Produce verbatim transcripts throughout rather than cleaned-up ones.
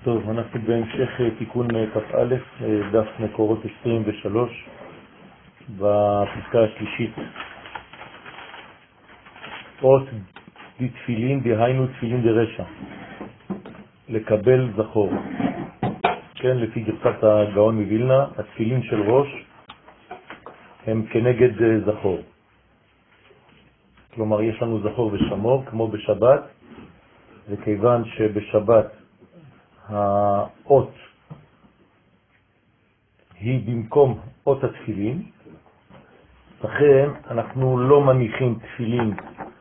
טוב, אנחנו בהמשך תיקון כ"א, דף מקורות עשרים ושלוש, בפסקה השלישית. אות דתפילין, דהיינו תפילין דרשע, לקבל זכור. כן, לפי גרסת הגאון מווילנה, התפילין של ראש הם כנגד זכור. כלומר, יש לנו זכור ושמור, כמו בשבת, וכיוון שבשבת האות היא במקום אות התפילין, לכן אנחנו לא מניחים תפילין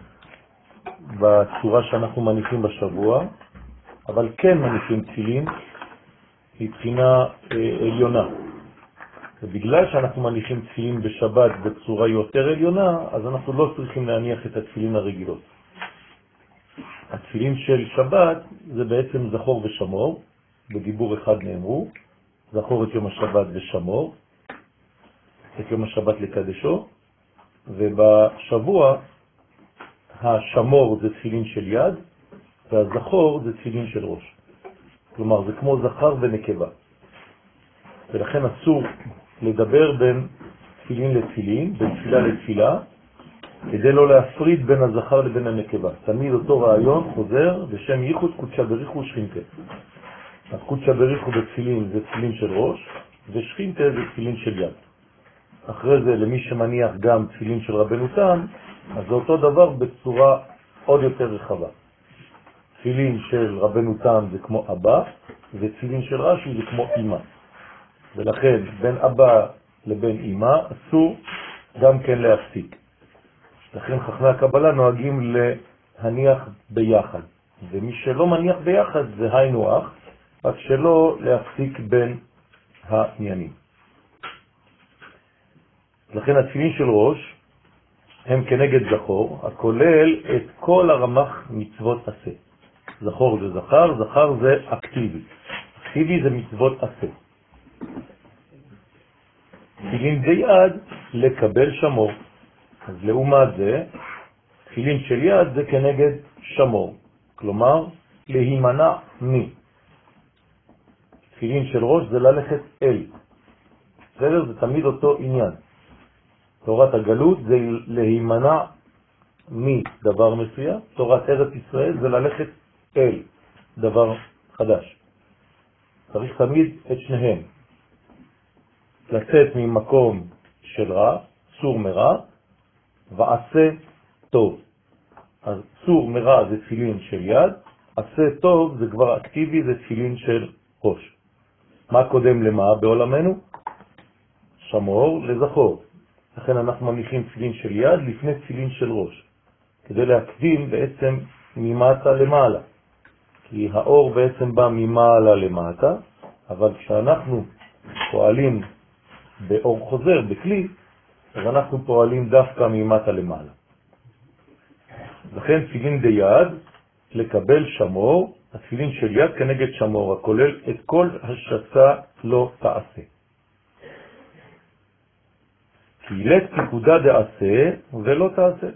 בצורה שאנחנו מניחים בשבוע, אבל כן מניחים תפילין מבחינה עליונה. ובגלל שאנחנו מניחים תפילין בשבת בצורה יותר עליונה, אז אנחנו לא צריכים להניח את התפילין הרגילות. התפילין של שבת זה בעצם זכור ושמור, בדיבור אחד נאמרו, זכור את יום השבת ושמור, את יום השבת לקדשו, ובשבוע השמור זה תפילין של יד, והזכור זה תפילין של ראש. כלומר, זה כמו זכר ונקבה. ולכן אסור לדבר בין תפילין לתפילין, בין תפילה לתפילה, כדי לא להפריד בין הזכר לבין הנקבה. תמיד אותו רעיון חוזר בשם ייחוד קודשא בריחו ושכינתה. אז קודשא בריחו בתפילין זה תפילין של ראש, ושכינתה זה תפילין של יד. אחרי זה למי שמניח גם תפילין של רבנו תם, אז זה אותו דבר בצורה עוד יותר רחבה. תפילין של רבנו תם זה כמו אבא, ותפילין של רש"י זה כמו אמא. ולכן בין אבא לבין אמא אסור גם כן להפסיק. לכן חכמי הקבלה נוהגים להניח ביחד, ומי שלא מניח ביחד זה היינו אח, רק שלא להפסיק בין העניינים. לכן התפילין של ראש הם כנגד זכור, הכולל את כל הרמ"ח מצוות עשה. זכור זה זכר, זכר זה אקטיבי. אקטיבי זה מצוות עשה. תפילין ביד לקבל שמור. אז לעומת זה, תפילין של יד זה כנגד שמור. כלומר, להימנע מי. תפילין של ראש זה ללכת אל. בסדר? זה תמיד אותו עניין. תורת הגלות זה להימנע מדבר מסוים. תורת ארץ ישראל זה ללכת אל דבר חדש. צריך תמיד את שניהם. לצאת ממקום של רע, סור מרע, ועשה טוב. אז סור מרע זה תפילין של יד, עשה טוב זה כבר אקטיבי, זה תפילין של ראש. מה קודם למה בעולמנו? שמור לזכור. לכן אנחנו מניחים תפילין של יד לפני תפילין של ראש, כדי להקדים בעצם ממטה למעלה. כי האור בעצם בא ממעלה למטה, אבל כשאנחנו פועלים באור חוזר, בכלי, אז אנחנו פועלים דווקא ממטה למעלה. לכן תפילין דיד לקבל שמור, התפילין של יד כנגד שמור, הכולל את כל השצה לא תעשה. כי לת פקודה דעשה ולא תעשה.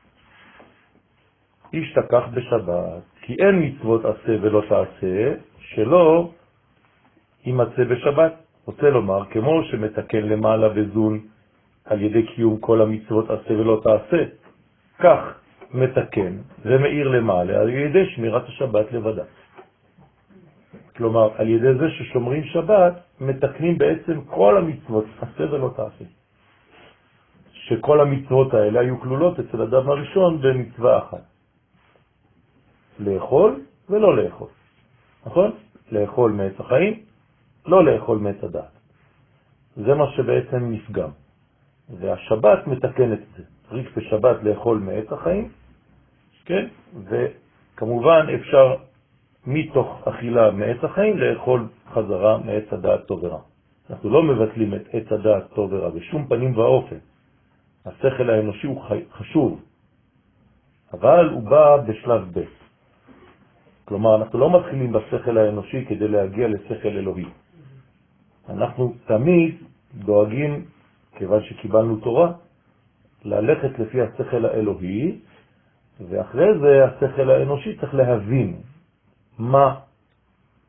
איש תקח בשבת, כי אין מצוות עשה ולא תעשה, שלא יימצא בשבת. רוצה לומר, כמו שמתקן למעלה וזון על ידי קיום כל המצוות עשה ולא תעשה, כך מתקן ומאיר למעלה על ידי שמירת השבת לבדה. כלומר, על ידי זה ששומרים שבת, מתקנים בעצם כל המצוות עשה ולא תעשה. שכל המצוות האלה היו כלולות אצל אדם הראשון במצווה אחת. לאכול ולא לאכול. נכון? לאכול מעץ החיים, לא לאכול מעץ הדעת. זה מה שבעצם נפגם. והשבת מתקנת את זה. צריך בשבת לאכול מעץ החיים, כן? וכמובן אפשר מתוך אכילה מעץ החיים לאכול חזרה מעץ הדעת טוב ורע. אנחנו לא מבטלים את עץ הדעת טוב ורע בשום פנים ואופן. השכל האנושי הוא חשוב, אבל הוא בא בשלב ב'. כלומר, אנחנו לא מתחילים בשכל האנושי כדי להגיע לשכל אלוהי. אנחנו תמיד דואגים, כיוון שקיבלנו תורה, ללכת לפי השכל האלוהי, ואחרי זה השכל האנושי צריך להבין מה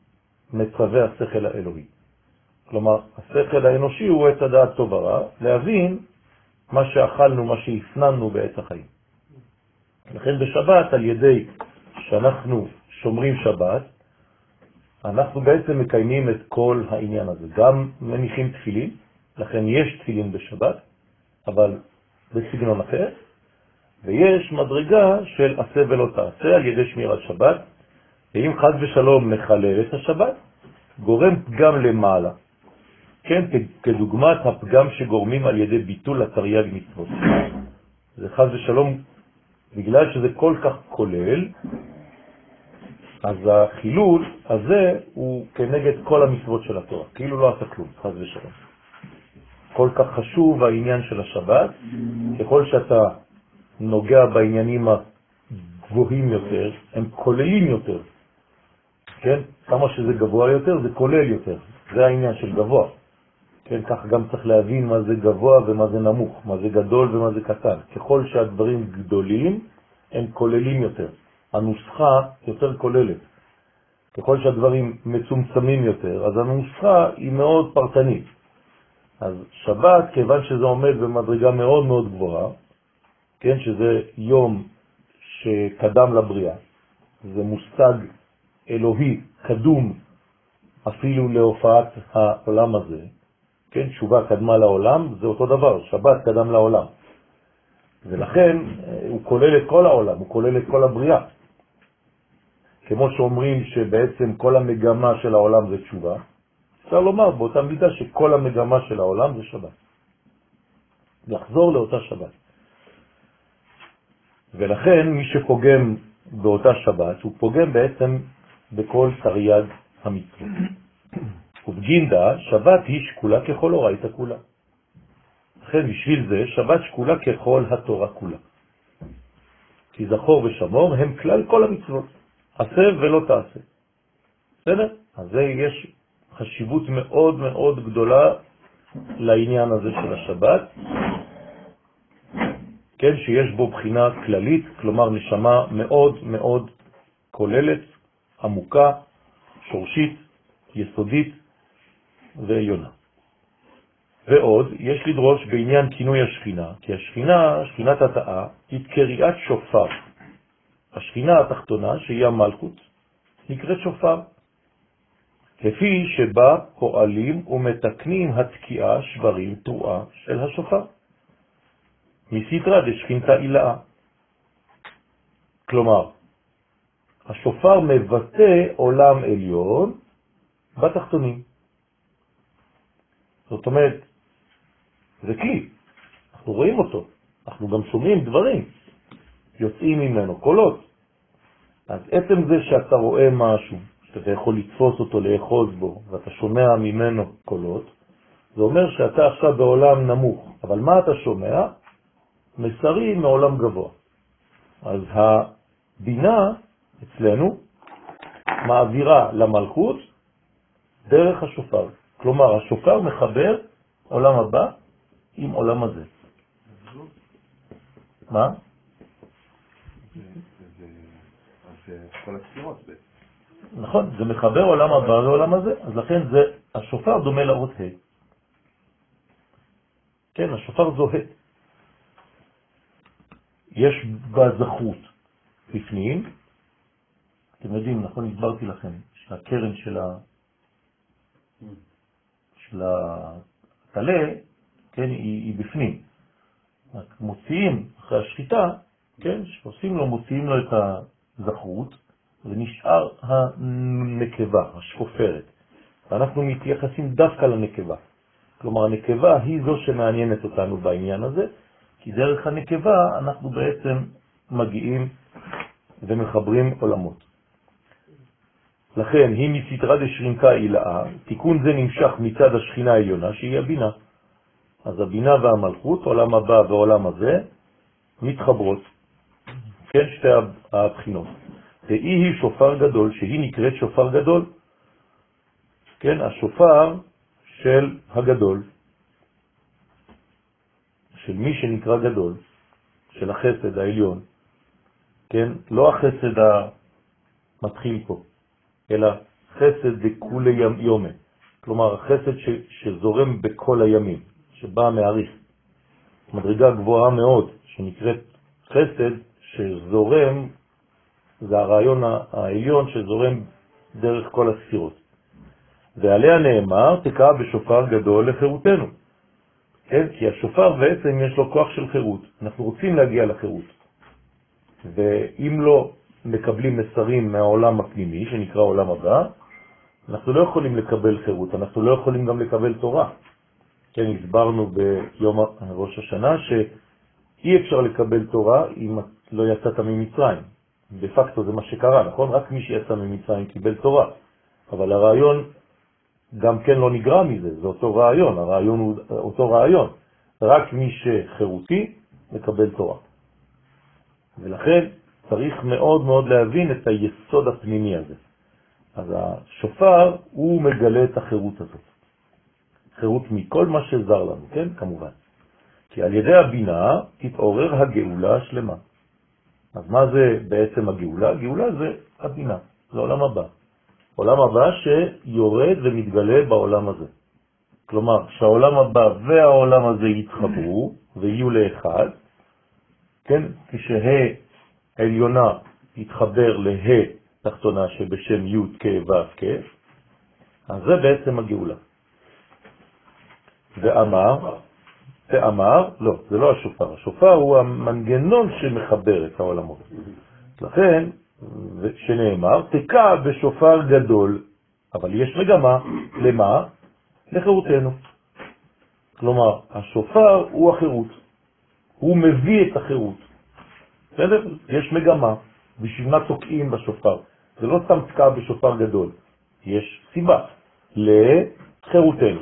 מצווה השכל האלוהי. כלומר, השכל האנושי הוא את הדעת טוב ורע, להבין מה שאכלנו, מה שהפננו בעת החיים. לכן בשבת, על ידי שאנחנו שומרים שבת, אנחנו בעצם מקיימים את כל העניין הזה. גם מניחים תפילין, לכן יש תפילין בשבת, אבל בסגנון אחר, ויש מדרגה של עשה ולא תעשה על ידי שמירת שבת, ואם חד ושלום מחלל את השבת, גורם פגם למעלה. כן, כדוגמת הפגם שגורמים על ידי ביטול התרי"ג מצוות. זה חד ושלום, בגלל שזה כל כך כולל, אז החילול הזה הוא כנגד כל המצוות של התורה, כאילו לא עשה כלום, חד ושלום. כל כך חשוב העניין של השבת, ככל שאתה נוגע בעניינים הגבוהים יותר, הם כוללים יותר. כן? כמה שזה גבוה יותר, זה כולל יותר. זה העניין של גבוה. כן, כך גם צריך להבין מה זה גבוה ומה זה נמוך, מה זה גדול ומה זה קטן. ככל שהדברים גדולים, הם כוללים יותר. הנוסחה יותר כוללת. ככל שהדברים מצומצמים יותר, אז הנוסחה היא מאוד פרטנית. אז שבת, כיוון שזה עומד במדרגה מאוד מאוד גבוהה, כן, שזה יום שקדם לבריאה, זה מושג אלוהי, קדום, אפילו להופעת העולם הזה, כן, תשובה קדמה לעולם, זה אותו דבר, שבת קדם לעולם. ולכן הוא כולל את כל העולם, הוא כולל את כל הבריאה. כמו שאומרים שבעצם כל המגמה של העולם זה תשובה, אפשר לומר באותה מידה שכל המגמה של העולם זה שבת. לחזור לאותה שבת. ולכן מי שפוגם באותה שבת, הוא פוגם בעצם בכל תרי"ג המצוות. ובגינדה, שבת היא שקולה ככל אורייתא כולה. לכן בשביל זה, שבת שקולה ככל התורה כולה. כי זכור ושמור הם כלל כל המצוות. עשה ולא תעשה. בסדר? אז זה יש חשיבות מאוד מאוד גדולה לעניין הזה של השבת. כן, שיש בו בחינה כללית, כלומר נשמה מאוד מאוד כוללת, עמוקה, שורשית, יסודית ועליונה. ועוד, יש לדרוש בעניין כינוי השכינה, כי השכינה, שכינת התאה, היא קריאת שופר. השכינה התחתונה, שהיא המלכות, נקראת שופר. כפי שבה פועלים ומתקנים התקיעה, שברים, תרועה של השופר. מסיתרא דשכינתא אילאה. כלומר, השופר מבטא עולם עליון בתחתונים. זאת אומרת, זה כלי, אנחנו רואים אותו, אנחנו גם שומעים דברים, יוצאים ממנו קולות. אז עצם זה שאתה רואה משהו, שאתה יכול לתפוס אותו, לאחוז בו, ואתה שומע ממנו קולות, זה אומר שאתה עכשיו בעולם נמוך. אבל מה אתה שומע? מסרים מעולם גבוה. אז הבינה אצלנו מעבירה למלכות דרך השופר. כלומר, השופר מחבר עולם הבא עם עולם הזה. מה? זה כל הספירות בעצם. נכון, זה מחבר עולם הבא לעולם הזה, אז לכן זה, השופר דומה לאות ה'. כן, השופר זוהה. יש בזכות בפנים, אתם יודעים, נכון, הסברתי לכם, שהקרן של ה... של התלה, כן, היא, היא בפנים. רק מוציאים אחרי השחיטה, כן, שעושים לו, מוציאים לו את הזכות, ונשאר הנקבה, השקופרת. ואנחנו מתייחסים דווקא לנקבה. כלומר, הנקבה היא זו שמעניינת אותנו בעניין הזה, כי דרך הנקבה אנחנו בעצם מגיעים ומחברים עולמות. לכן, היא מסיתרא דשכינתא אילאה, תיקון זה נמשך מצד השכינה העליונה, שהיא הבינה. אז הבינה והמלכות, עולם הבא ועולם הזה, מתחברות. כן, שתי הבחינות. והיא היא שופר גדול, שהיא נקראת שופר גדול. כן, השופר של הגדול, של מי שנקרא גדול, של החסד העליון. כן, לא החסד המתחיל פה, אלא חסד דכולי יומי, כלומר החסד ש, שזורם בכל הימים, שבא מעריך. מדרגה גבוהה מאוד שנקראת חסד שזורם, זה הרעיון העליון שזורם דרך כל הספירות. ועליה נאמר, תקע בשופר גדול לחירותנו. כן? כי השופר בעצם יש לו כוח של חירות. אנחנו רוצים להגיע לחירות. ואם לא מקבלים מסרים מהעולם הפנימי, שנקרא עולם הבא, אנחנו לא יכולים לקבל חירות, אנחנו לא יכולים גם לקבל תורה. כן, הסברנו ביום ראש השנה שאי אפשר לקבל תורה אם לא יצאת ממצרים. בפקטו זה מה שקרה, נכון? רק מי שיצא ממצרים קיבל תורה. אבל הרעיון גם כן לא נגרע מזה, זה אותו רעיון, הרעיון הוא אותו רעיון. רק מי שחירותי מקבל תורה. ולכן צריך מאוד מאוד להבין את היסוד הפנימי הזה. אז השופר הוא מגלה את החירות הזאת. חירות מכל מה שזר לנו, כן? כמובן. כי על ידי הבינה תתעורר הגאולה השלמה. אז מה זה בעצם הגאולה? הגאולה זה הבינה, זה עולם הבא. עולם הבא שיורד ומתגלה בעולם הזה. כלומר, שהעולם הבא והעולם הזה יתחברו ויהיו לאחד, כן? כשה עליונה יתחבר לה תחתונה שבשם י' כ' ו' כ', אז זה בעצם הגאולה. ואמר, ואמר, לא, זה לא השופר. השופר הוא המנגנון שמחבר את העולמות. לכן, שנאמר, תקע בשופר גדול, אבל יש מגמה, למה? לחירותנו. כלומר, השופר הוא החירות. הוא מביא את החירות. בסדר? יש מגמה. בשביל מה תוקעים בשופר? זה לא סתם תקע בשופר גדול. יש סיבה לחירותנו.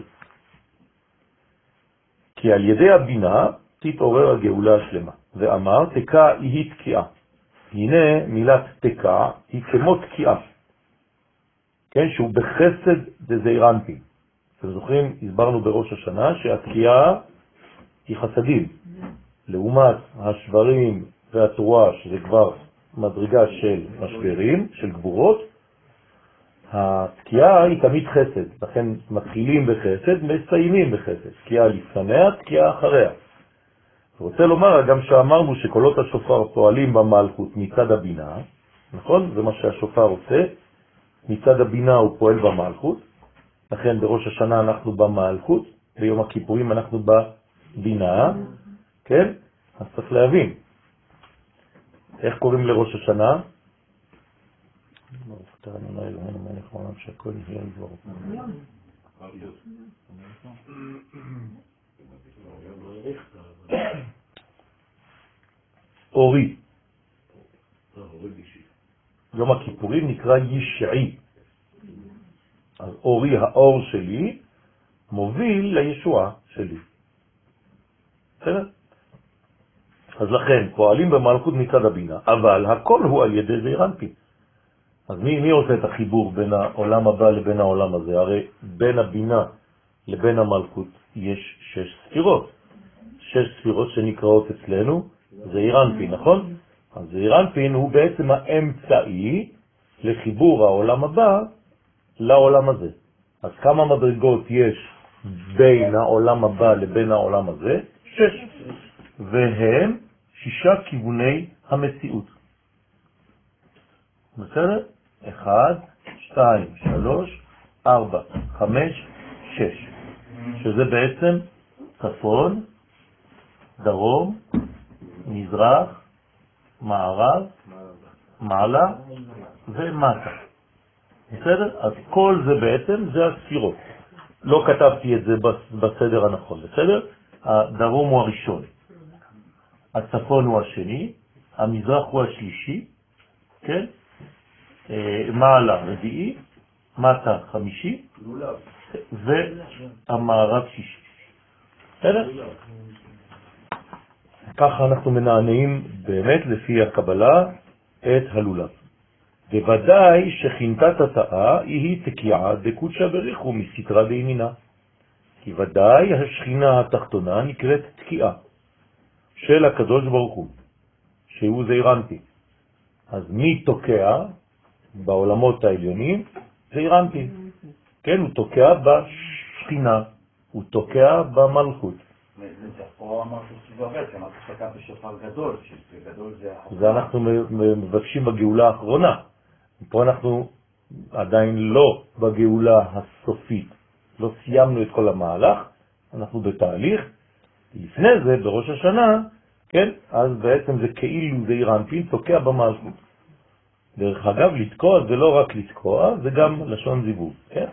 כי על ידי הבינה תתעורר הגאולה השלמה. ואמר, תקע היא תקיעה. הנה מילת תקע היא כמו תקיעה. כן, שהוא בחסד דזעיר אנפין. אתם זוכרים, הסברנו בראש השנה שהתקיעה היא חסדים. לעומת השברים והתרועה, שזה כבר מדרגה של משברים, של גבורות, התקיעה היא תמיד חסד. לכן מתחילים בחסד, מסיימים בחסד. תקיעה לפניה, תקיעה אחריה. רוצה לומר גם שאמרנו שקולות השופר פועלים במלכות מצד הבינה, נכון? זה מה שהשופר עושה. מצד הבינה הוא פועל במלכות. לכן בראש השנה אנחנו במלכות, ביום הכיפורים אנחנו בבינה, כן? אז צריך להבין. איך קוראים לראש השנה? ברוך אתה ה' אלוהינו מלך העולם שהכל יהיה לדברו. אורי. יום הכיפורים נקרא ישעי. אז אורי, האור שלי, מוביל לישועה שלי. בסדר? אז לכן, פועלים במלכות מצד הבינה, אבל הכל הוא על ידי זעיר אנפין. אז מי, מי עושה את החיבור בין העולם הבא לבין העולם הזה? הרי בין הבינה לבין המלכות יש שש ספירות. שש ספירות שנקראות אצלנו זעיר אנפין, נכון? אז זעיר אנפין הוא בעצם האמצעי לחיבור העולם הבא לעולם הזה. אז כמה מדרגות יש בין העולם הבא לבין העולם הזה? שש. והם שישה כיווני המציאות. בסדר? אחד, שתיים, שלוש, ארבע, חמש, שש. שזה בעצם צפון, דרום, מזרח, מערב, מעלה ומטה. בסדר? אז כל זה בעצם זה הספירות. לא כתבתי את זה בסדר הנכון, בסדר? הדרום הוא הראשון, הצפון הוא השני, המזרח הוא השלישי, כן? מעלה רביעי, מטה חמישי, והמערב שישי. בסדר? ככה אנחנו מנענעים באמת לפי הקבלה את הלולב. בוודאי שחינתת התאה היא תקיעה דקודשא בריחו מסתרא דימינה. כי ודאי השכינה התחתונה נקראת תקיעה של הקדוש ברוך הוא, שהוא זעיר אנפין. אז מי תוקע בעולמות העליונים? זעיר אנפין. כן, הוא תוקע בשכינה, הוא תוקע במלכות. פה אמרת שזה עובד, אמרת שתקע בשופר גדול, שגדול זה... זה אנחנו מבקשים בגאולה האחרונה. פה אנחנו עדיין לא בגאולה הסופית. לא סיימנו את כל המהלך, אנחנו בתהליך. לפני זה, בראש השנה, כן, אז בעצם זה כאילו זעיר אנפין תוקע במלכות. דרך אגב, לתקוע זה לא רק לתקוע, זה גם לשון זיווג, כן?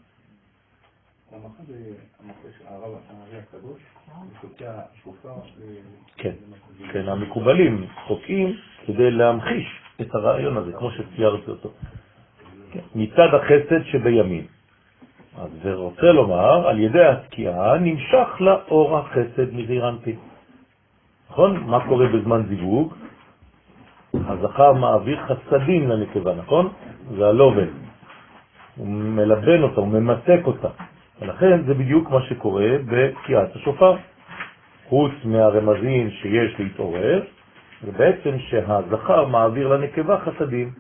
המחד הרב הקדוש, הוא תוקע שופר... כן, כן, המקובלים תוקעים כדי להמחיש את הרעיון הזה, כמו שציירתי אותו. מצד החסד שבימין. אז זה רוצה לומר, על ידי התקיעה נמשך לאור החסד מזעיר אנפין. נכון? מה קורה בזמן זיווג? הזכר מעביר חסדים לנקבה, נכון? זה הלובן. הוא מלבן אותה, הוא ממתק אותה. ולכן זה בדיוק מה שקורה בתקיעת השופר. חוץ מהרמזים שיש להתעורר, זה בעצם שהזכר מעביר לנקבה חסדים.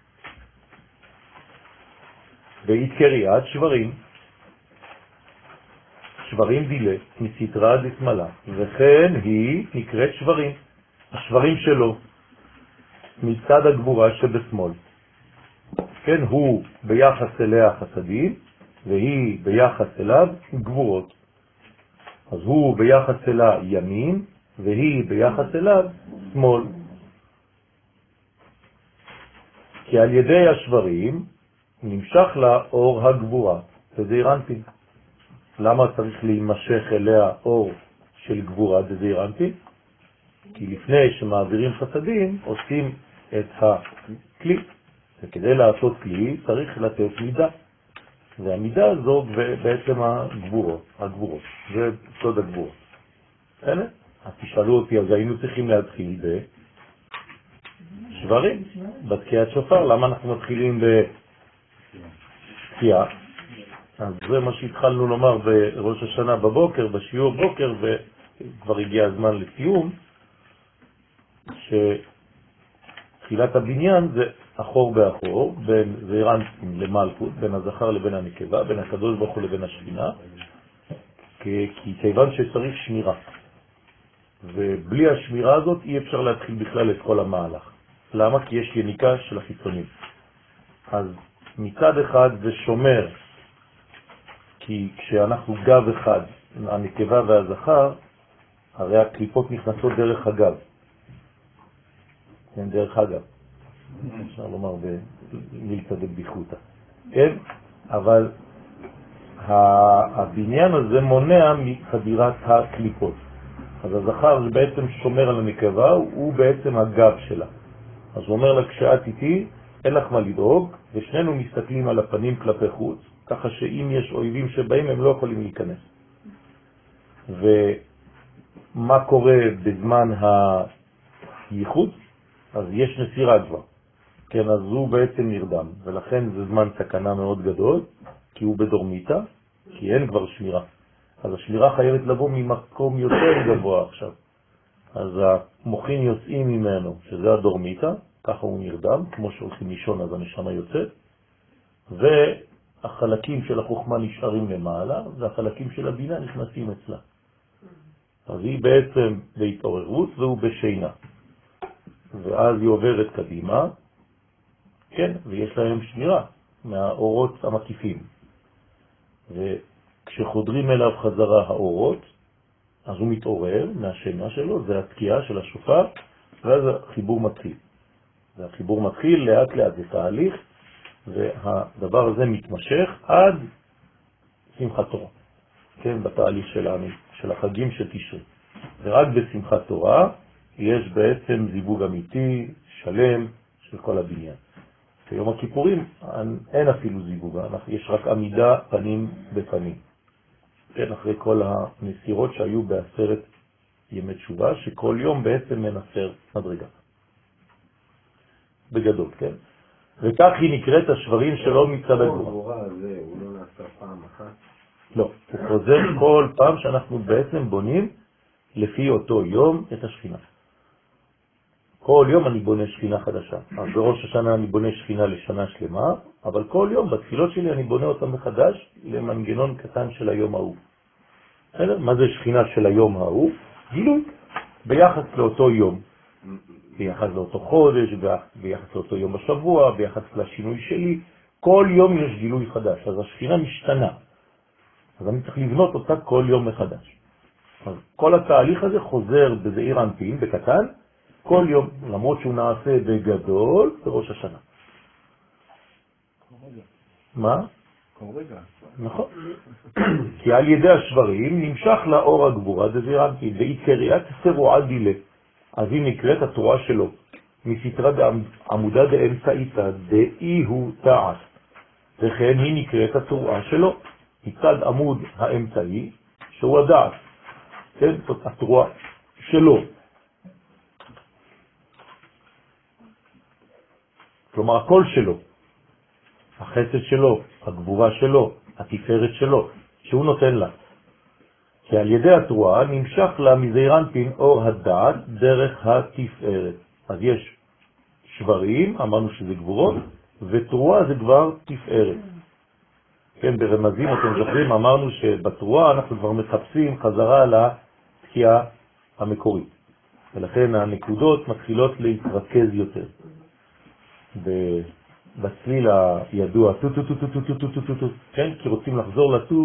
והיא קריאת שברים. שברים דילה, מסתרה דשמאלה, וכן היא נקראת שברים. השברים שלו, מצד הגבורה שבשמאל. כן, הוא ביחס אליה חסדים, והיא ביחס אליו גבורות. אז הוא ביחס אלה ימין, והיא ביחס אליו שמאל. כי על ידי השברים נמשך לה אור הגבורה, זעיר אנפין. למה צריך להימשך אליה אור של גבורה זעיר אנפין? כי לפני שמעבירים חסדים עושים את הכלי, וכדי לעשות כלי צריך לתת מידה, והמידה הזו בעצם הגבורות, הגבורות, זה סוד הגבורות. הנה, אז תשאלו אותי, אז היינו צריכים להתחיל בשברים, בתקיעת שופר. למה אנחנו מתחילים בתקיעה? אז זה מה שהתחלנו לומר בראש השנה בבוקר, בשיעור בוקר, וכבר הגיע הזמן לסיום, שתחילת הבניין זה אחור באחור, בין זעיר אנפין למלכות, בין הזכר לבין הנקבה, בין הקדוש ברוך הוא לבין השכינה, כי, כי כיוון שצריך שמירה. ובלי השמירה הזאת אי אפשר להתחיל בכלל את כל המהלך. למה? כי יש יניקה של החיצונים. אז מצד אחד זה שומר, כי כשאנחנו גב אחד, הנקבה והזכר, הרי הקליפות נכנסות דרך הגב. כן, דרך אגב. אפשר לומר במילתא דבדיחותא. כן? אבל הבניין הזה מונע מחדירת הקליפות. אז הזכר זה בעצם שומר על הנקבה, הוא בעצם הגב שלה. אז הוא אומר לה, כשאת איתי, אין לך מה לדאוג, ושנינו מסתכלים על הפנים כלפי חוץ, ככה שאם יש אויבים שבאים הם לא יכולים להיכנס. ומה קורה בזמן הייחוד? אז יש נסירה כבר. כן, אז הוא בעצם נרדם, ולכן זה זמן סכנה מאוד גדול, כי הוא בדורמיטה, כי אין כבר שמירה. אז השמירה חייבת לבוא ממקום יותר גבוה עכשיו. אז המוחים יוצאים ממנו, שזה הדורמיטה, ככה הוא נרדם, כמו שהולכים לישון אז הנשמה יוצאת, והחלקים של החוכמה נשארים למעלה, והחלקים של הבינה נכנסים אצלה. אז היא בעצם בהתעוררות והוא בשינה. ואז היא עוברת קדימה, כן, ויש להם שמירה מהאורות המקיפים. וכשחודרים אליו חזרה האורות, אז הוא מתעורר מהשינה שלו, זה התקיעה של השופר, ואז החיבור מתחיל. והחיבור מתחיל לאט לאט, זה תהליך, והדבר הזה מתמשך עד שמחת תורה. כן, בתהליך שלנו, של החגים של תשרי. ורק בשמחת תורה יש בעצם זיווג אמיתי, שלם, של כל הבניין. ביום הכיפורים אין אפילו זיווג, יש רק עמידה פנים בפנים. כן, אחרי כל הנסירות שהיו בעשרת ימי תשובה, שכל יום בעצם מנסר מדרגה. בגדול, כן? וכך היא נקראת השברים שלו מצד הגבורה. הגבורה הזה, הוא לא נעשה פעם אחת? לא, הוא חוזר כל פעם שאנחנו בעצם בונים לפי אותו יום את השכינה. כל יום אני בונה שכינה חדשה. אז בראש השנה אני בונה שכינה לשנה שלמה, אבל כל יום בתפילות שלי אני בונה אותם מחדש למנגנון קטן של היום ההוא. מה זה שכינה של היום ההוא? גילוי ביחס לאותו יום, ביחס לאותו חודש, ביחס לאותו יום בשבוע, ביחס לשינוי שלי. כל יום יש גילוי חדש, אז השכינה משתנה. אז אני צריך לבנות אותה כל יום מחדש. אז כל התהליך הזה חוזר בזעיר אנפין, בקטן, כל יום, למרות שהוא נעשה בגדול, בראש השנה. מה? כל רגע. נכון. כי על ידי השברים נמשך לאור הגבורה דזעיר אנפין, ועיקריית סרועה דילה. אז היא נקראת התורה שלו, מסתרה עמודה דאמצעיתא דאי הוא תעש, וכן היא נקראת התורה שלו, מצד עמוד האמצעי, שהוא הדעת. כן, זאת התורה שלו. כלומר, הכל שלו. החסד שלו, הגבורה שלו, התפארת שלו, שהוא נותן לה. כי על ידי התורה נמשך לה מזעיר אנפין אור הדעת דרך התפארת. אז יש שברים, אמרנו שזה גבורות, ותרועה זה כבר תפארת. כן, ברמזים אתם זוכרים, אמרנו שבתרועה אנחנו כבר מחפשים חזרה לתקיעה המקורית. ולכן הנקודות מתחילות להתרכז יותר. בצליל הידוע, טו טו טו טו טו טו טו טו טו, כן, כי רוצים לחזור לטו.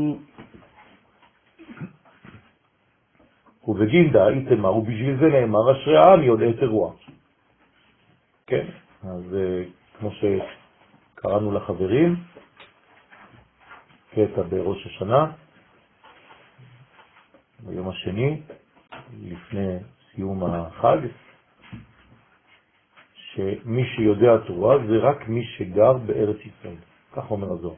ובגינדה איתמר, ובשביל זה נאמר, אשרי העם יודע את הרוח. כן, אז כמו שקראנו לחברים, קטע בראש השנה, ביום השני, לפני סיום החג, שמי שיודע תורה זה רק מי שגר בארץ ישראל. כך אומר הזוהר.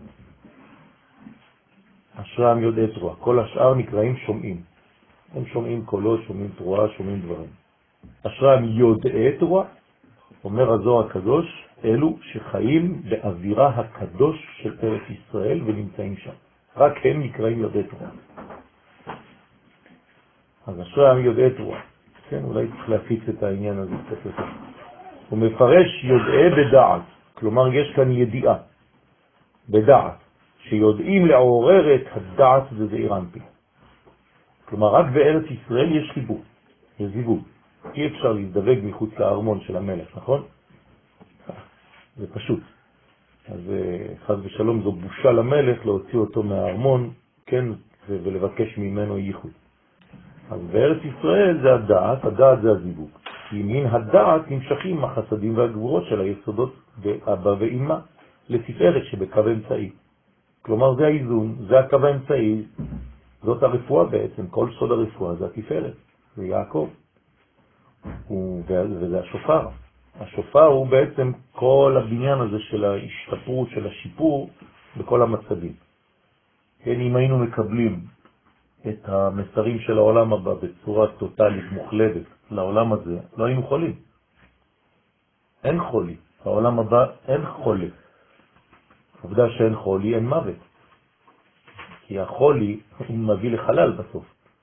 אשרי העם יודע תורה. כל השאר נקראים שומעים. הם שומעים קולות, שומעים תורה, שומעים דברים. אשרי העם יודע תורה, אומר הזוהר הקדוש, אלו שחיים באווירה הקדוש של ארץ ישראל ונמצאים שם. רק הם נקראים יודעי תורה. אז אשרי העם יודע תורה. כן, אולי צריך להפיץ את העניין הזה קצת יותר. הוא מפרש יודעי בדעת, כלומר יש כאן ידיעה בדעת, שיודעים לעורר את הדעת בזעיר אנפין. כלומר רק בארץ ישראל יש חיבור, יש זיווג. אי אפשר להזדווג מחוץ לארמון של המלך, נכון? זה פשוט. אז חס ושלום זו בושה למלך להוציא אותו מהארמון, כן, ולבקש ממנו ייחוד. אז בארץ ישראל זה הדעת, הדעת זה הזיווג. כי מן הדעת נמשכים החסדים והגבורות של היסודות באבא ואמא לתפארת שבקו אמצעי. כלומר זה האיזון, זה הקו האמצעי, זאת הרפואה בעצם, כל סוד הרפואה זה התפארת, זה יעקב. וזה השופר. השופר הוא בעצם כל הבניין הזה של ההשתפרות, של השיפור בכל המצבים. כן, אם היינו מקבלים את המסרים של העולם הבא בצורה טוטלית, מוחלטת לעולם הזה, לא היינו חולים. אין חולי. בעולם הבא אין חולי. עובדה שאין חולי, אין מוות. כי החולי הוא מביא לחלל בסוף.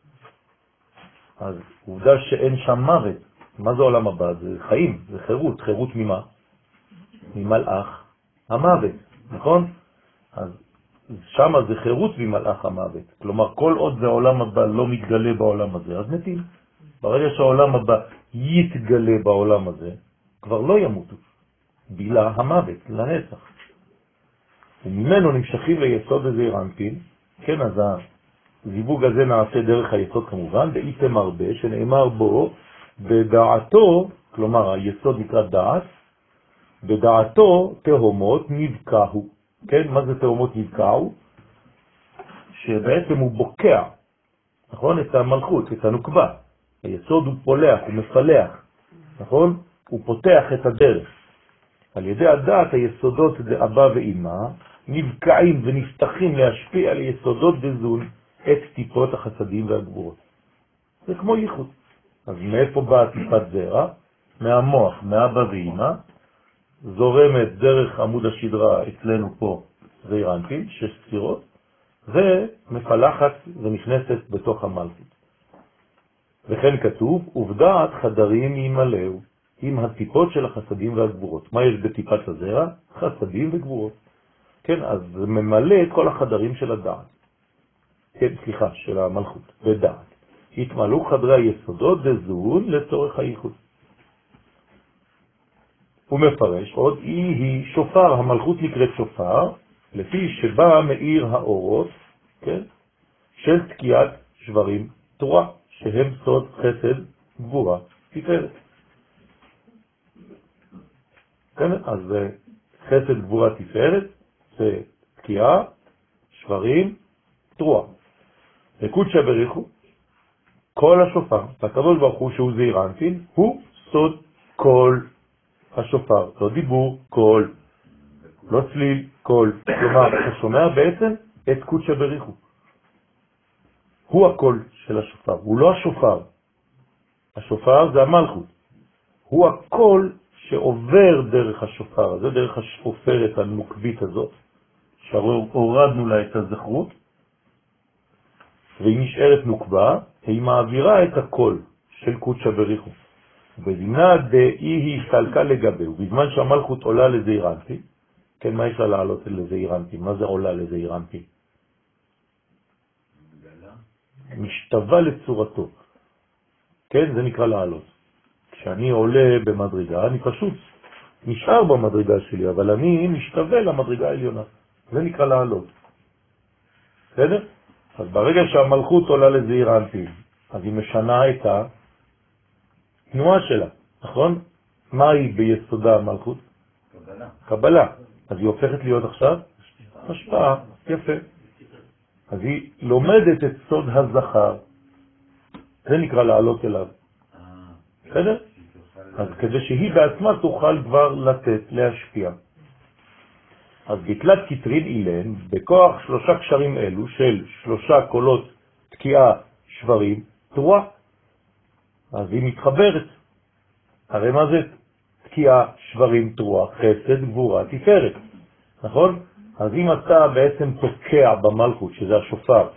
אז עובדה שאין שם מוות. מה זה עולם הבא? זה חיים, זה חירות. חירות ממה? ממלאך המוות, נכון? אז שם זה חירות ממלאך המוות. כלומר, כל עוד זה העולם הבא לא מתגלה בעולם הזה, אז מתים. ברגע שהעולם הבא יתגלה בעולם הזה, כבר לא ימותו. בילה המוות, לנצח. וממנו נמשכים ליסוד הזעיר אנפין, כן, אז הזיווג הזה נעשה דרך היסוד כמובן, דאיתם הרבה, שנאמר בו, בדעתו, כלומר היסוד נקרא דעת, בדעתו תהומות נבקעו. כן, מה זה תהומות נבקעו? שבעצם הוא בוקע, נכון? את המלכות, את הנוקבה. היסוד הוא פולח, הוא מפלח, נכון? הוא פותח את הדרך. על ידי הדעת היסודות דאבא ואמא נבקעים ונפתחים להשפיע על יסודות דזון את טיפות החסדים והגבורות. זה כמו ייחוד. אז מאיפה באה טיפת זרע? מהמוח, מאבא ואמא, זורמת דרך עמוד השדרה אצלנו פה זעיר אנפין, שש ספירות, ומפלחת ונכנסת בתוך המלכות. וכן כתוב, ובדעת חדרים ימלאו. עם הטיפות של החסדים והגבורות. מה יש בטיפת הזרע? חסדים וגבורות. כן, אז זה ממלא את כל החדרים של הדעת. כן, סליחה, של המלכות, בדעת. התמלאו חדרי היסודות דזון לצורך הייחוד. הוא מפרש עוד, היא היא שופר, המלכות נקראת שופר, לפי שבא מאיר האורות, כן, של תקיעת שברים תורה, שהם סוד חסד גבורה תפארת. כן, אז חסד גבורה תפארת זה תקיעה, שברים, תרועה. וקודשא בריחו, כל השופר, הקדוש ברוך הוא שהוא זעיר אנפין, הוא סוד כל השופר, לא דיבור, קול, לא צליל, קול. כלומר, אתה שומע בעצם את קודשא בריחו. הוא הקול של השופר, הוא לא השופר. השופר זה המלכות. הוא הקול שעובר דרך השופר הזה, דרך השופרת הנוקבית הזאת, שהורדנו לה את הזכרות, והיא נשארת נוקבה, היא מעבירה את הקול של קודשא בריחו. בדינה דאי היא הסתלקה לגביהו, בזמן שהמלכות עולה לזעיר אנפין, כן, מה יש לה לעלות לזעיר אנפין? מה זה עולה לזעיר אנפין? משתווה לצורתו. כן, זה נקרא לעלות. כשאני עולה במדרגה, אני פשוט נשאר במדרגה שלי, אבל אני משתווה למדרגה העליונה. זה נקרא לעלות. בסדר? אז ברגע שהמלכות עולה לזעיר אנפין, אז היא משנה את התנועה שלה, נכון? מה היא ביסודה המלכות? קבלה. קבלה. אז היא הופכת להיות עכשיו השפעה. יפה. אז היא לומדת את סוד הזכר. זה נקרא לעלות אליו. בסדר? אז כדי שהיא בעצמה תוכל כבר לתת, להשפיע. אז בתלת כתרין אילן, בכוח שלושה קשרים אלו של שלושה קולות תקיעה שברים, תרועה. אז היא מתחברת. הרי מה זה תקיעה שברים תרועה? חסד גבורה תפארת. נכון? אז אם אתה בעצם תוקע במלכות, שזה השופר,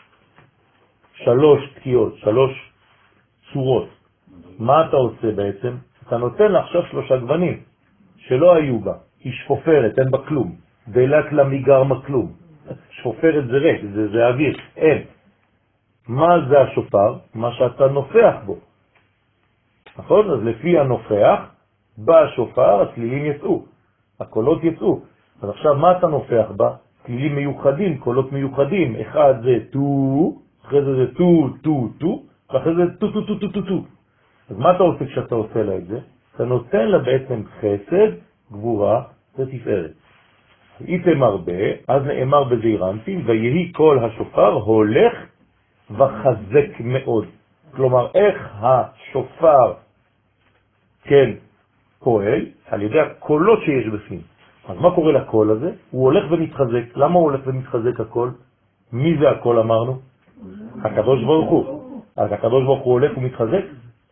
שלוש תקיעות, שלוש צורות, מה אתה עושה בעצם? אתה נותן לה עכשיו שלושה גוונים שלא היו בה. היא שפופרת, אין בה כלום. דלת לה מגרמה כלום. שפופרת זה ריק, זה, זה אוויר, אין. מה זה השופר? מה שאתה נופח בו. נכון? אז לפי הנופח, בשופר הצלילים יצאו, הקולות יצאו. אז עכשיו מה אתה נופח בה? כלילים מיוחדים, קולות מיוחדים. אחד זה טו, אחרי זה זה טו, טו, טו, ואחרי זה טו, טו, טו, טו, טו, טו. אז מה אתה עושה כשאתה עושה לה את זה? אתה נותן לה בעצם חסד, גבורה ותפארת. איתם הרבה, אז נאמר בזעיר אנפין, ויהי כל השופר הולך וחזק מאוד. כלומר, איך השופר כן פועל? על ידי הקולות שיש בפנים. אז מה קורה לקול הזה? הוא הולך ומתחזק. למה הוא הולך ומתחזק הקול? מי זה הקול אמרנו? הקדוש ברוך הוא. אז הקדוש ברוך הוא הולך ומתחזק?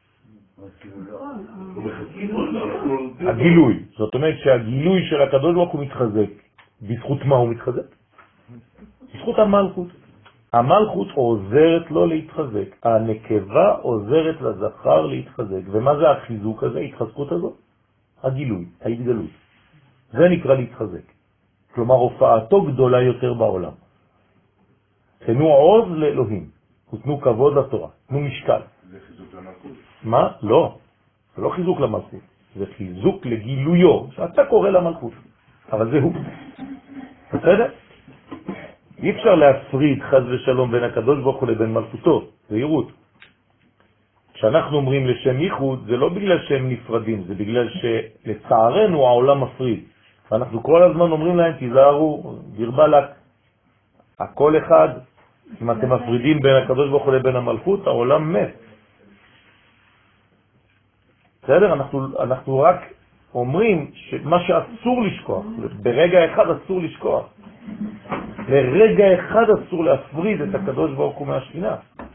הגילוי. זאת אומרת שהגילוי של הקדוש ברוך הוא מתחזק. בזכות מה הוא מתחזק? בזכות המלכות. המלכות עוזרת לו להתחזק. הנקבה עוזרת לזכר להתחזק. ומה זה החיזוק הזה, ההתחזקות הזאת? הגילוי, ההתגלות. זה נקרא להתחזק. כלומר, הופעתו גדולה יותר בעולם. תנו עוז לאלוהים, ותנו כבוד לתורה, תנו משקל. זה חיזוק למלכות? מה? לא. זה לא חיזוק למלכות. זה חיזוק לגילויו, שאתה קורא למלכות. אבל זה הוא. בסדר? אי אפשר להפריד חז ושלום בין הקדוש ברוך הוא לבין מלכותו. זהירות. כשאנחנו אומרים לשם ייחוד, זה לא בגלל שהם נפרדים, זה בגלל שלצערנו העולם מפריד. ואנחנו כל הזמן אומרים להם, תיזהרו, דרבה לק. הכל אחד, אם אתם מפרידים בין הקדוש ברוך הוא לבין המלכות, העולם מת. בסדר? אנחנו, אנחנו רק אומרים שמה שאסור לשכוח, ברגע אחד אסור לשכוח. לרגע אחד אסור להפריד את הקדוש ברוך הוא מהשכינה.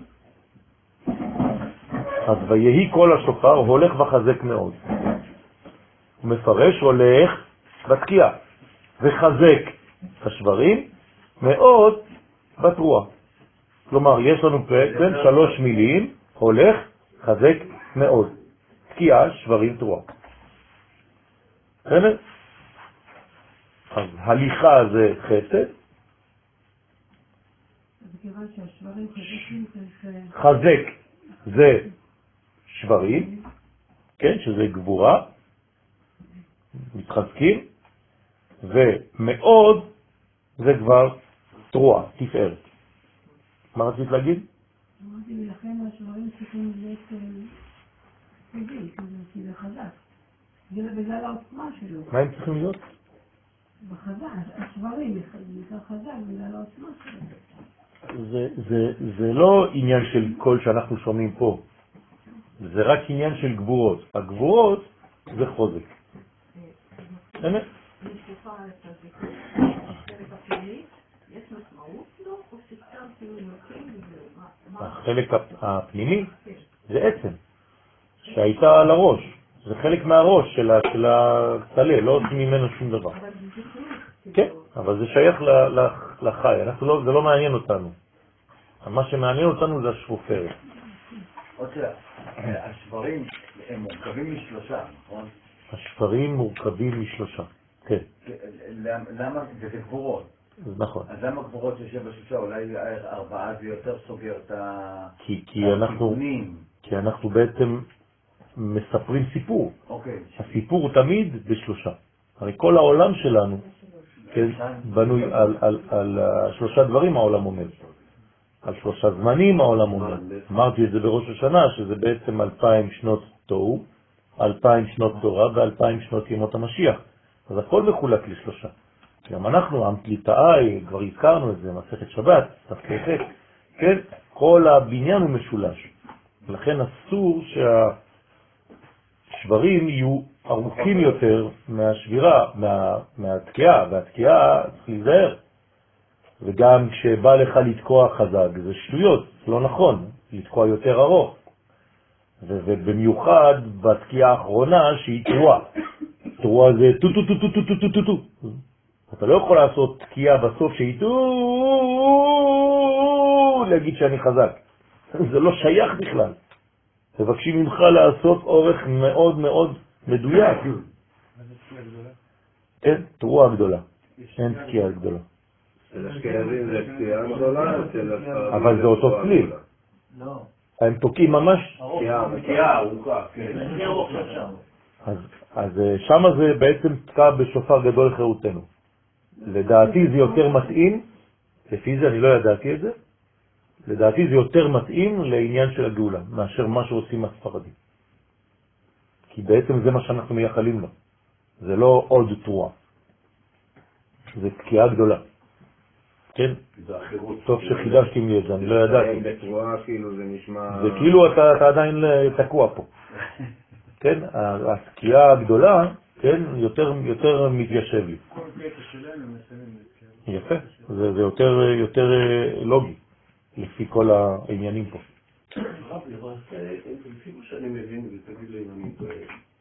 אז ויהי כל השופר הולך וחזק מאוד. הוא מפרש הולך בתקיעה וחזק השברים מאוד בתרועה. כלומר, יש לנו בעצם שלוש מילים, הולך, חזק מאוד. תקיעה, שברים, תרועה. בסדר? אז הליכה זה חסד. חזק זה שברים, כן, שזה גבורה, מתחזקים, ומאוד זה כבר תרועה, תפארת. מה רצית להגיד? אמרתי, לכן השברים צריכים להיות חזק, כי זה חזק. זה בגלל העוצמה שלו. מה הם צריכים להיות? בחזק, השברים יותר חזק בגלל העוצמה שלו. זה, זה, זה לא עניין של קול שאנחנו שומעים פה. זה רק עניין של גבורות. הגבורות זה חוזק. באמת? נשתפה את הזיכוי, החלק הפנימי, יש משמעות לו, או שסתם כאילו נותנים וזהו? החלק הפנימי זה עצם, שהייתה על הראש. זה חלק מהראש של הצלה, לא עושים ממנו שום דבר. כן, אבל זה שייך לחי, זה לא מעניין אותנו. מה שמעניין אותנו זה השפופרת. עוד שאלה, השברים הם מורכבים משלושה, נכון? השברים מורכבים משלושה, כן. למה? זה גבורות. נכון. אז למה גבורות של שבע שלושה? אולי ארבעה זה יותר סוגר את הכיוונים. כי אנחנו בעצם מספרים סיפור. אוקיי. הסיפור הוא תמיד בשלושה. הרי כל העולם שלנו כן, בנוי על, על, על שלושה דברים העולם עומד. על שלושה זמנים העולם עומד. אמרתי את זה בראש השנה, שזה בעצם אלפיים שנות תוהו, אלפיים שנות תורה ואלפיים שנות ימות המשיח. אז הכל מחולק לשלושה. גם אנחנו, אמתליטאי, כבר הזכרנו את זה, מסכת שבת, תפקחת, כן? כל הבניין הוא משולש. לכן אסור שהשברים יהיו ארוכים יותר מהשבירה, מה, מהתקיעה, והתקיעה צריך להיזהר. וגם כשבא לך לתקוע חזק, זה שטויות, לא נכון, לתקוע יותר ארוך. ובמיוחד בתקיעה האחרונה שהיא תרועה. תרועה זה טו טו טו טו טו טו טו טו. אתה לא יכול לעשות תקיעה בסוף שהיא טו, להגיד שאני חזק. זה לא שייך בכלל. מבקשים ממך לעשות אורך מאוד מאוד מדויק. אין, תרועה גדולה. אין תקיעה גדולה. אבל זה אותו צליל. הם תוקעים ממש. תקיעה ארוכה, כן. אז שמה זה בעצם תקע בשופר גדול לחירותנו. לדעתי זה יותר מתאים, לפי זה אני לא ידעתי את זה, לדעתי זה יותר מתאים לעניין של הגאולה, מאשר מה שעושים הספרדים. כי בעצם זה מה שאנחנו מייחלים לו. זה לא עוד תרועה. זה תקיעה גדולה. כן? טוב שחידשתי לי את זה, אני לא ידעתי. זה כאילו אתה עדיין תקוע פה. כן? התקיעה הגדולה, כן? יותר מתיישב לי. יפה. זה יותר לוגי, לפי כל העניינים פה. רבי, לפי מה שאני מבין, ותגיד לי אם אני טועה,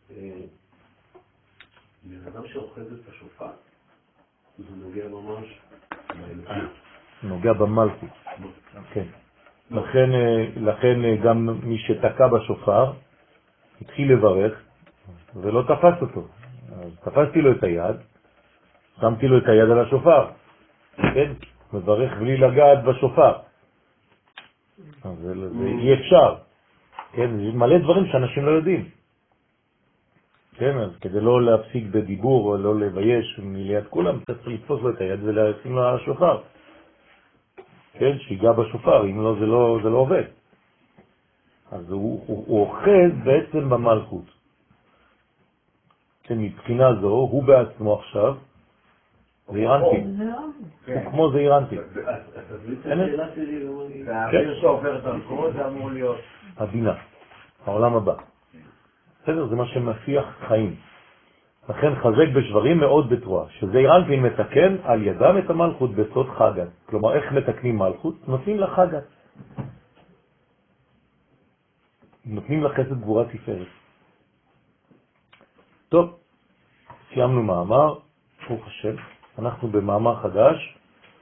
בן אדם שאוחז את השופר, זה נוגע ממש באלוקות. נוגע במלכות. כן. לכן, לכן גם מי שתקע בשופר, התחיל לברך, ולא תפס אותו. אז תפסתי לו את היד, שמתי לו את היד על השופר. כן? מברך בלי לגעת בשופר. אז זה, זה אי אפשר. כן? יש מלא דברים שאנשים לא יודעים. כן? אז כדי לא להפסיק בדיבור או לא לבייש מיליד כולם, צריך לתפוס לו את היד ולשים לו על השופר. כן? שיגע בשופר, אם לא זה לא, זה לא עובד. אז הוא, הוא, הוא אוחז בעצם במלכות. כן, מבחינה זו, הוא בעצמו עכשיו, זעירנטי. הוא כמו זעירנטי. והאוויר שעובר דרכו זה אמור להיות הבינה, העולם הבא. בסדר, זה מה שמפיח חיים. לכן חזק בשברים מאוד בתרועה, שזעירנטי מתקן על ידם את המלכות בסוד חגת. כלומר, איך מתקנים מלכות? נותנים לה חגת. נותנים לה חסד גבורה תפארת. טוב, סיימנו מאמר, ברוך השם, אנחנו במאמר חדש,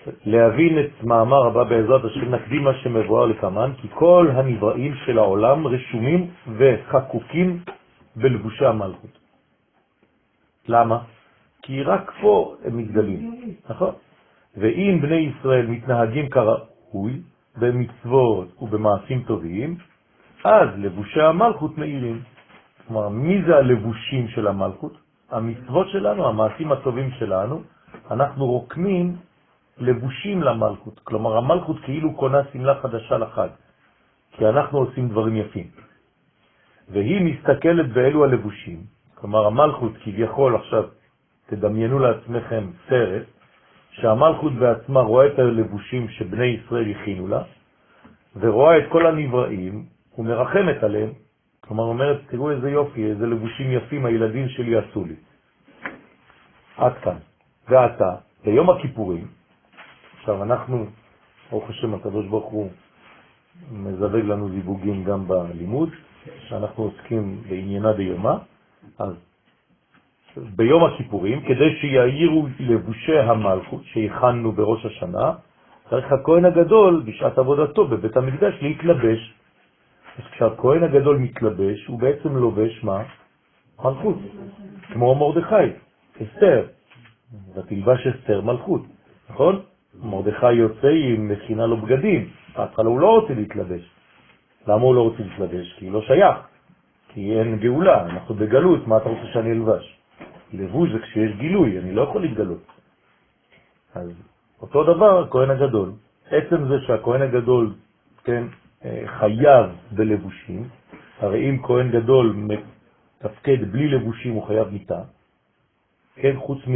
להבין את מאמר הבא בעזרת השם נקדים מה שמבואר לכמן, כי כל הנבראים של העולם רשומים וחקוקים בלבושי המלכות. למה? כי רק פה הם מתגלים, נכון? ואם בני ישראל מתנהגים כראוי במצוות ובמעשים טובים, אז לבושי המלכות מאירים. כלומר, מי זה הלבושים של המלכות? המצוות שלנו, המעשים הטובים שלנו, אנחנו רוקמים לבושים למלכות. כלומר, המלכות כאילו קונה סמלה חדשה לחג, כי אנחנו עושים דברים יפים. והיא מסתכלת באלו הלבושים. כלומר, המלכות כביכול עכשיו, תדמיינו לעצמכם סרט, שהמלכות בעצמה רואה את הלבושים שבני ישראל הכינו לה, ורואה את כל הנבראים ומרחמת עליהם. כלומר, אומרת, תראו איזה יופי, איזה לבושים יפים הילדים שלי עשו לי. עד כאן. ועתה, ביום הכיפורים, עכשיו אנחנו, ברוך השם הקדוש ברוך הוא, מזווג לנו זיווגים גם בלימוד, שאנחנו עוסקים בעניינה דיומה, אז ביום הכיפורים, כדי שיעירו לבושי המלכות שהכנו בראש השנה, צריך הכהן הגדול בשעת עבודתו בבית המקדש להתלבש. אז כשהכהן הגדול מתלבש, הוא בעצם לובש מה? מלכות. כמו מרדכי, אסתר. ותלבש אסתר מלכות, נכון? מרדכי יוצא עם מכינה לו בגדים. ההתחלה הוא לא רוצה להתלבש. למה הוא לא רוצה להתלבש? כי הוא לא שייך. כי אין גאולה, אנחנו בגלות, מה אתה רוצה שאני אלבש? לבוש זה כשיש גילוי, אני לא יכול להתגלות. אז אותו דבר, הכהן הגדול. עצם זה שהכהן הגדול, כן, חייב בלבושים, הרי אם כהן גדול מתפקד בלי לבושים הוא חייב מיטה, כן, חוץ מ...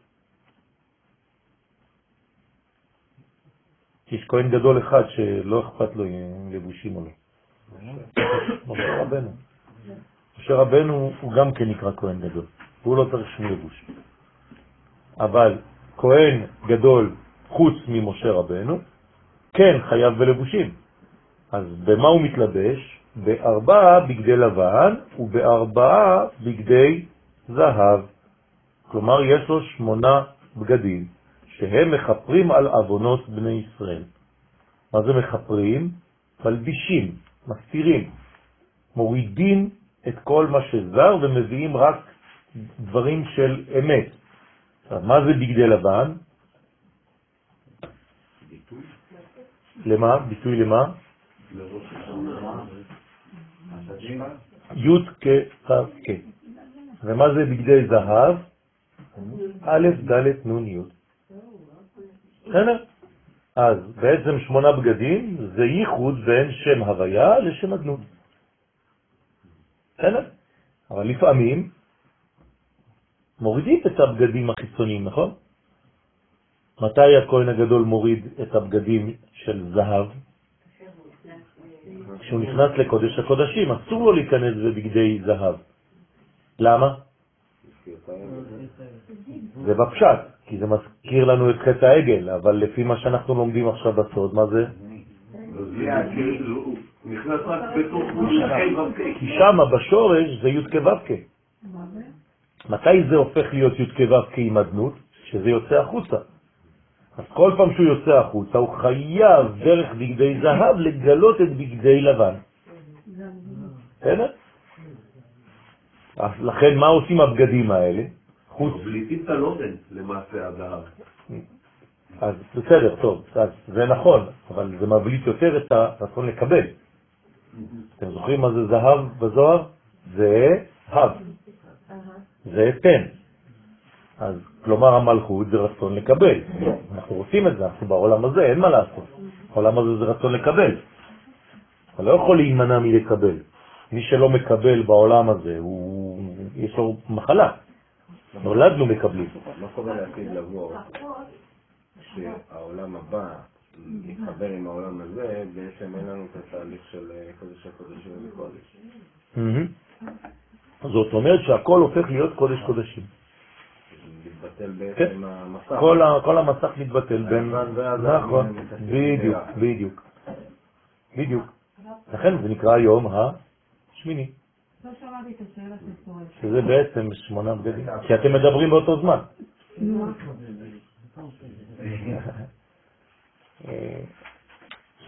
יש כהן גדול אחד שלא אכפת לו עם לבושים או לא. משה רבנו. משה רבנו הוא גם כן נקרא כהן גדול, הוא לא צריך שום לבוש. אבל כהן גדול חוץ ממשה רבנו, כן חייב בלבושים. אז במה הוא מתלבש? בארבעה בגדי לבן ובארבעה בגדי זהב. כלומר יש לו שמונה בגדים שהם מחפרים על אבונות בני ישראל. מה זה מחפרים? מלבישים, מסתירים, מורידים את כל מה שזר ומביאים רק דברים של אמת. אז מה זה בגדי לבן? ביטוי? למה? ביטוי למה? לראש השנה. י' כ' כ'. ומה זה בגדי זהב? א' ד' נ' י'. בסדר? אז בעצם שמונה בגדים זה ייחוד בין שם הוויה לשם אדנות. בסדר? אבל לפעמים מורידים את הבגדים החיצוניים, נכון? מתי הכהן הגדול מוריד את הבגדים של זהב? כשהוא נכנס לקודש הקודשים, אסור לו להיכנס בבגדי זהב. למה? זה בפשט, כי זה מזכיר לנו את חטא העגל, אבל לפי מה שאנחנו לומדים עכשיו בסוד, מה זה? נכנס רק בתוך כי שם בשורש זה י' כ' ו'. מתי זה הופך להיות י' כ' ו' עם אדנות? שזה יוצא החוצה. אז כל פעם שהוא יוצא החוצה הוא חייב דרך בגדי זהב לגלות את בגדי לבן. בסדר? אז לכן מה עושים הבגדים האלה? חוץ... מבליטים את הלובן למעשה הזהב. אז בסדר, טוב, אז זה נכון, אבל זה מבליט יותר את הרצון לקבל. אתם זוכרים מה זה זהב בזוהר? זה הב. זה תן. אז כלומר המלכות זה רצון לקבל. אנחנו רוצים את זה, אנחנו בעולם הזה, אין מה לעשות. העולם הזה זה רצון לקבל. אתה לא יכול להימנע מלקבל. מי שלא מקבל בעולם הזה, הוא... יש לו מחלה. נולדנו מקבלים. מה קורה לעתיד לבוא שהעולם הבא מתחבר עם העולם הזה, בעצם אין לנו את התהליך של קודש הקודשים וקודש. זאת אומרת שהכל הופך להיות קודש קודשים. מתבטל בעצם המסך. כל המסך מתבטל בין... נכון, בדיוק, בדיוק. בדיוק. לכן זה נקרא היום השמיני. לא שמעתי את השאלה של פורש. שזה בעצם שמונה בגדים. כי אתם מדברים באותו זמן.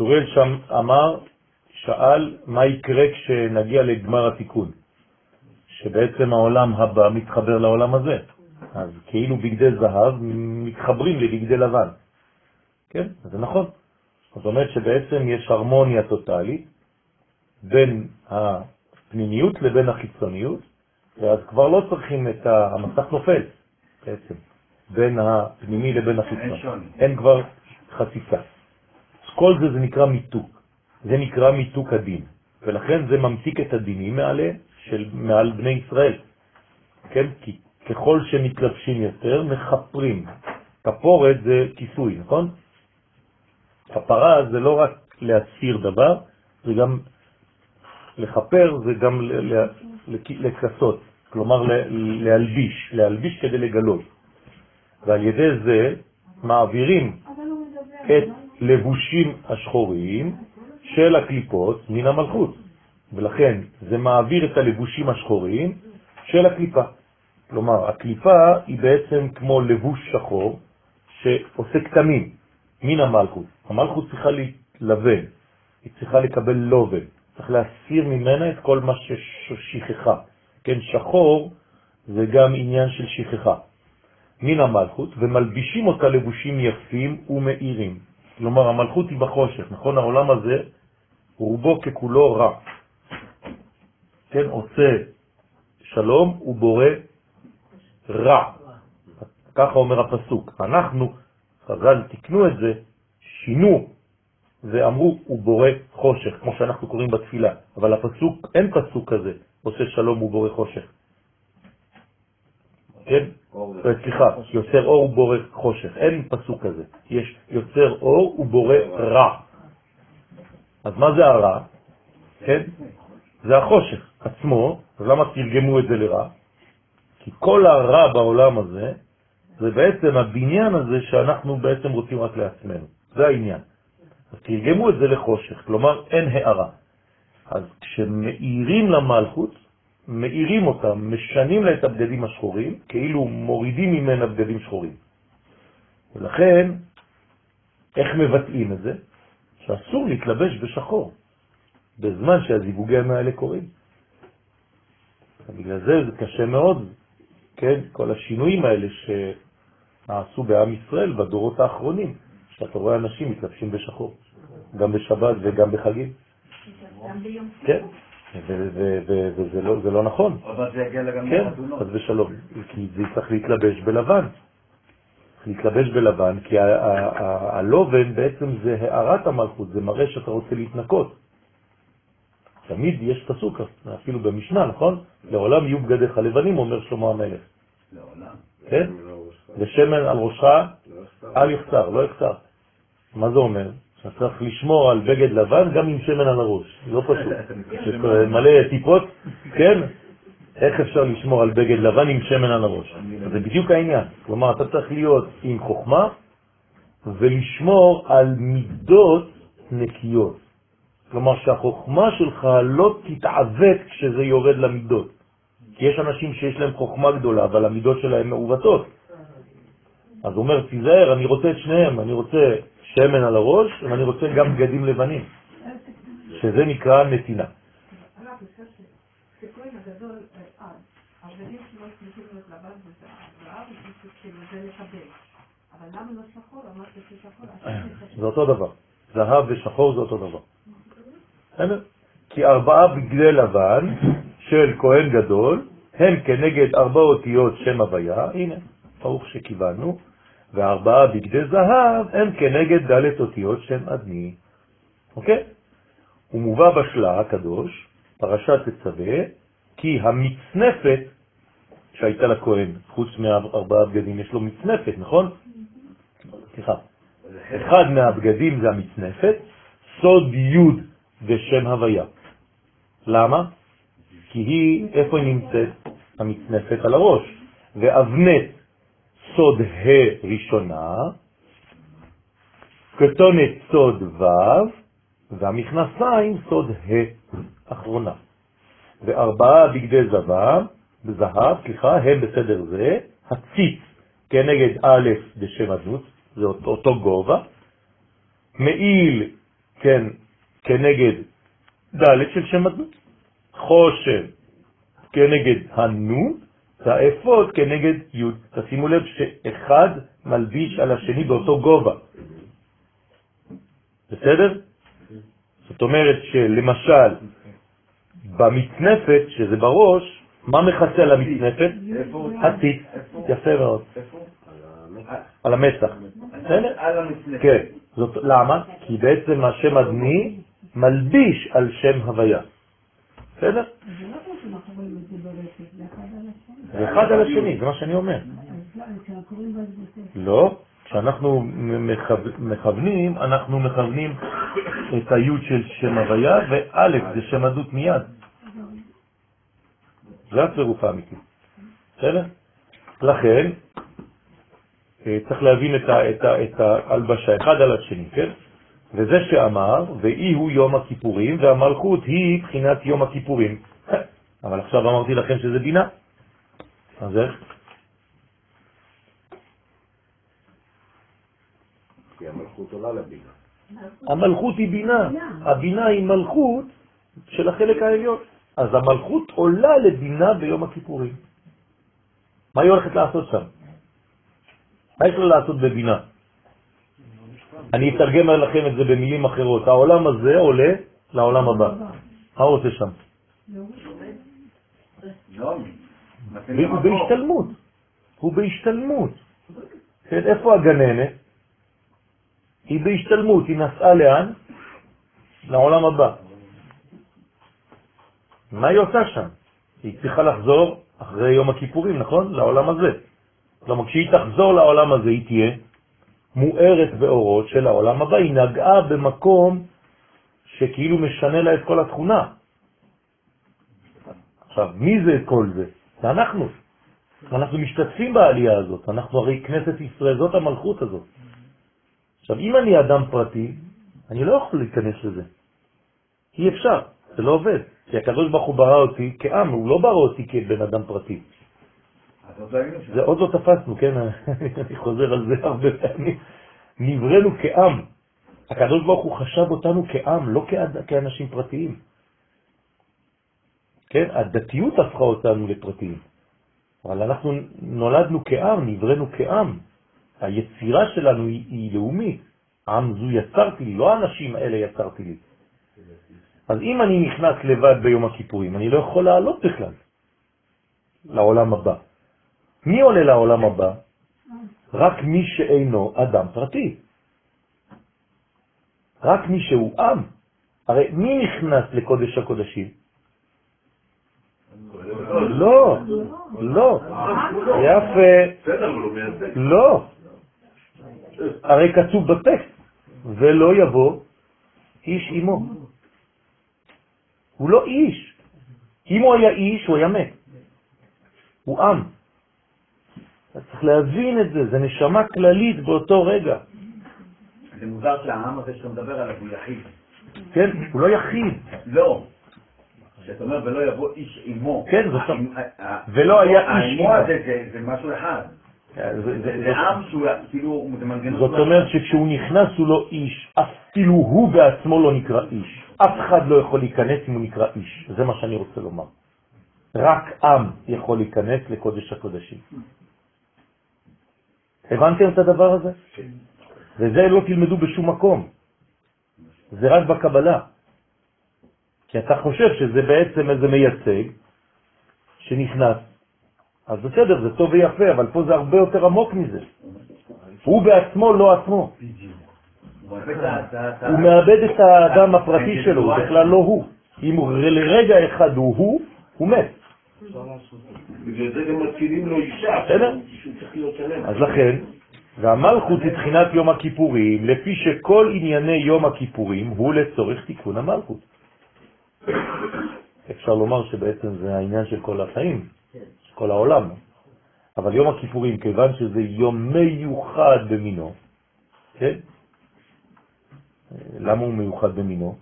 צוריאל שם אמר, שאל מה יקרה כשנגיע לגמר התיקון, שבעצם העולם הבא מתחבר לעולם הזה. אז כאילו בגדי זהב מתחברים לבגדי לבן. כן, זה נכון. זאת אומרת שבעצם יש הרמוניה טוטלית בין הפנימיות לבין החיצוניות, ואז כבר לא צריכים את המסך נופל בעצם, בין הפנימי לבין החיצון. אין כבר חציצה. כל זה זה נקרא מיתוק. זה נקרא מיתוק הדין. ולכן זה ממתיק את הדינים מעלה, של, מעל בני ישראל. כן? כי ככל שמתלבשים יותר, מחפרים. כפורת זה כיסוי, נכון? כפרה זה לא רק להסיר דבר, זה גם לחפר, זה גם לכסות. כלומר להלביש, להלביש כדי לגלות. ועל ידי זה מעבירים את לבושים השחורים של הקליפות מן המלכות. ולכן זה מעביר את הלבושים השחורים של הקליפה. כלומר, הקליפה היא בעצם כמו לבוש שחור שעושה כתמים מן המלכות. המלכות צריכה להתלבן, היא צריכה לקבל לובן. צריך להסיר ממנה את כל מה ששכחה. כן, שחור זה גם עניין של שכחה. מן המלכות, ומלבישים אותה לבושים יפים ומאירים. כלומר, המלכות היא בחושך, נכון? העולם הזה רובו ככולו רע. כן, עושה שלום ובורא רע. ככה אומר הפסוק. אנחנו, חז"ל תקנו את זה, שינו ואמרו הוא בורא חושך, כמו שאנחנו קוראים בתפילה. אבל הפסוק, אין פסוק כזה, עושה שלום ובורא חושך. כן? סליחה, יוצר אור ובורא חושך. אין פסוק כזה. יש יוצר אור ובורא רע. אז מה זה הרע? כן? זה החושך עצמו. אז למה תרגמו את זה לרע? כי כל הרע בעולם הזה, זה בעצם הבניין הזה שאנחנו בעצם רוצים רק לעצמנו. זה העניין. אז תרגמו את זה לחושך. כלומר, אין הערה. אז כשמאירים למלכות, מאירים אותם, משנים לה את הבגדים השחורים, כאילו מורידים ממנה בגדים שחורים. ולכן, איך מבטאים את זה? שאסור להתלבש בשחור, בזמן שהזיווגים האלה קורים. בגלל זה זה קשה מאוד, כן? כל השינויים האלה שנעשו בעם ישראל בדורות האחרונים, שאתה רואה אנשים מתלבשים בשחור, גם בשבת וגם בחגים. כן. וזה לא נכון. אבל זה יגיע גם כן, לחתונות. חס ושלום. כי זה צריך להתלבש בלבן. להתלבש בלבן, כי הלובן בעצם זה הערת המלכות, זה מראה שאתה רוצה להתנקות. תמיד יש פסוק, אפילו במשנה, נכון? לעולם יהיו בגדיך לבנים, אומר שלמה המלך. לעולם. כן? ושמן על ראשך אל יחסר, לא יחסר. מה זה אומר? שאתה צריך לשמור על בגד לבן גם עם שמן על הראש. לא פשוט. מלא טיפות, כן? איך אפשר לשמור על בגד לבן עם שמן על הראש? זה בדיוק העניין. כלומר, אתה צריך להיות עם חוכמה ולשמור על מידות נקיות. כלומר, שהחוכמה שלך לא תתעוות כשזה יורד למידות. כי יש אנשים שיש להם חוכמה גדולה, אבל המידות שלהם מעוותות. אז הוא אומר, תיזהר, אני רוצה את שניהם, אני רוצה שמן על הראש, ואני רוצה גם בגדים לבנים, שזה נקרא נתינה. הרב, שכהן הגדול, הבגדים שלו צריכים להיות לבן וזהב, וזה לקבל. אבל למה לא שחור? אמרת ששחור, זה אותו דבר. זהב ושחור זה אותו דבר. כי ארבעה בגדי לבן של כהן גדול, הם כנגד ארבע אותיות שם הוויה, הנה, ברוך שקיבלנו, וארבעה בגדי זהב הם כנגד דלת אותיות שם אדני. אוקיי? הוא מובא בשלה הקדוש, פרשת תצווה, כי המצנפת שהייתה לכהן, חוץ מארבעה בגדים, יש לו מצנפת, נכון? סליחה. אחד מהבגדים זה המצנפת, סוד יוד ושם הוויה. למה? כי היא, איפה היא נמצאת? המצנפת על הראש. ואבנת סוד ה' ראשונה, כתונת סוד ו', והמכנסיים סוד ה' אחרונה. וארבעה בגדי זהב, זהב, סליחה, הם בסדר זה, הציץ כנגד א' בשם אדנות, זה אותו, אותו גובה, מעיל כן, כנגד ד' של שם אדנות. חושב כנגד הנון, והאפוד כנגד י'. תשימו לב שאחד מלביש על השני באותו גובה. בסדר? זאת אומרת שלמשל, במצנפת, שזה בראש, מה מחסה על המצנפת? הציץ. יפה מאוד. על המצח. על המצנפת. כן. זאת למה? כי בעצם השם אדני מלביש על שם הוויה. בסדר? זה לא כמו שאנחנו רואים את זה ברשת, זה אחד על השני. זה אחד על השני, זה מה שאני אומר. לא, כשאנחנו מכוונים, אנחנו מכוונים את היוד של שם הוויה, וא' זה שם עדות מיד. זה הצירוף האמיתי. בסדר? לכן, צריך להבין את ההלבשה אחד על השני, כן? וזה שאמר, ואי הוא יום הכיפורים, והמלכות היא בחינת יום הכיפורים. אבל עכשיו אמרתי לכם שזה בינה. אז איך? כי המלכות עולה לבינה. המלכות היא בינה. הבינה היא מלכות של החלק העליון. אז המלכות עולה לבינה ביום הכיפורים. מה היא הולכת לעשות שם? מה יש לה לעשות בבינה? אני אתרגם לכם את זה במילים אחרות. העולם הזה עולה לעולם הבא. מה הוא עושה שם? הוא בהשתלמות. הוא בהשתלמות. איפה הגננת? היא בהשתלמות. היא נסעה לאן? לעולם הבא. מה היא עושה שם? היא צריכה לחזור אחרי יום הכיפורים, נכון? לעולם הזה. כלומר, כשהיא תחזור לעולם הזה, היא תהיה מוארת באורות של העולם הבא. היא נגעה במקום שכאילו משנה לה את כל התכונה. עכשיו, מי זה כל זה? זה אנחנו. אנחנו משתתפים בעלייה הזאת. אנחנו הרי כנסת ישראל, זאת המלכות הזאת. עכשיו, אם אני אדם פרטי, אני לא יכול להיכנס לזה. אי אפשר, זה לא עובד. כי הקדוש ברוך הוא ברא אותי כעם, הוא לא ברא אותי כבן אדם פרטי. זה עוד לא תפסנו, כן? אני חוזר על זה הרבה פעמים. נבראנו כעם. הקדוש ברוך הוא חשב אותנו כעם, לא כאנשים פרטיים. כן? הדתיות הפכה אותנו לפרטיים. אבל אנחנו נולדנו כעם, נבראנו כעם. היצירה שלנו היא, היא לאומית. עם זו יצרתי לי, לא האנשים האלה יצרתי לי. אז אם אני נכנס לבד ביום הכיפורים, אני לא יכול לעלות בכלל לעולם הבא. מי עולה לעולם הבא? רק מי שאינו אדם פרטי. רק מי שהוא עם. הרי מי נכנס לקודש הקודשים? לא, לא. יפה. לא. הרי כתוב בטקסט, ולא יבוא איש עמו. הוא לא איש. אם הוא היה איש, הוא היה מת. הוא עם. אתה צריך להבין את זה, זה נשמה כללית באותו רגע. זה מוזר שהעם הזה שאתה מדבר עליו הוא יחיד. כן, הוא לא יחיד. לא. שאתה אומר ולא יבוא איש עמו. כן, זאת אומרת. ולא היה איש עמו. העמו הזה זה משהו אחד. זה עם שהוא כאילו, זה מנגנון. זאת אומרת שכשהוא נכנס הוא לא איש, אפילו הוא בעצמו לא נקרא איש. אף אחד לא יכול להיכנס אם הוא נקרא איש. זה מה שאני רוצה לומר. רק עם יכול להיכנס לקודש הקודשים. הבנתם את הדבר הזה? וזה לא תלמדו בשום מקום. זה רק בקבלה. כי אתה חושב שזה בעצם איזה מייצג שנכנס. אז בסדר, זה טוב ויפה, אבל פה זה הרבה יותר עמוק מזה. הוא בעצמו לא עצמו. הוא מאבד את האדם הפרטי שלו, הוא בכלל לא הוא. אם הוא לרגע אחד הוא הוא, הוא מת. בגלל זה גם מתקינים לו אישה. אז לכן, והמלכות היא תחינת יום הכיפורים, לפי שכל ענייני יום הכיפורים הוא לצורך תיקון המלכות. אפשר לומר שבעצם זה העניין של כל החיים, של כל העולם. אבל יום הכיפורים, כיוון שזה יום מיוחד במינו, כן? למה הוא מיוחד במינו?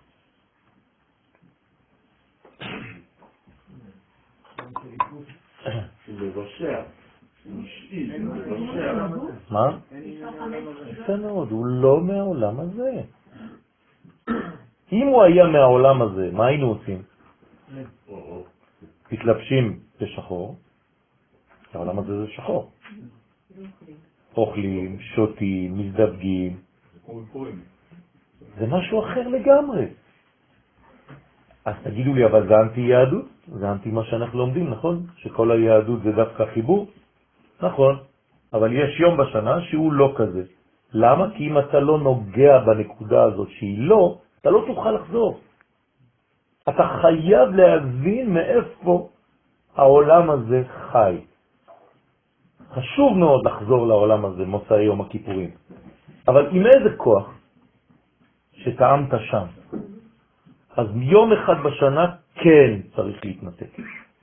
מבשע. מה? יפה מאוד, הוא לא מהעולם הזה. אם הוא היה מהעולם הזה, מה היינו עושים? מתלבשים בשחור, העולם הזה זה שחור. אוכלים, שותים, מזדווגים. זה משהו אחר לגמרי. אז תגידו לי, אבל זה אנטי יהדות? זה אנטי מה שאנחנו לומדים, נכון? שכל היהדות זה דווקא חיבור? נכון. אבל יש יום בשנה שהוא לא כזה. למה? כי אם אתה לא נוגע בנקודה הזאת שהיא לא, אתה לא תוכל לחזור. אתה חייב להבין מאיפה העולם הזה חי. חשוב מאוד לחזור לעולם הזה, מוצאי יום הכיפורים. אבל עם איזה כוח שטעמת שם. אז יום אחד בשנה כן צריך להתנתק.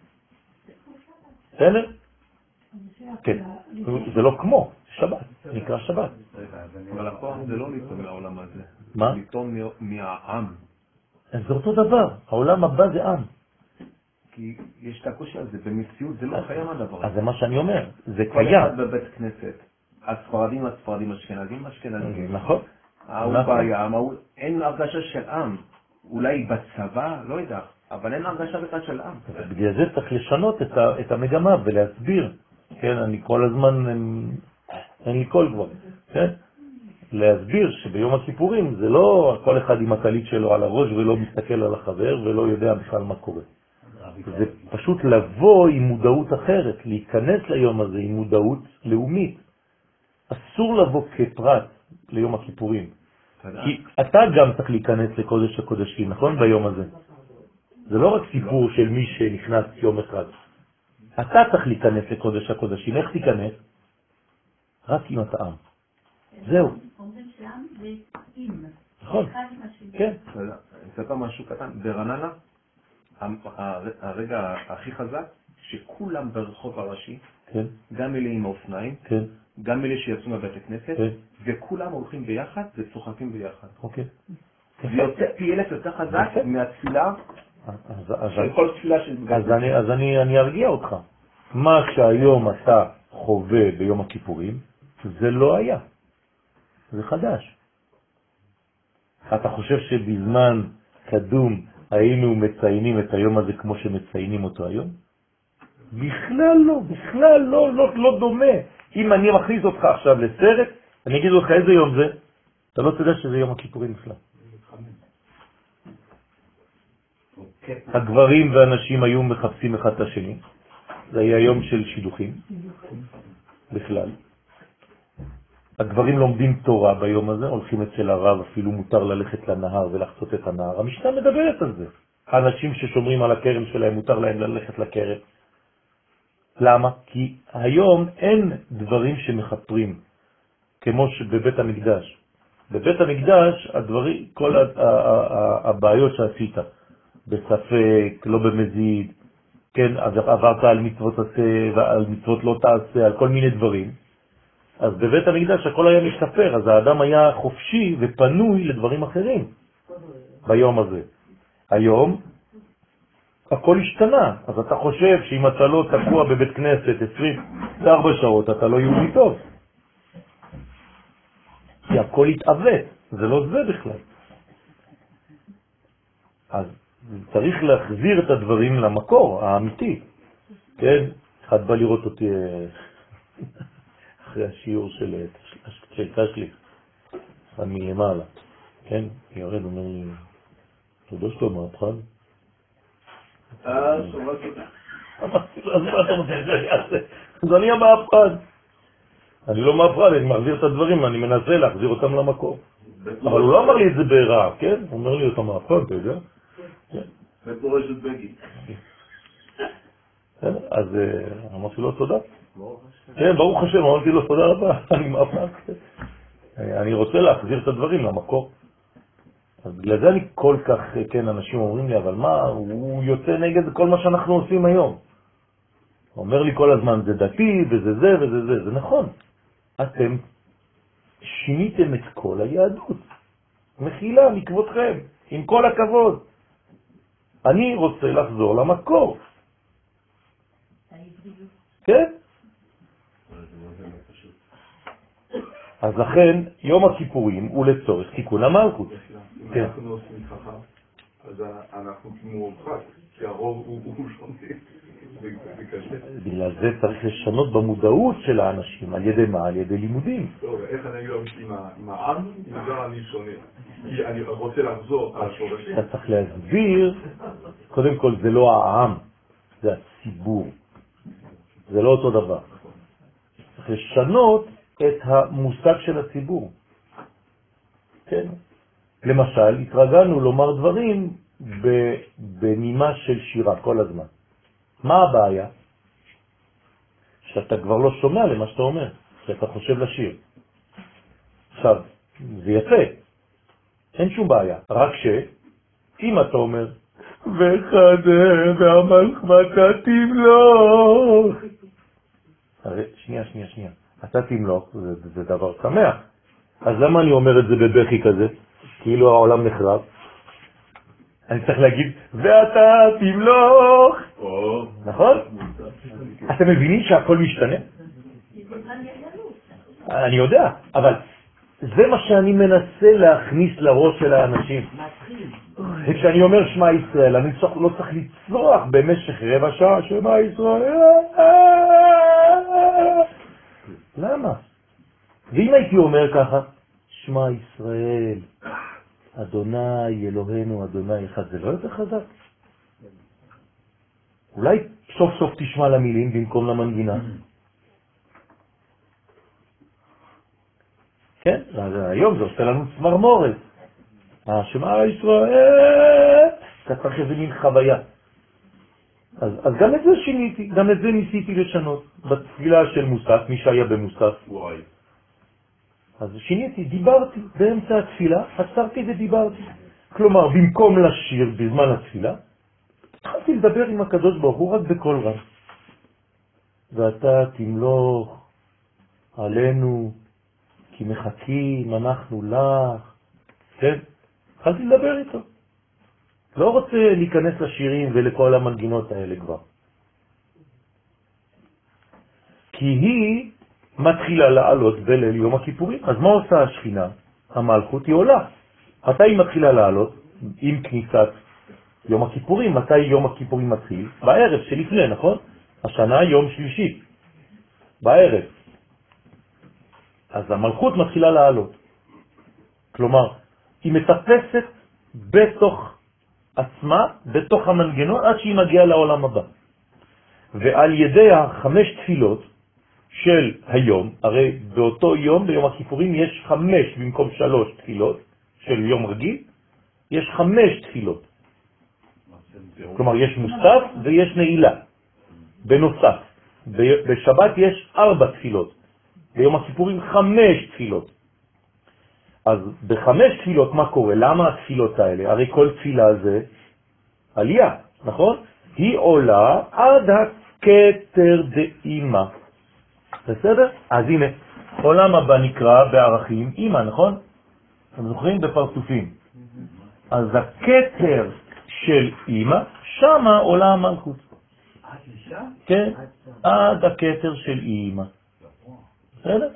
בסדר? כן. זה לא כמו, שבת, נקרא שבת. אבל הכוח זה לא ליטום לעולם הזה. מה? ליטום מהעם. זה אותו דבר, העולם הבא זה עם. כי יש את הקושי הזה, במציאות זה לא קיים הדבר. אז זה מה שאני אומר, זה כל קיים. אחד בבית כנסת, הספרדים, הספרדים, אשכנזים, אשכנזים. נכון. ההוא בים, אין הרגשה של עם. אולי בצבא, לא יודע, אבל אין הרגשה בכלל של עם. בגלל זה צריך לשנות את, ה, את המגמה ולהסביר. כן, אני כל הזמן, אין לי קול כבר. כן? להסביר שביום הכיפורים זה לא כל אחד עם הטלית שלו על הראש ולא מסתכל על החבר ולא יודע בכלל מה קורה. זה פשוט לבוא עם מודעות אחרת, להיכנס ליום הזה עם מודעות לאומית. אסור לבוא כפרט ליום הכיפורים. כי אתה גם צריך להיכנס לקודש הקודשים, נכון? ביום הזה. זה לא רק סיפור של מי שנכנס יום אחד. אתה צריך להיכנס לקודש הקודשים. איך תיכנס? רק אם אתה עם. זהו. אומרים שעם זה עם. נכון. כן. אני אספר משהו קטן. ברעננה, הרגע הכי חזק, שכולם ברחוב הראשי, גם אלה עם האופניים, גם אלה שיצאו מבית הכנסת, וכולם הולכים ביחד וצוחקים ביחד. אוקיי. זה יוצא פי אלף יותר חזק מהתפילה של כל תפילה של בגלל. אז אני ארגיע אותך. מה שהיום אתה חווה ביום הכיפורים, זה לא היה. זה חדש. אתה חושב שבזמן קדום היינו מציינים את היום הזה כמו שמציינים אותו היום? בכלל לא, בכלל לא, לא, לא דומה. אם אני מכניס אותך עכשיו לסרט, אני אגיד לך איזה יום זה, אתה לא תדע שזה יום הכיפורים בכלל. הגברים והנשים היו מחפשים אחד את השני. זה היה יום של שידוכים בכלל. הגברים לומדים תורה ביום הזה, הולכים אצל הרב, אפילו מותר ללכת לנהר ולחצות את הנהר. המשנה מדברת על זה. האנשים ששומרים על הכרם שלהם, מותר להם ללכת לכרם. למה? כי היום אין דברים שמחפרים, כמו שבבית המקדש. בבית המקדש, הדברים, כל הבעיות שעשית, בספק, לא במזיד, כן, עברת על מצוות עשה ועל מצוות לא תעשה, על כל מיני דברים. אז בבית המקדש הכל היה משתפר, אז האדם היה חופשי ופנוי לדברים אחרים ביום הזה. היום הכל השתנה, אז אתה חושב שאם אתה לא תקוע בבית כנסת עשרים וארבע שעות, אתה לא יהודי טוב. כי הכל התעוות, זה לא זה בכלל. אז צריך להחזיר את הדברים למקור האמיתי. כן? אחד בא לראות אותי אחרי השיעור של, של תשליך, אחד מלמעלה. כן? יורד אומר לי, תודה שאתה מהפכן. אה, סובלת אותה. אמרתי לו, אז מה אתה רוצה שאני אעשה? אז אני המהפכן. אני לא מהפכן, אני מחזיר את הדברים, אני מנסה להחזיר אותם למקור. אבל הוא לא אמר לי את זה ברע, כן? הוא אומר לי, אתה מהפכן, אתה יודע? מפורשת בגי. אז אמרתי לו תודה. כן, ברוך השם, אמרתי לו תודה רבה, אני מהפכן. אני רוצה להחזיר את הדברים למקור. אז בגלל זה אני כל כך, כן, אנשים אומרים לי, אבל מה, הוא יוצא נגד כל מה שאנחנו עושים היום. הוא אומר לי כל הזמן, זה דתי, וזה זה, וזה זה. זה נכון. אתם שיניתם את כל היהדות. מחילה מכבודכם, עם כל הכבוד. אני רוצה לחזור למקור. כן? אז לכן יום הכיפורים הוא לצורך תיקון המלכות. אם אנחנו עושים ככה, אז אנחנו כמו פרט, כי הרוב הוא שונה. בגלל זה צריך לשנות במודעות של האנשים, על ידי מה? על ידי לימודים. טוב, איך אני היום עם העם, אם גם אני שונה? כי אני רוצה לחזור על השורשים. אתה צריך להסביר, קודם כל זה לא העם, זה הציבור. זה לא אותו דבר. צריך לשנות את המושג של הציבור. כן? למשל, התרגלנו לומר דברים בנימה של שירה כל הזמן. מה הבעיה? שאתה כבר לא שומע למה שאתה אומר, שאתה חושב לשיר. עכשיו, זה יפה, אין שום בעיה, רק שאם אתה אומר, וחדה והמלך מצא תמלוך, הרי שנייה, שנייה, שנייה, אתה תמלוך, זה, זה דבר שמח. אז למה אני אומר את זה בבכי כזה? כאילו העולם נחרב. אני צריך להגיד, ואתה תמלוך. נכון? אתם מבינים שהכל משתנה? אני יודע, אבל זה מה שאני מנסה להכניס לראש של האנשים. וכשאני אומר שמע ישראל, אני לא צריך לצרוח במשך רבע שעה, שמע ישראל. למה? ואם הייתי אומר ככה, שמע ישראל, אדוני אלוהינו, אדוני אחד, זה לא יותר חזק? אולי סוף סוף תשמע למילים במקום למנגינה. כן, אז היום זה עושה לנו צמרמורת. שמע ישראל, אתה צריך איזה מין חוויה. אז, אז גם את זה שיניתי, גם את זה ניסיתי לשנות. בתפילה של מוסף, מי שהיה במוסף. וואי. אז שיניתי, דיברתי באמצע התפילה, עצרתי ודיברתי. כלומר, במקום לשיר בזמן התפילה, התחלתי לדבר עם הקדוש ברוך הוא רק בקול רם. ואתה תמלוך עלינו, כי מחכים אנחנו לך. כן? התחלתי לדבר איתו. לא רוצה להיכנס לשירים ולכל המנגינות האלה כבר. כי היא מתחילה לעלות בליל יום הכיפורים. אז מה עושה השכינה? המלכות היא עולה. מתי היא מתחילה לעלות? עם כניסת יום הכיפורים. מתי יום הכיפורים מתחיל? בערב שלפני, נכון? השנה יום שלישי. בערב. אז המלכות מתחילה לעלות. כלומר, היא מטפסת בתוך עצמה, בתוך המנגנון, עד שהיא מגיעה לעולם הבא. ועל ידי החמש תפילות של היום, הרי באותו יום, ביום הכיפורים, יש חמש במקום שלוש תפילות של יום רגיל, יש חמש תפילות. כלומר, יש מוסף ויש נעילה. בנוסף, בשבת יש ארבע תפילות. ביום הכיפורים חמש תפילות. אז בחמש תפילות מה קורה? למה התפילות האלה? הרי כל תפילה זה עלייה, נכון? היא עולה עד הכתר דאמא. בסדר? אז הנה, עולם הבא נקרא בערכים אמא, נכון? אתם זוכרים? בפרצופים. אז הכתר של אמא, שמה עולה המלכות. עד לשם? כן, עד הכתר של אמא. בסדר?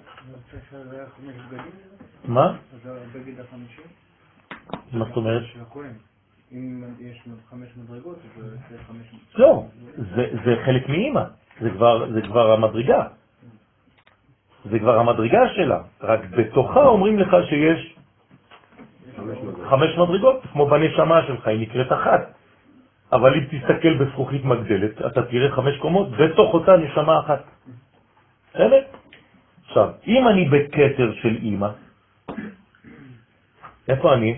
מה? זה בגיד החמישי? מה זאת אומרת? אם יש חמש מדרגות, זה חמש... לא, זה חלק מאמא. זה כבר המדרגה. זה כבר המדרגה שלה. רק בתוכה אומרים לך שיש חמש מדרגות, כמו בנשמה שלך, היא נקראת אחת. אבל אם תסתכל בזכוכית מגדלת, אתה תראה חמש קומות בתוך אותה נשמה אחת. בסדר? עכשיו, אם אני בכתר של אמא, איפה אני?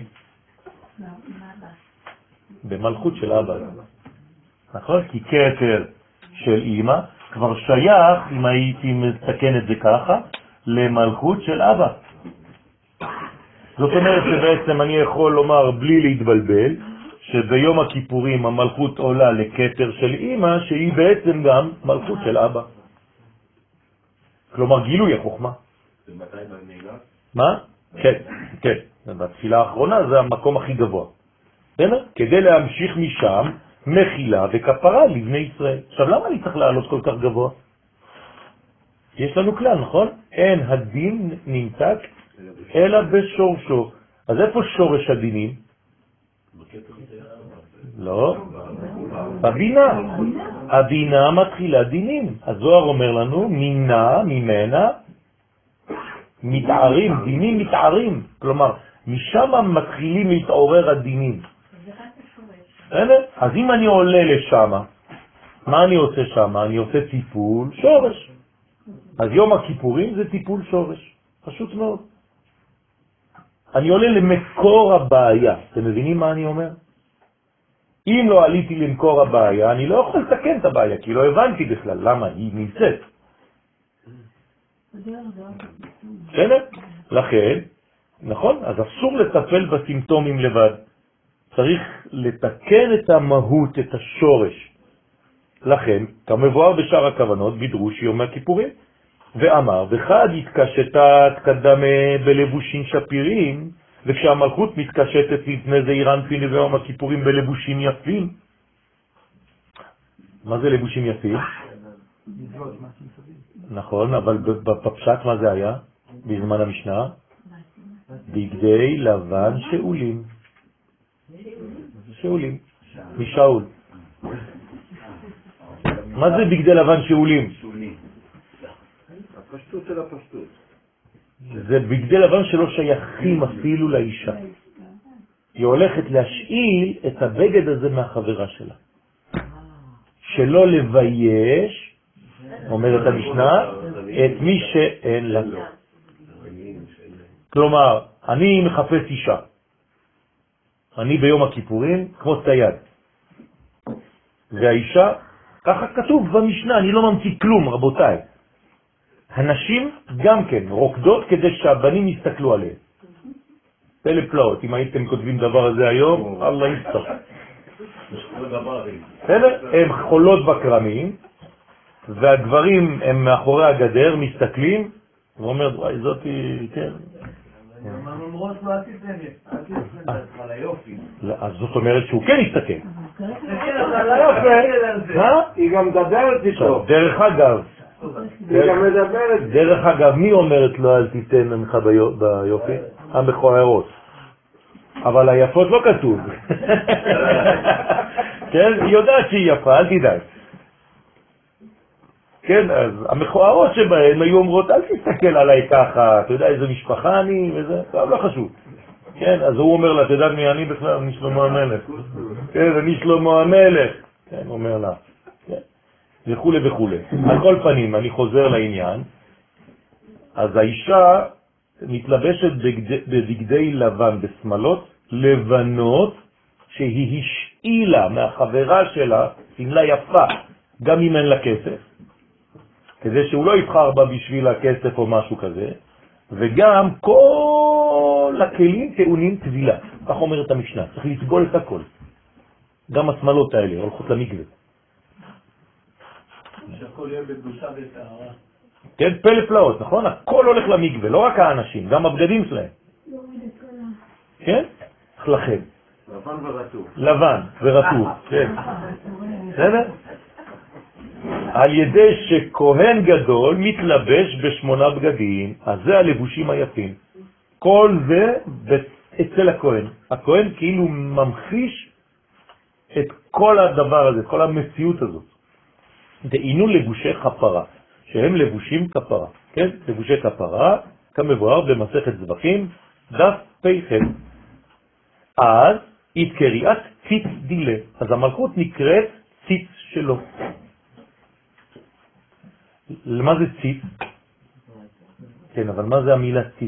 במלכות של אבא. נכון? כי כתר של אמא כבר שייך, אם הייתי מתקן את זה ככה, למלכות של אבא. זאת אומרת שבעצם אני יכול לומר בלי להתבלבל, שביום הכיפורים המלכות עולה לכתר של אמא, שהיא בעצם גם מלכות של אבא. כלומר גילוי החוכמה. זה מתי בנעילה? מה? כן, כן. בתפילה האחרונה זה המקום הכי גבוה. כדי להמשיך משם מחילה וכפרה לבני ישראל. עכשיו למה אני צריך לעלות כל כך גבוה? יש לנו כלל, נכון? אין הדין נמתק אלא בשורשו. אז איפה שורש הדינים? לא, בבינה. הבינה מתחילה דינים. הזוהר אומר לנו, מינה, ממנה, מתערים, דינים מתערים. כלומר, משם מתחילים להתעורר הדינים. אז אם אני עולה לשם, מה אני עושה שם? אני עושה טיפול שורש. אז יום הכיפורים זה טיפול שורש. פשוט מאוד. אני עולה למקור הבעיה. אתם מבינים מה אני אומר? אם לא עליתי למקור הבעיה, אני לא יכול לתקן את הבעיה, כי לא הבנתי בכלל למה היא נמצאת. בסדר? לכן, נכון? אז אסור לטפל בסימפטומים לבד. צריך לתקן את המהות, את השורש. לכן, כמבואר בשאר הכוונות, בדרוש יום הכיפורים, ואמר, וחד התקשתה תקדמה בלבושים שפירים, וכשהמלכות מתקשטת לפני זעיר אנפין ויום הכיפורים בלבושים יפים. מה זה לבושים יפים? נכון, אבל בפשט מה זה היה? בזמן המשנה? בגדי לבן שאולים. שאולים. משאול. מה זה בגדי לבן שאולים? הפשטות של הפשטות. זה בגדי לבן שלא שייכים אפילו לאישה. היא הולכת להשאיל את הבגד הזה מהחברה שלה. שלא לבייש, אומרת המשנה, את מי שאין לה. כלומר, אני מחפש אישה. אני ביום הכיפורים כמו צייד. והאישה, ככה כתוב במשנה, אני לא ממציא כלום, רבותיי. הנשים גם כן רוקדות כדי שהבנים יסתכלו עליהם. פלא פלאות, אם הייתם כותבים דבר הזה היום, אללה יסתכל. הן חולות בקרמים, והגברים הם מאחורי הגדר, מסתכלים, ואומר, וואי, זאתי, כן. אומרות לא עשיתנת, עשיתנת על היופי. אז זאת אומרת שהוא כן יסתכל. היא גם מדברת איתו. דרך אגב, היא גם מדברת. דרך אגב, מי אומרת לו אל תיתן ממך ביופי? המכוערות. אבל היפות לא כתוב. כן, היא יודעת שהיא יפה, אל תדאג. כן, אז המכוערות שבהן היו אומרות, אל תסתכל עליי ככה, אתה יודע איזה משפחה אני וזה, טוב, לא חשוב. כן, אז הוא אומר לה, אתה יודע מי אני בכלל? אני שלמה המלך. כן, אני שלמה המלך. כן, אומר לה. כן. וכו' וכו'. על כל פנים, אני חוזר לעניין. אז האישה מתלבשת בבגדי לבן, בסמלות לבנות, שהיא השאילה מהחברה שלה, סמלה יפה, גם אם אין לה כסף, כדי שהוא לא יבחר בה בשביל הכסף או משהו כזה, וגם כל הכלים טעונים טבילה. כך אומרת המשנה, צריך לטבול את הכל. גם הסמלות האלה הולכות למקווה. שהכל יהיה בקדושה וטהרה. כן, פלא פלאות, נכון? הכל הולך למקווה, לא רק האנשים, גם הבגדים שלהם. כן? לכם. לבן ורטוב. לבן ורטוב, כן. בסדר? על ידי שכהן גדול מתלבש בשמונה בגדים, אז זה הלבושים היפים. כל זה אצל הכהן. הכהן כאילו ממחיש את כל הדבר הזה, כל המציאות הזאת. דהינו לבושי כפרה, שהם לבושים כפרה. כן? לבושי כפרה, כמבואר במסכת זבחים, דף פ"ח. אז התקריאת ציץ דילה. אז המלכות נקראת ציץ שלו. למה זה ציץ? כן, אבל מה זה המילה ציץ?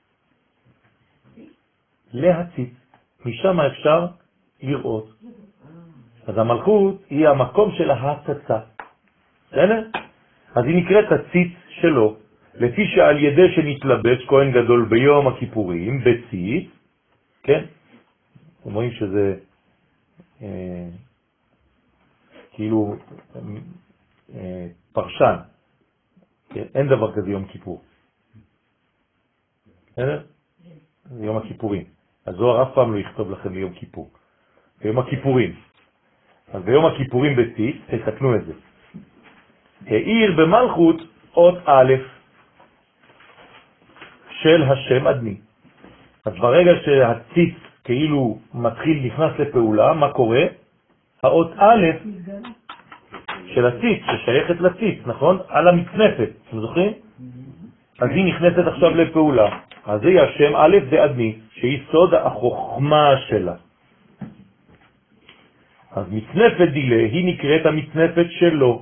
להציץ. משם אפשר לראות. אז המלכות היא המקום של ההצצה. בסדר? אז היא נקראת הציץ שלו, לפי שעל ידי שנתלבש כהן גדול ביום הכיפורים, בציץ, כן? אומרים שזה אה, כאילו אה, פרשן. כן? אין דבר כזה יום כיפור. בסדר? זה יום הכיפורים. הזוהר אף פעם לא יכתוב לכם ליום כיפור. ביום הכיפורים. אז ביום הכיפורים בציץ, תתקנו את זה. העיר במלכות אות א' של השם אדני. אז ברגע שהציץ כאילו מתחיל, נכנס לפעולה, מה קורה? האות א' של הציץ, ששייכת לציץ, נכון? על המצנפת, אתם זוכרים? אז היא נכנסת עכשיו לפעולה. אז זה השם א' דאדני, שהיא סוד החוכמה שלה. אז מצנפת דילה היא נקראת המצנפת שלו.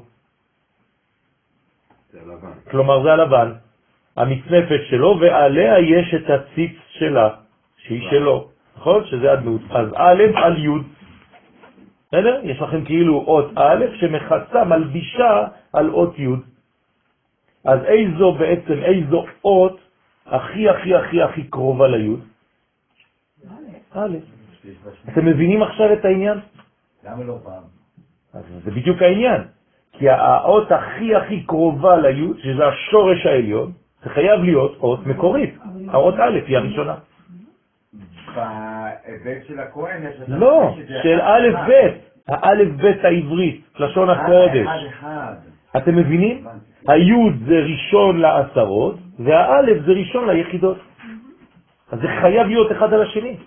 זה הלבן. כלומר זה הלבן. המצנפת שלו, ועליה יש את הציץ שלה, שהיא שלו. נכון? שזה אדנות. אז א' על י'. בסדר? יש לכם כאילו אות א' שמחצה, מלבישה על אות י'. אז איזו בעצם, איזו אות הכי הכי הכי הכי קרובה לי'? א'. אתם מבינים עכשיו את העניין? למה לא פעם? אז זה בדיוק העניין. כי האות הכי הכי קרובה לי', שזה השורש העליון, זה חייב להיות אות מקורית. האות א' היא הראשונה. בהיבט של הכהן יש את לא, של א' ב', האלף ב' העברית, לשון הקודש. אתם מבינים? היוד זה ראשון לעשרות, והאלף זה ראשון ליחידות. אז זה חייב להיות אחד על השני.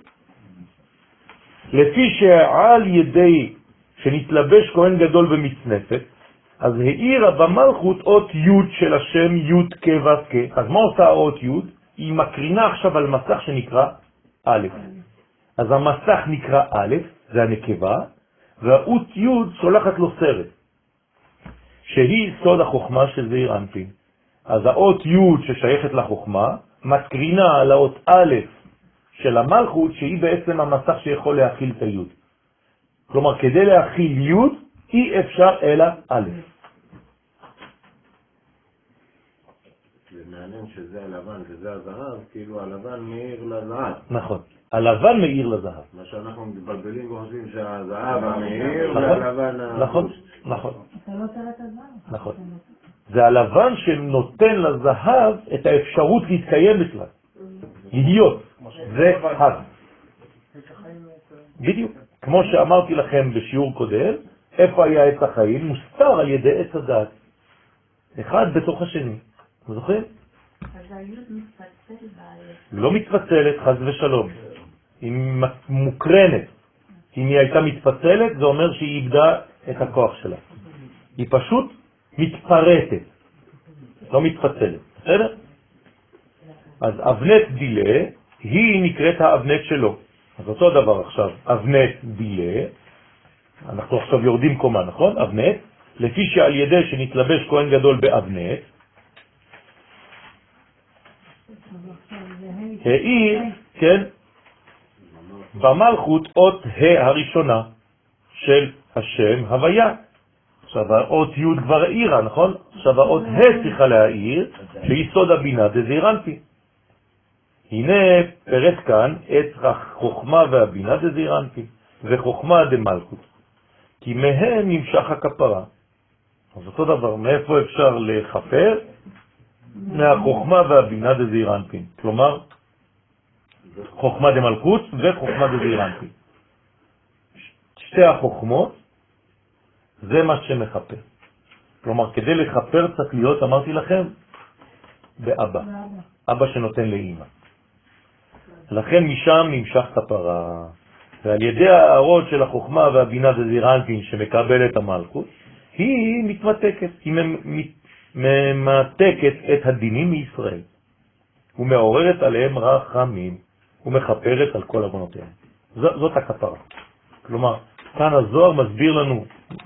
לפי שעל ידי שנתלבש כהן גדול במצנפת, אז העירה במלכות אות יוד של השם יוד כבסקה. אז מה עושה האות יוד? היא מקרינה עכשיו על מסך שנקרא א'. אז המסך נקרא א', זה הנקבה, והאות יוד שולחת לו סרט, שהיא סוד החוכמה של זעיר אנפין. אז האות יוד ששייכת לחוכמה מקרינה על האות א' של המלכות, שהיא בעצם המסך שיכול להכיל את היוד. כלומר, כדי להכיל יוד אי אפשר אלא א'. זה מעניין שזה הלבן וזה הזהב, כאילו הלבן מאיר לזהב. נכון, הלבן מאיר לזהב. מה שאנחנו מתבלבלים וחושבים שהזהב המאיר והלבן ה... נכון, נכון. אתה לא תראה את הזמן. נכון. זה הלבן שנותן לזהב את האפשרות להתקיים בכלל. להיות. זה הב. בדיוק. כמו שאמרתי לכם בשיעור קודם, איפה היה עץ החיים? מוסתר על ידי עץ הדעת. אחד בתוך השני. אתם זוכרים? אז היוד מתפצל באלף. לא מתפצלת, חס ושלום. היא מוקרנת. אם היא הייתה מתפצלת, זה אומר שהיא איבדה את הכוח שלה. היא פשוט מתפרטת. לא מתפצלת. בסדר? אז אבנת דילה, היא נקראת האבנת שלו. אז אותו דבר עכשיו. אבנת דילה, אנחנו עכשיו יורדים קומה, נכון? אבנת, לפי שעל ידי שנתלבש כהן גדול באבנת, העיר, כן, במלכות אות ה' הראשונה של השם הוויה. עכשיו האות י' כבר העירה, נכון? עכשיו האות ה' צריכה להעיר, שהיא סוד הבינה דזעיר אנפין. הנה פרט כאן את החוכמה והבינה דזעיר אנפין, וחוכמה דמלכות, כי מהם נמשך הכפרה. אז אותו דבר, מאיפה אפשר לחפר? מהחוכמה והבינה דזעיר אנפין. כלומר, חוכמה דמלכות וחוכמה דזעיר אנפין. שתי החוכמות, זה מה שמחפר. כלומר, כדי לחפר צריך להיות, אמרתי לכם, באבא. אבא שנותן לאמא. לכן משם נמשך כפרה. ועל ידי הארות של החוכמה והבינה דזעיר אנפין שמקבל את המלכות, היא מתמתקת, היא ממתקת את הדינים מישראל. ומעוררת עליהם רחמים, ומחפרת על כל עוונותיהם. זאת, זאת הכפרה. כלומר, כאן הזוהר מסביר לנו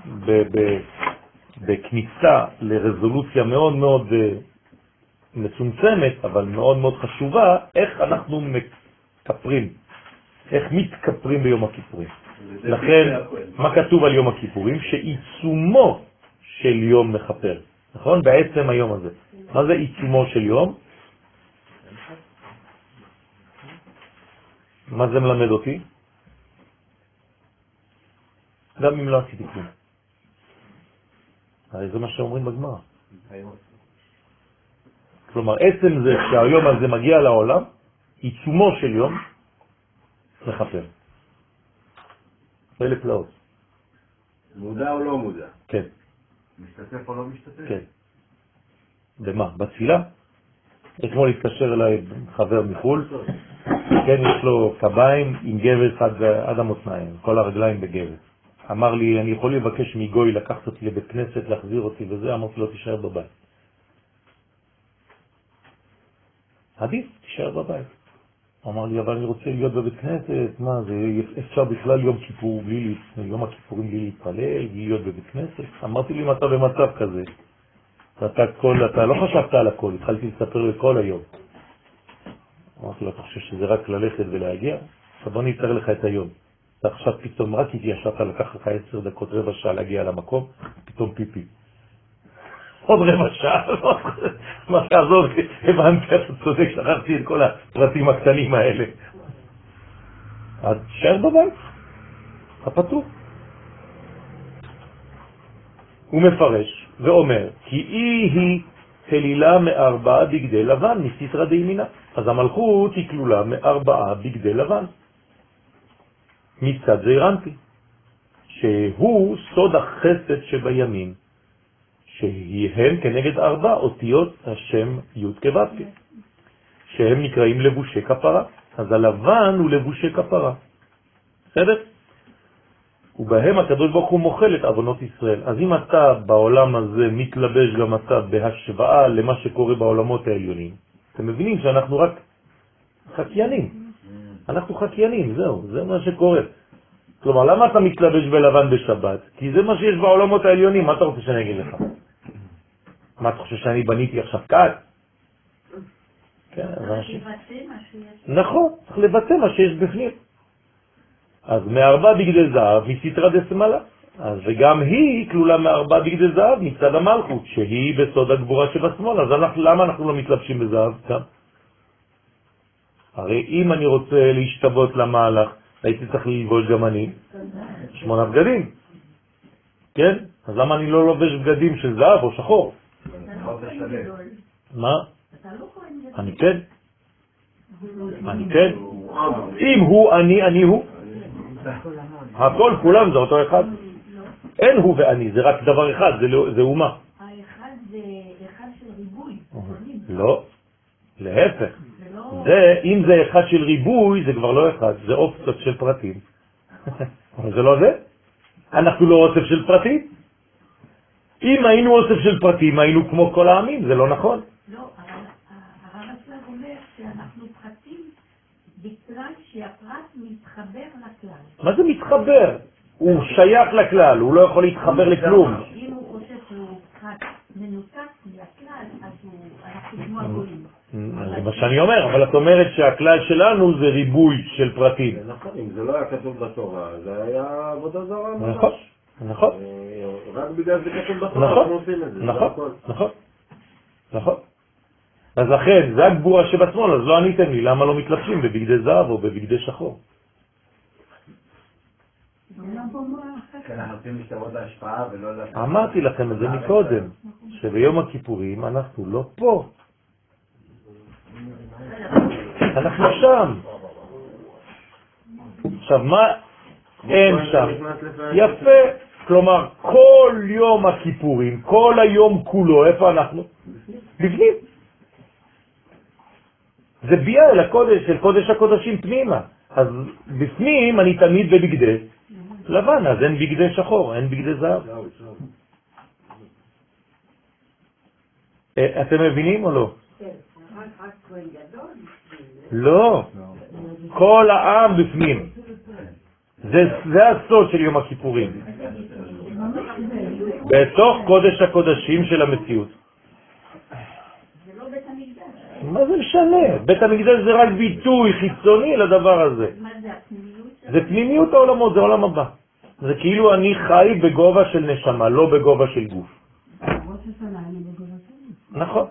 בכניסה לרזולוציה מאוד מאוד מצומצמת, אבל מאוד מאוד חשובה, איך אנחנו מקפרים, איך מתקפרים ביום הכיפורים. לכן, מה כתוב על יום הכיפורים? שעיצומו של יום מחפר. נכון? בעצם היום הזה. מה זה עיצומו של יום? מה זה מלמד אותי? גם אם לא עשיתי כלום. הרי זה מה שאומרים בגמרא. כלומר, עצם זה שהיום הזה מגיע לעולם, עיצומו של יום מחפר. אלה פלאות. מודע או לא מודע? כן. משתתף או לא משתתף? כן. במה? בתפילה? אתמול התקשר אליי חבר מחול, כן, יש לו קביים עם גבס עד, עד המותניים, כל הרגליים בגבס. אמר לי, אני יכול לבקש מגוי לקחת אותי לבית כנסת, להחזיר אותי וזה, אמרתי לו, תישאר בבית. עדיף, תישאר בבית. אמר לי, אבל אני רוצה להיות בבית כנסת, מה זה, אפשר בכלל יום כיפור בלי, יום הכיפורים בלי להתפלל, בלי להיות בבית כנסת? אמרתי לי, אם אתה במצב כזה, אתה, כל, אתה לא חשבת על הכל, התחלתי לספר לכל היום. אמרתי לו, אתה חושב שזה רק ללכת ולהגיע? עכשיו בוא ניתר לך את היום. אתה עכשיו פתאום רק התיישבת לקח לך עשר דקות, רבע שעה להגיע למקום, פתאום פיפי. עוד רבע שעה, מה שעזוב, הבנתי, אתה צודק, שכחתי את כל הפרטים הקטנים האלה. אז תשאר בבית, הפתור. הוא מפרש ואומר, כי אי היא כלילה מארבעה בגדי לבן, מסתרא דימינה. אז המלכות היא כלולה מארבעה בגדי לבן. מצד זעירנטי, שהוא סוד החסד שבימין, שהן כנגד ארבע אותיות השם י' כו' שהם נקראים לבושי כפרה. אז הלבן הוא לבושי כפרה. בסדר? ובהם הקדוש ברוך הוא מוחל את אבונות ישראל. אז אם אתה בעולם הזה מתלבש גם אתה בהשוואה למה שקורה בעולמות העליונים, אתם מבינים שאנחנו רק חקיינים. אנחנו חקיינים, זהו, זה מה שקורה. כלומר, למה אתה מתלבש בלבן בשבת? כי זה מה שיש בעולמות העליונים. מה אתה רוצה שאני אגיד לך? מה אתה חושב שאני בניתי עכשיו כת? נכון, צריך לבטא מה שיש בפנים. אז מארבע בגדי זהב מסתרא דשמאלה. אז וגם היא כלולה מארבע בגדי זהב מצד המלכות, שהיא בסוד הגבורה שבשמאל. אז אנחנו, למה אנחנו לא מתלבשים בזהב גם? הרי אם אני רוצה להשתוות למהלך, הייתי צריך ללבוש גם אני שמונה בגדים. כן? אז למה אני לא לובש בגדים של זהב או שחור? מה? אני כן. אני כן. אם הוא אני, אני הוא. הכל כולם זה אותו אחד. אין הוא ואני, זה רק דבר אחד, זה אומה. האחד זה אחד של ריבוי. לא, להפך. זה, אם זה אחד של ריבוי, זה כבר לא אחד, זה אופציות של פרטים. אבל זה לא זה. אנחנו לא אוסף של פרטים. אם היינו אוסף של פרטים, היינו כמו כל העמים, זה לא נכון. לא, אבל הרב אצלב אומר שאנחנו פרטים בגלל שהפרט מתחבר לכלל. מה זה מתחבר? הוא שייך לכלל, הוא לא יכול להתחבר לכלום. אם הוא חושב שהוא פרט מנותק מהכלל, אז אנחנו כמו הגולים. זה מה שאני אומר, אבל את אומרת שהכלל שלנו זה ריבוי של פרטים. נכון, אם זה לא היה כתוב בתורה, זה היה עבודה זרה ממש. נכון, נכון. רק בגלל זה כתוב בתורה, אנחנו עושים את זה. נכון, נכון, נכון. אז לכן, זה הגבורה שבשמאל, אז לא עניתם לי, למה לא מתלבשים בבגדי זהב או בבגדי שחור? אמרתי לכם את זה מקודם, שביום הכיפורים אנחנו לא פה. אנחנו שם. עכשיו, מה אין שם? יפה. כלומר, כל יום הכיפורים, כל היום כולו, איפה אנחנו? בפנים. זה ביאה אל הקודש, של קודש הקודשים פנימה. אז בפנים אני תמיד בבגדי לבן, אז אין בגדי שחור, אין בגדי זהב. אתם מבינים או לא? לא. כל העם בפנים. זה, זה הסוד של יום הכיפורים. בתוך קודש הקודשים של המציאות. מה זה משנה? בית המקדש זה רק ביטוי חיצוני לדבר הזה. זה פנימיות העולמות, זה עולם הבא. זה כאילו אני חי בגובה של נשמה, לא בגובה של גוף. נכון.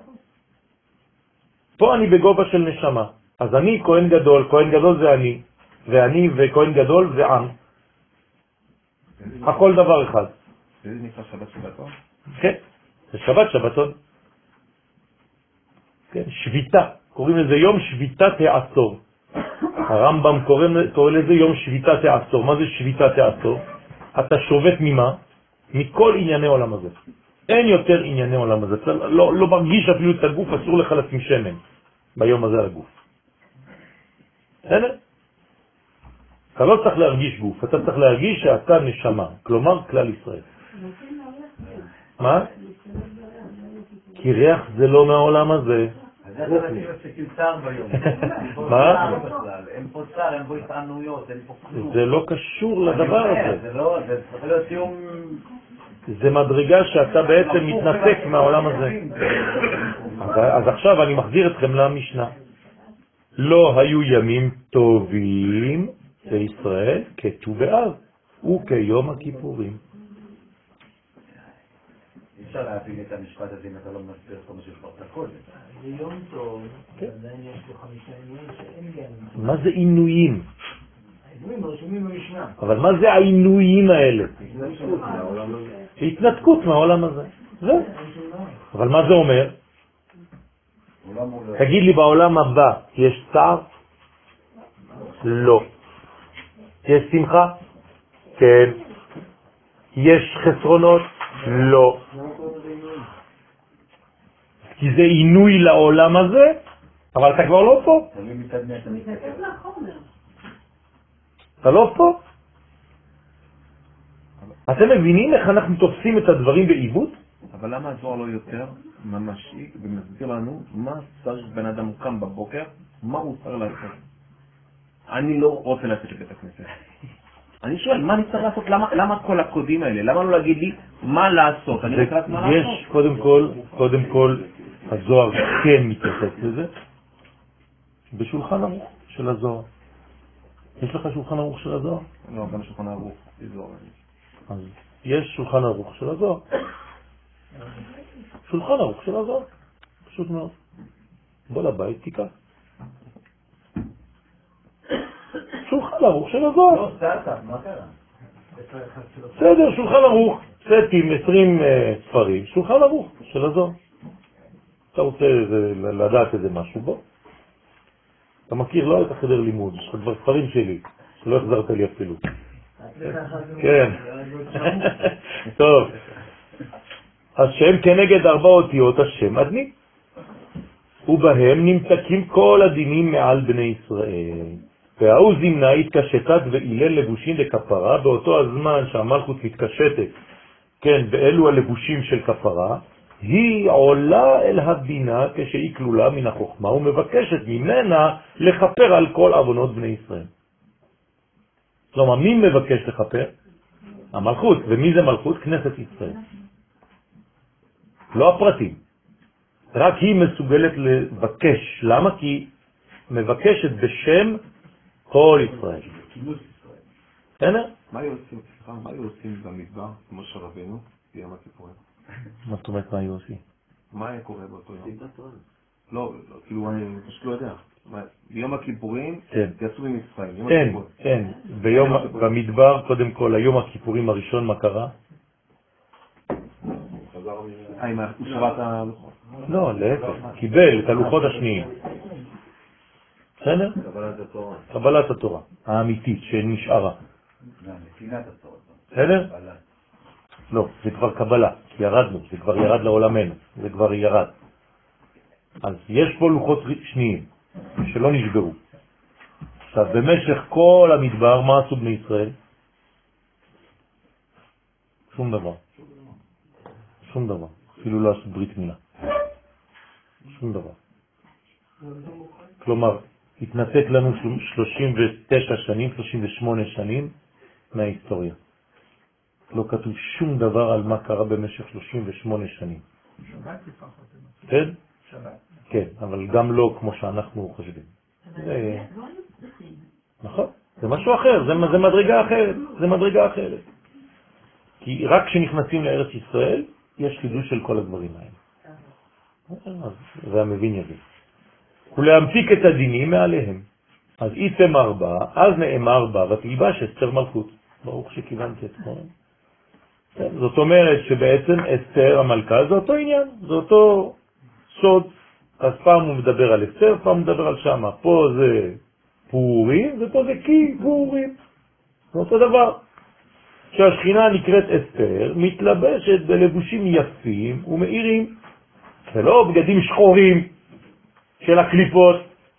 פה אני בגובה של נשמה. אז אני כהן גדול, כהן גדול זה אני, ואני וכהן גדול זה עם. הכל דבר אחד. זה נקרא שבת שבתון? כן, זה שבת שבתון. כן, שביתה, קוראים לזה יום שביתת העצור. הרמב"ם קורא, קורא לזה יום שביתת העצור. מה זה שביתת העצור? אתה שובת ממה? מכל ענייני עולם הזה. אין יותר ענייני עולם הזה. אתה לא, לא מרגיש אפילו את הגוף, אסור לך לשים שמן ביום הזה על הגוף. בסדר? אתה לא צריך להרגיש גוף, אתה צריך להרגיש שאתה נשמה, כלומר כלל ישראל. מה? כי ריח זה לא מהעולם הזה. אין פה צער, אין פה התענויות, אין פה כלום. זה לא קשור לדבר הזה. זה לא, זה צריך להיות סיום... זה מדרגה שאתה בעצם מתנתק מהעולם הזה. אז עכשיו אני מחזיר אתכם למשנה. לא היו ימים טובים לישראל כט"ו באב וכיום הכיפורים. אי אפשר להבין את המשפט הזה אם אתה לא מסביר כל מה שפרת קודם. זה יום טוב, עדיין יש לו חמישה עינויים שאין לי עינויים. מה זה עינויים? העינויים רשומים במשנה. אבל מה זה העינויים האלה? התנתקות מהעולם הזה. זה. אבל מה זה אומר? תגיד לי, בעולם הבא יש צער? לא. יש שמחה? כן. יש חסרונות? לא. כי זה עינוי לעולם הזה, אבל אתה כבר לא פה. אתה לא פה. אתם מבינים איך אנחנו תופסים את הדברים בעיוות? אבל למה הזוהר לא יותר ממשי ומסביר לנו מה צריך בן אדם קם בבוקר, מה הוא צריך לעשות? אני לא רוצה לצאת לבית הכנסת. אני שואל, מה אני צריך לעשות? למה, למה כל הקודים האלה? למה לא להגיד לי מה לעשות? אני רוצה מה לעשות. יש, קודם כל, קודם כל, הזוהר כן מתייחס לזה, בשולחן ערוך של הזוהר. יש לך שולחן ערוך של הזוהר? לא, גם שולחן ערוך. אז יש שולחן ערוך של הזוהר. שולחן ערוך של הזוהר. פשוט מאוד. בוא לבית, תיקח. שולחן ערוך של הזוהר. לא, סטארט-אפ, מה קרה? בסדר, שולחן ערוך. סטים, עשרים ספרים, שולחן ערוך של הזוהר. אתה רוצה לדעת איזה משהו בו? אתה מכיר, לא את החדר לימוד, יש כבר ספרים שלי, שלא החזרת לי אפילו. כן. טוב. השם כנגד ארבע אותיות השם אדני. ובהם נמתקים כל הדינים מעל בני ישראל. והאו זמנה התקשטת ואילל לבושים לכפרה, באותו הזמן שהמלכות מתקשטת, כן, באלו הלבושים של כפרה, היא עולה אל הבינה כשהיא כלולה מן החוכמה, ומבקשת ממנה לכפר על כל עוונות בני ישראל. כלומר, מי מבקש לכפר? המלכות. ומי זה מלכות? כנסת ישראל. לא הפרטים. רק היא מסוגלת לבקש. למה? כי היא מבקשת בשם כל ישראל. בסדר? מה היו עושים, סליחה, מה היו עושים במדבר, כמו שרבנו, ביום הכיפורים? מה זאת אומרת מה היו עושים? מה היה קורה באותו יום? לא, כאילו אני פשוט לא יודע. ביום הכיפורים יצאו ממצרים. אין, אין. במדבר, קודם כל, היום הכיפורים הראשון, מה קרה? אה, אם הוא שבת הלוחות. לא, להפך, קיבל את הלוחות השניים. בסדר? קבלת התורה. קבלת התורה, האמיתית, שנשארה. נתינת התורה. בסדר? לא, זה כבר קבלה, כי ירדנו, זה כבר ירד לעולמנו, זה כבר ירד. אז יש פה לוחות שניים, שלא נשברו. עכשיו, במשך כל המדבר, מה עשו בני ישראל? שום דבר. שום דבר. אפילו לא עשו ברית מילה. שום דבר. כלומר, התנתק לנו שלושים ותשע שנים, שלושים ושמונה שנים מההיסטוריה. לא כתוב שום דבר על מה קרה במשך שלושים ושמונה שנים. שבת לפחות. כן? שבת. כן, אבל גם לא כמו שאנחנו חושבים. זה... נכון, זה משהו אחר, זה, זה מדרגה אחרת, זה מדרגה אחרת. כי רק כשנכנסים לארץ ישראל, יש חידוש של כל הדברים האלה. והמבין יבין. ולהמתיק את הדינים מעליהם. אז איתם ארבע, אז נאמר בה, ותלבש אסתר מלכות. ברוך שכיוונתי אתמול. זאת אומרת שבעצם אסתר המלכה זה אותו עניין, זה אותו סוד. אז פעם הוא מדבר על אסתר, פעם הוא מדבר על שמה. פה זה פורים, ופה זה כי פורים. זה אותו דבר. שהשכינה נקראת אסתר, מתלבשת בלבושים יפים ומאירים, ולא בגדים שחורים של הקליפות.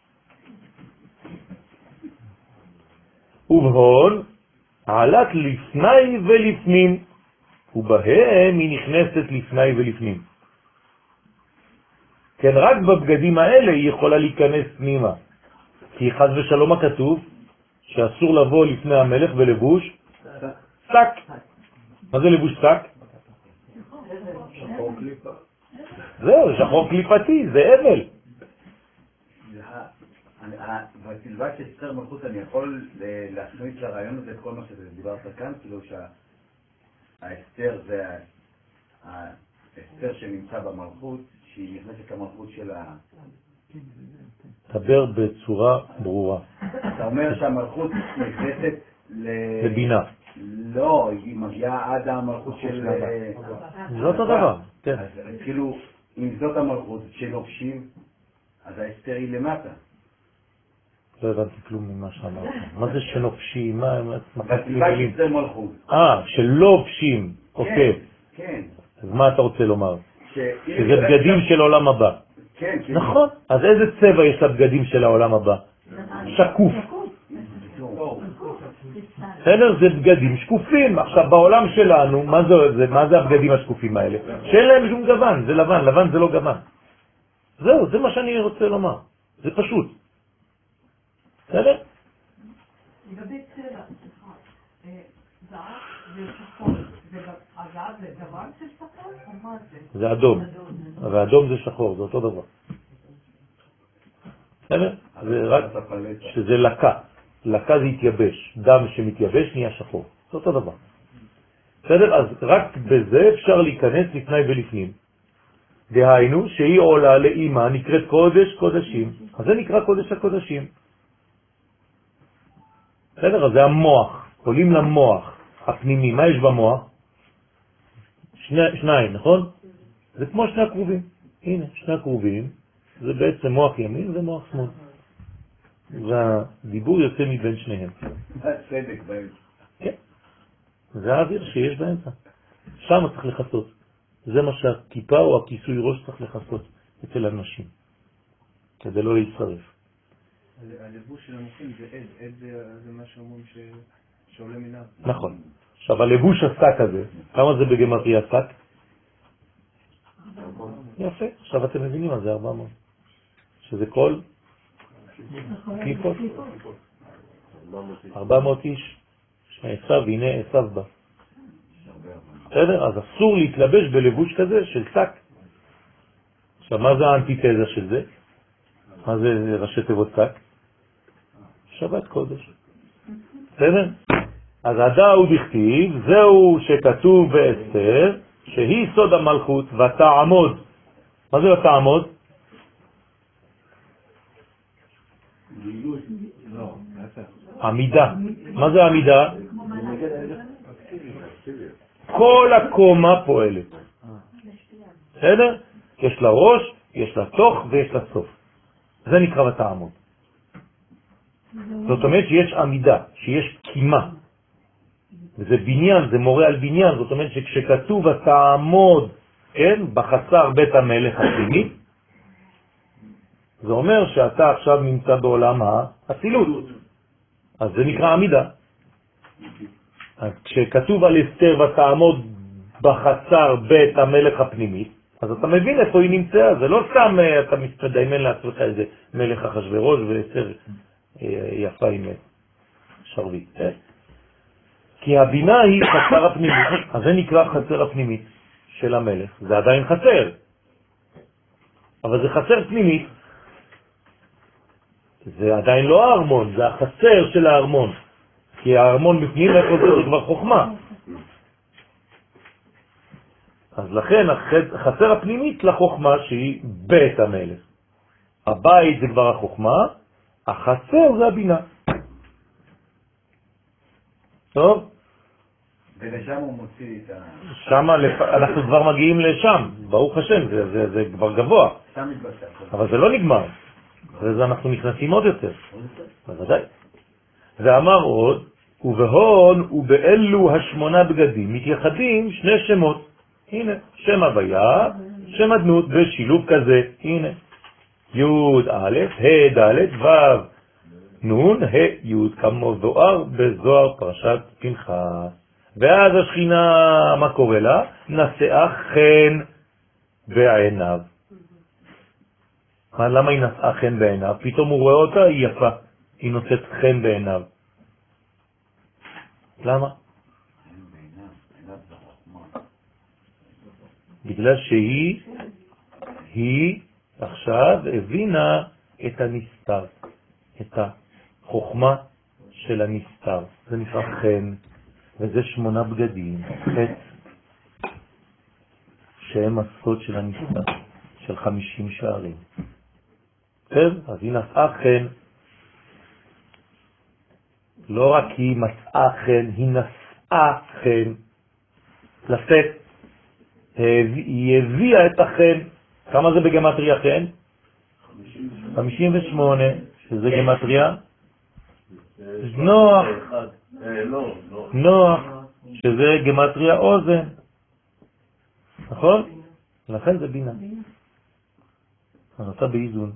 ובהון עלת לפני ולפנים, ובהם היא נכנסת לפני ולפנים. כן, רק בבגדים האלה היא יכולה להיכנס פנימה. כי חס ושלום הכתוב שאסור לבוא לפני המלך ולבוש שק. מה זה לבוש שק? שחור קליפה. זהו, שחור קליפתי, זה אבל. בתלבש של אסתר מלכות אני יכול להכניס לרעיון הזה את כל מה שדיברת כאן, כאילו שהאסתר זה האסתר שנמצא במלכות, שהיא נכנסת למלכות של ה... דבר בצורה ברורה. אתה אומר שהמלכות נכנסת לבינה. לא, היא מגיעה עד המלכות של... זה אותו דבר, כן. אז כאילו, אם זאת המלכות שלובשים, אז האסתר היא למטה. לא הבנתי כלום ממה שאמרת. מה זה שנופשים? מה הם... בתלבש אסתר מלכות. אה, שלובשים. אוקיי. כן. אז מה אתה רוצה לומר? שזה שזה בגדים של עולם הבא. כן, כן. נכון. אז איזה צבע יש לבגדים של העולם הבא? שקוף. בסדר? זה בגדים שקופים. עכשיו בעולם שלנו, מה זה, מה זה הבגדים השקופים האלה? שאין להם שום גוון, זה לבן, לבן זה לא גוון. זהו, זה מה שאני רוצה לומר. זה פשוט. בסדר? לגבי צבע, זהב ושחור, הזהב זה דבר של שחור או מה זה? זה אדום. והאדום זה שחור, זה אותו דבר. בסדר? זה רק שזה לקה. לקה זה התייבש. דם שמתייבש נהיה שחור. זה אותו דבר. בסדר? אז רק בזה אפשר להיכנס לפני ולפנים. דהיינו שהיא עולה לאימה נקראת קודש קודשים. אז זה נקרא קודש הקודשים. בסדר? אז זה המוח. עולים למוח הפנימי. מה יש במוח? שני, שניים, נכון? זה כמו שני הקרובים. הנה, שני הקרובים. זה בעצם מוח ימין ומוח שמאל. והדיבור יוצא מבין שניהם. הצדק באמצע. כן. זה האוויר שיש באמצע. שם צריך לחסות. זה מה שהכיפה או הכיסוי ראש צריך לחסות אצל אנשים. כדי לא להצטרף. הלבוש של המוחים זה עד. עד זה מה שאומרים שעולה מן הארץ. נכון. עכשיו הלבוש השק הזה, כמה זה בגמטריה שק? יפה. עכשיו אתם מבינים מה זה ארבע מאות. שזה כל קליפות. ארבע מאות איש. עשיו, הנה עשיו בא. בסדר? אז אסור להתלבש בלבוש כזה של שק. עכשיו מה זה האנטיתזה של זה? מה זה ראשי תיבות שק? שבת קודש. בסדר? אז הדאו בכתיב, זהו שכתוב באסתר, שהיא סוד המלכות ותעמוד. מה זה ותעמוד? עמידה. מה זה עמידה? כל הקומה פועלת. בסדר? יש לה ראש, יש לה תוך ויש לה סוף. זה נקרא ותעמוד. זאת אומרת שיש עמידה, שיש קימה. וזה בניין, זה מורה על בניין. זאת אומרת שכשכתוב ותעמוד, כן, בחצר בית המלך הפנימי, זה אומר שאתה עכשיו נמצא בעולם האצילות. אז זה נקרא עמידה. אז כשכתוב על אסתר ותעמוד בחצר בית המלך הפנימי, אז אתה מבין איפה היא נמצאה. זה לא סתם אתה מתדיימן לעצמך איזה מלך אחשוורוש ואסתר יפה עם שרביט. כי הבינה היא חצר הפנימית. אז זה נקרא חצר הפנימית של המלך. זה עדיין חצר. אבל זה חצר פנימית. זה עדיין לא הארמון, זה החצר של הארמון. כי הארמון בפנים איפה זה, זה כבר חוכמה. אז לכן החצר הפנימית לחוכמה שהיא בית המלך. הבית זה כבר החוכמה, החצר זה הבינה. טוב? ולשם הוא מוציא את ה... שם אנחנו כבר מגיעים לשם, ברוך השם, זה, זה, זה כבר גבוה. שם מתבצע. אבל זה לא נגמר. אחרי זה אנחנו נכנסים עוד יותר. בוודאי. ואמר עוד, ובהון ובאלו השמונה בגדים מתייחדים שני שמות. הנה, שם הוויה, שם אדנות בשילוב כזה. הנה, י' א', ה' ד', ו' נון, ה' י' כמו זוהר בזוהר פרשת פנחס. ואז השכינה, מה קורה לה? נשאה חן בעיניו. למה היא נשאה חן בעיניו? פתאום הוא רואה אותה, היא יפה. היא נושאת חן בעיניו. למה? בגלל שהיא, היא עכשיו הבינה את הנסתר, את החוכמה של הנסתר. זה נקרא חן, וזה שמונה בגדים, חץ, שהם הסוד של הנסתר, של חמישים שערים. כן? אז היא נשאה חן, לא רק היא מצאה חן, היא נשאה חן, לשאת. היא הביאה את החן. כמה זה בגמטריה חן? חמישים ושמונה, שזה גמטריה נוח, נוח, שזה גמטריה אוזן, נכון? לכן זה בינה. אז אתה באיזון.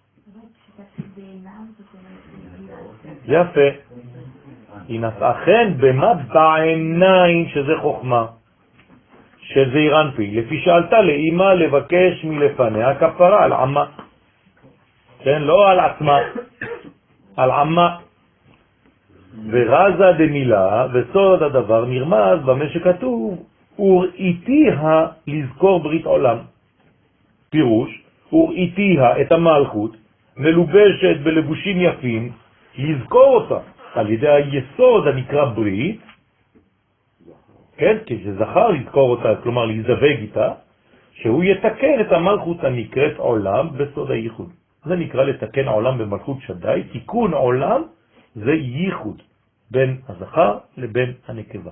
יפה. היא נשאה חן במה? בעיניים, שזה חוכמה, שזה אירנפי, לפי שאלתה לאמא לבקש מלפניה כפרה על עמה. כן, לא על עצמה, על עמה. ורזה דמילה, וסוד הדבר נרמז במה שכתוב, וראיתיה לזכור ברית עולם. פירוש, וראיתיה את המלכות, מלובשת בלבושים יפים, לזכור אותה על ידי היסוד הנקרא ברית, כן, כשזכר לזכור אותה, כלומר להזדווג איתה, שהוא יתקן את המלכות הנקראת עולם בסוד הייחוד. זה נקרא לתקן עולם במלכות שדי. תיקון עולם זה ייחוד בין הזכר לבין הנקבה.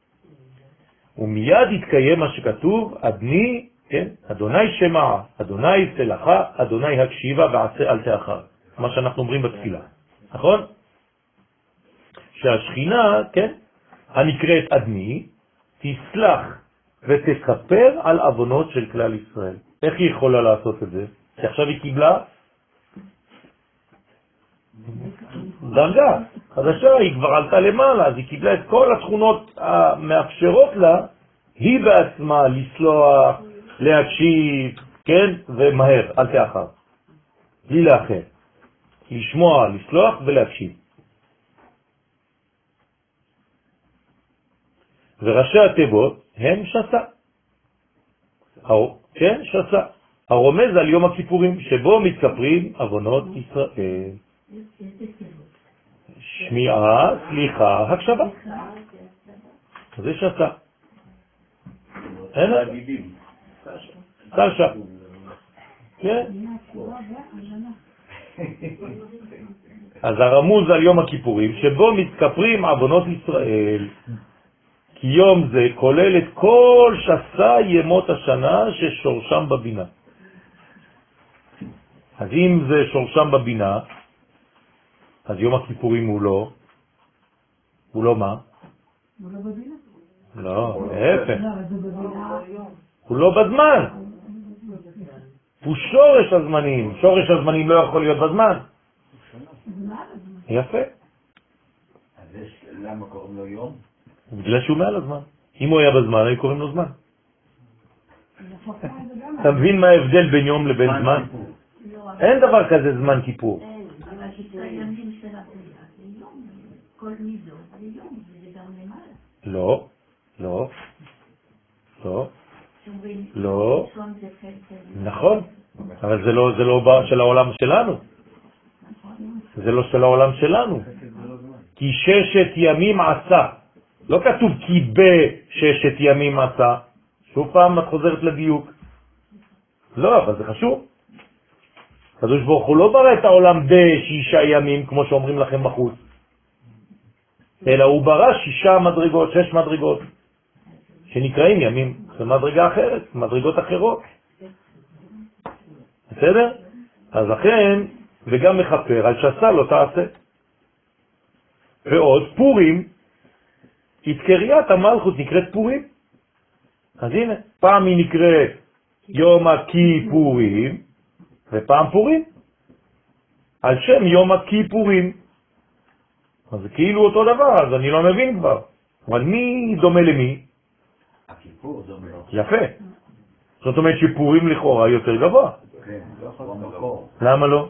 ומיד יתקיים מה שכתוב, אדני, כן, אדוני שמע, אדוני סלחה, אדוני הקשיבה ועשה אל תאחר. מה שאנחנו אומרים בתפילה, נכון? שהשכינה, כן, הנקראת אדני, תסלח ותכפר על אבונות של כלל ישראל. איך היא יכולה לעשות את זה? כי עכשיו היא קיבלה דרגה חדשה, היא כבר עלתה למעלה, אז היא קיבלה את כל התכונות המאפשרות לה, היא בעצמה לסלוח, להקשיב, כן, ומהר, אל תאחר. בלי לאחר. לשמוע, לסלוח ולהקשיב. וראשי התיבות הם שסה. כן, שסה. הרומז על יום הכיפורים, שבו מתכפרים אבונות ישראל. שמיעה, סליחה, הקשבה. זה שסה. אין? סשה. כן? אז הרמוז על יום הכיפורים, שבו מתכפרים אבונות ישראל. כי יום זה כולל את כל שסה ימות השנה ששורשם בבינה. אז אם זה שורשם בבינה, אז יום הכיפורים הוא לא, הוא לא מה? הוא לא בבינה? לא, להפך. הוא לא בזמן. הוא שורש הזמנים. שורש הזמנים לא יכול להיות בזמן. יפה. אז למה קוראים לו יום? בגלל שהוא מעל הזמן. אם הוא היה בזמן, היו קוראים לו זמן. אתה מבין מה ההבדל בין יום לבין זמן? אין דבר כזה זמן כיפור. לא, לא, לא, לא, נכון, אבל זה לא, זה לא של העולם שלנו. זה לא של העולם שלנו. כי ששת ימים עשה. לא כתוב כי בששת ימים עשה. שוב פעם את חוזרת לדיוק. לא, אבל זה חשוב. הקדוש ברוך הוא לא ברא את העולם בשישה ימים, כמו שאומרים לכם בחוץ. אלא הוא ברא שישה מדרגות, שש מדרגות, שנקראים ימים. זה מדרגה אחרת, מדרגות אחרות. בסדר? אז לכן, וגם מחפר על שסה לא תעשה. ועוד פורים התקריית המלכות נקראת פורים. אז הנה, פעם היא נקראת יום הכיפורים, ופעם פורים. על שם יום הכיפורים. אז זה כאילו אותו דבר, אז אני לא מבין כבר. אבל מי דומה למי? הכיפור דומה. יפה. זאת אומרת שפורים לכאורה יותר גבוה. כן, לא יכול במקור. למה לא?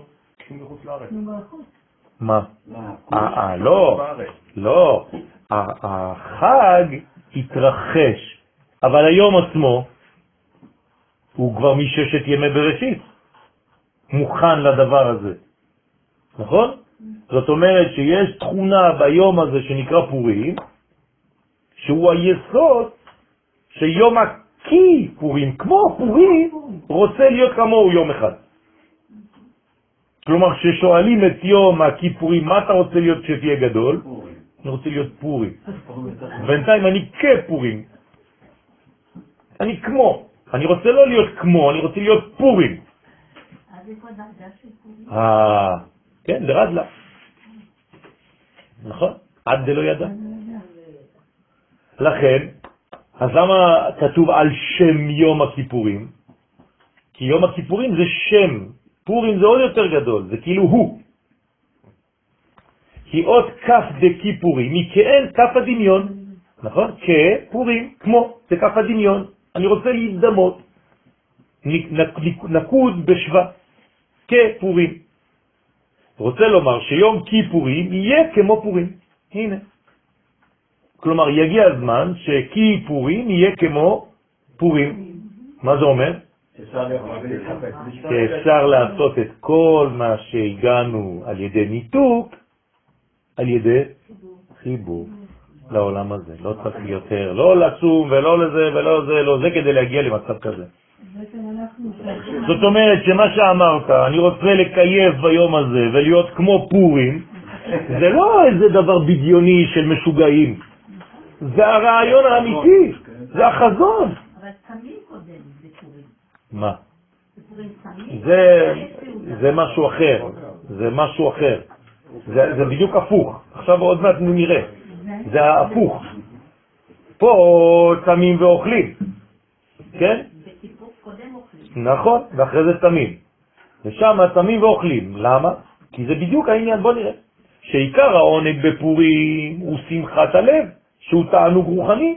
מה? אה, לא. לא. החג התרחש, אבל היום עצמו הוא כבר מששת ימי בראשית. מוכן לדבר הזה. נכון? זאת אומרת שיש תכונה ביום הזה שנקרא פורים, שהוא היסוד שיום הכיפורים, כמו פורים, רוצה להיות כמוהו יום אחד. כלומר, כששואלים את יום הכיפורים, מה אתה רוצה להיות שתהיה גדול? פורים. אני רוצה להיות פורים. בינתיים אני כפורים. אני כמו. אני רוצה לא להיות כמו, אני רוצה להיות פורים. אז איפה הדרגה של פורים? אה, כן, לרדלה. נכון? עד דלא ידע. לכן, אז למה כתוב על שם יום הכיפורים? כי יום הכיפורים זה שם, פורים זה עוד יותר גדול, זה כאילו הוא. כי עוד כף דכיפורים היא כאין כף הדמיון, נכון? כפורים, כמו, זה כף הדמיון. אני רוצה להזדמות, נקוד בשווה, כפורים. רוצה לומר שיום כיפורים יהיה כמו פורים. הנה. כלומר, יגיע הזמן שכיפורים יהיה כמו פורים. מה זה אומר? שאפשר לעשות את כל מה שהגענו על ידי ניתוק, על ידי חיבור לעולם הזה. לא צריך יותר, לא לצום ולא לזה ולא זה, לא זה כדי להגיע למצב כזה. זאת אומרת שמה שאמרת, אני רוצה לקייב ביום הזה ולהיות כמו פורים, זה לא איזה דבר בדיוני של משוגעים. זה הרעיון האמיתי, זה החזון. אבל סמים קודם בפורים. מה? בפורים סמים? זה, זה משהו אחר, זה משהו אחר. זה, זה בדיוק הפוך. עכשיו עוד מעט נראה. זה ההפוך. פה צמים ואוכלים. כן? בכיפור קודם אוכלים. נכון, ואחרי זה צמים. ושם צמים ואוכלים. למה? כי זה בדיוק העניין, בוא נראה. שעיקר העונג בפורים הוא שמחת הלב, שהוא תענוג רוחני.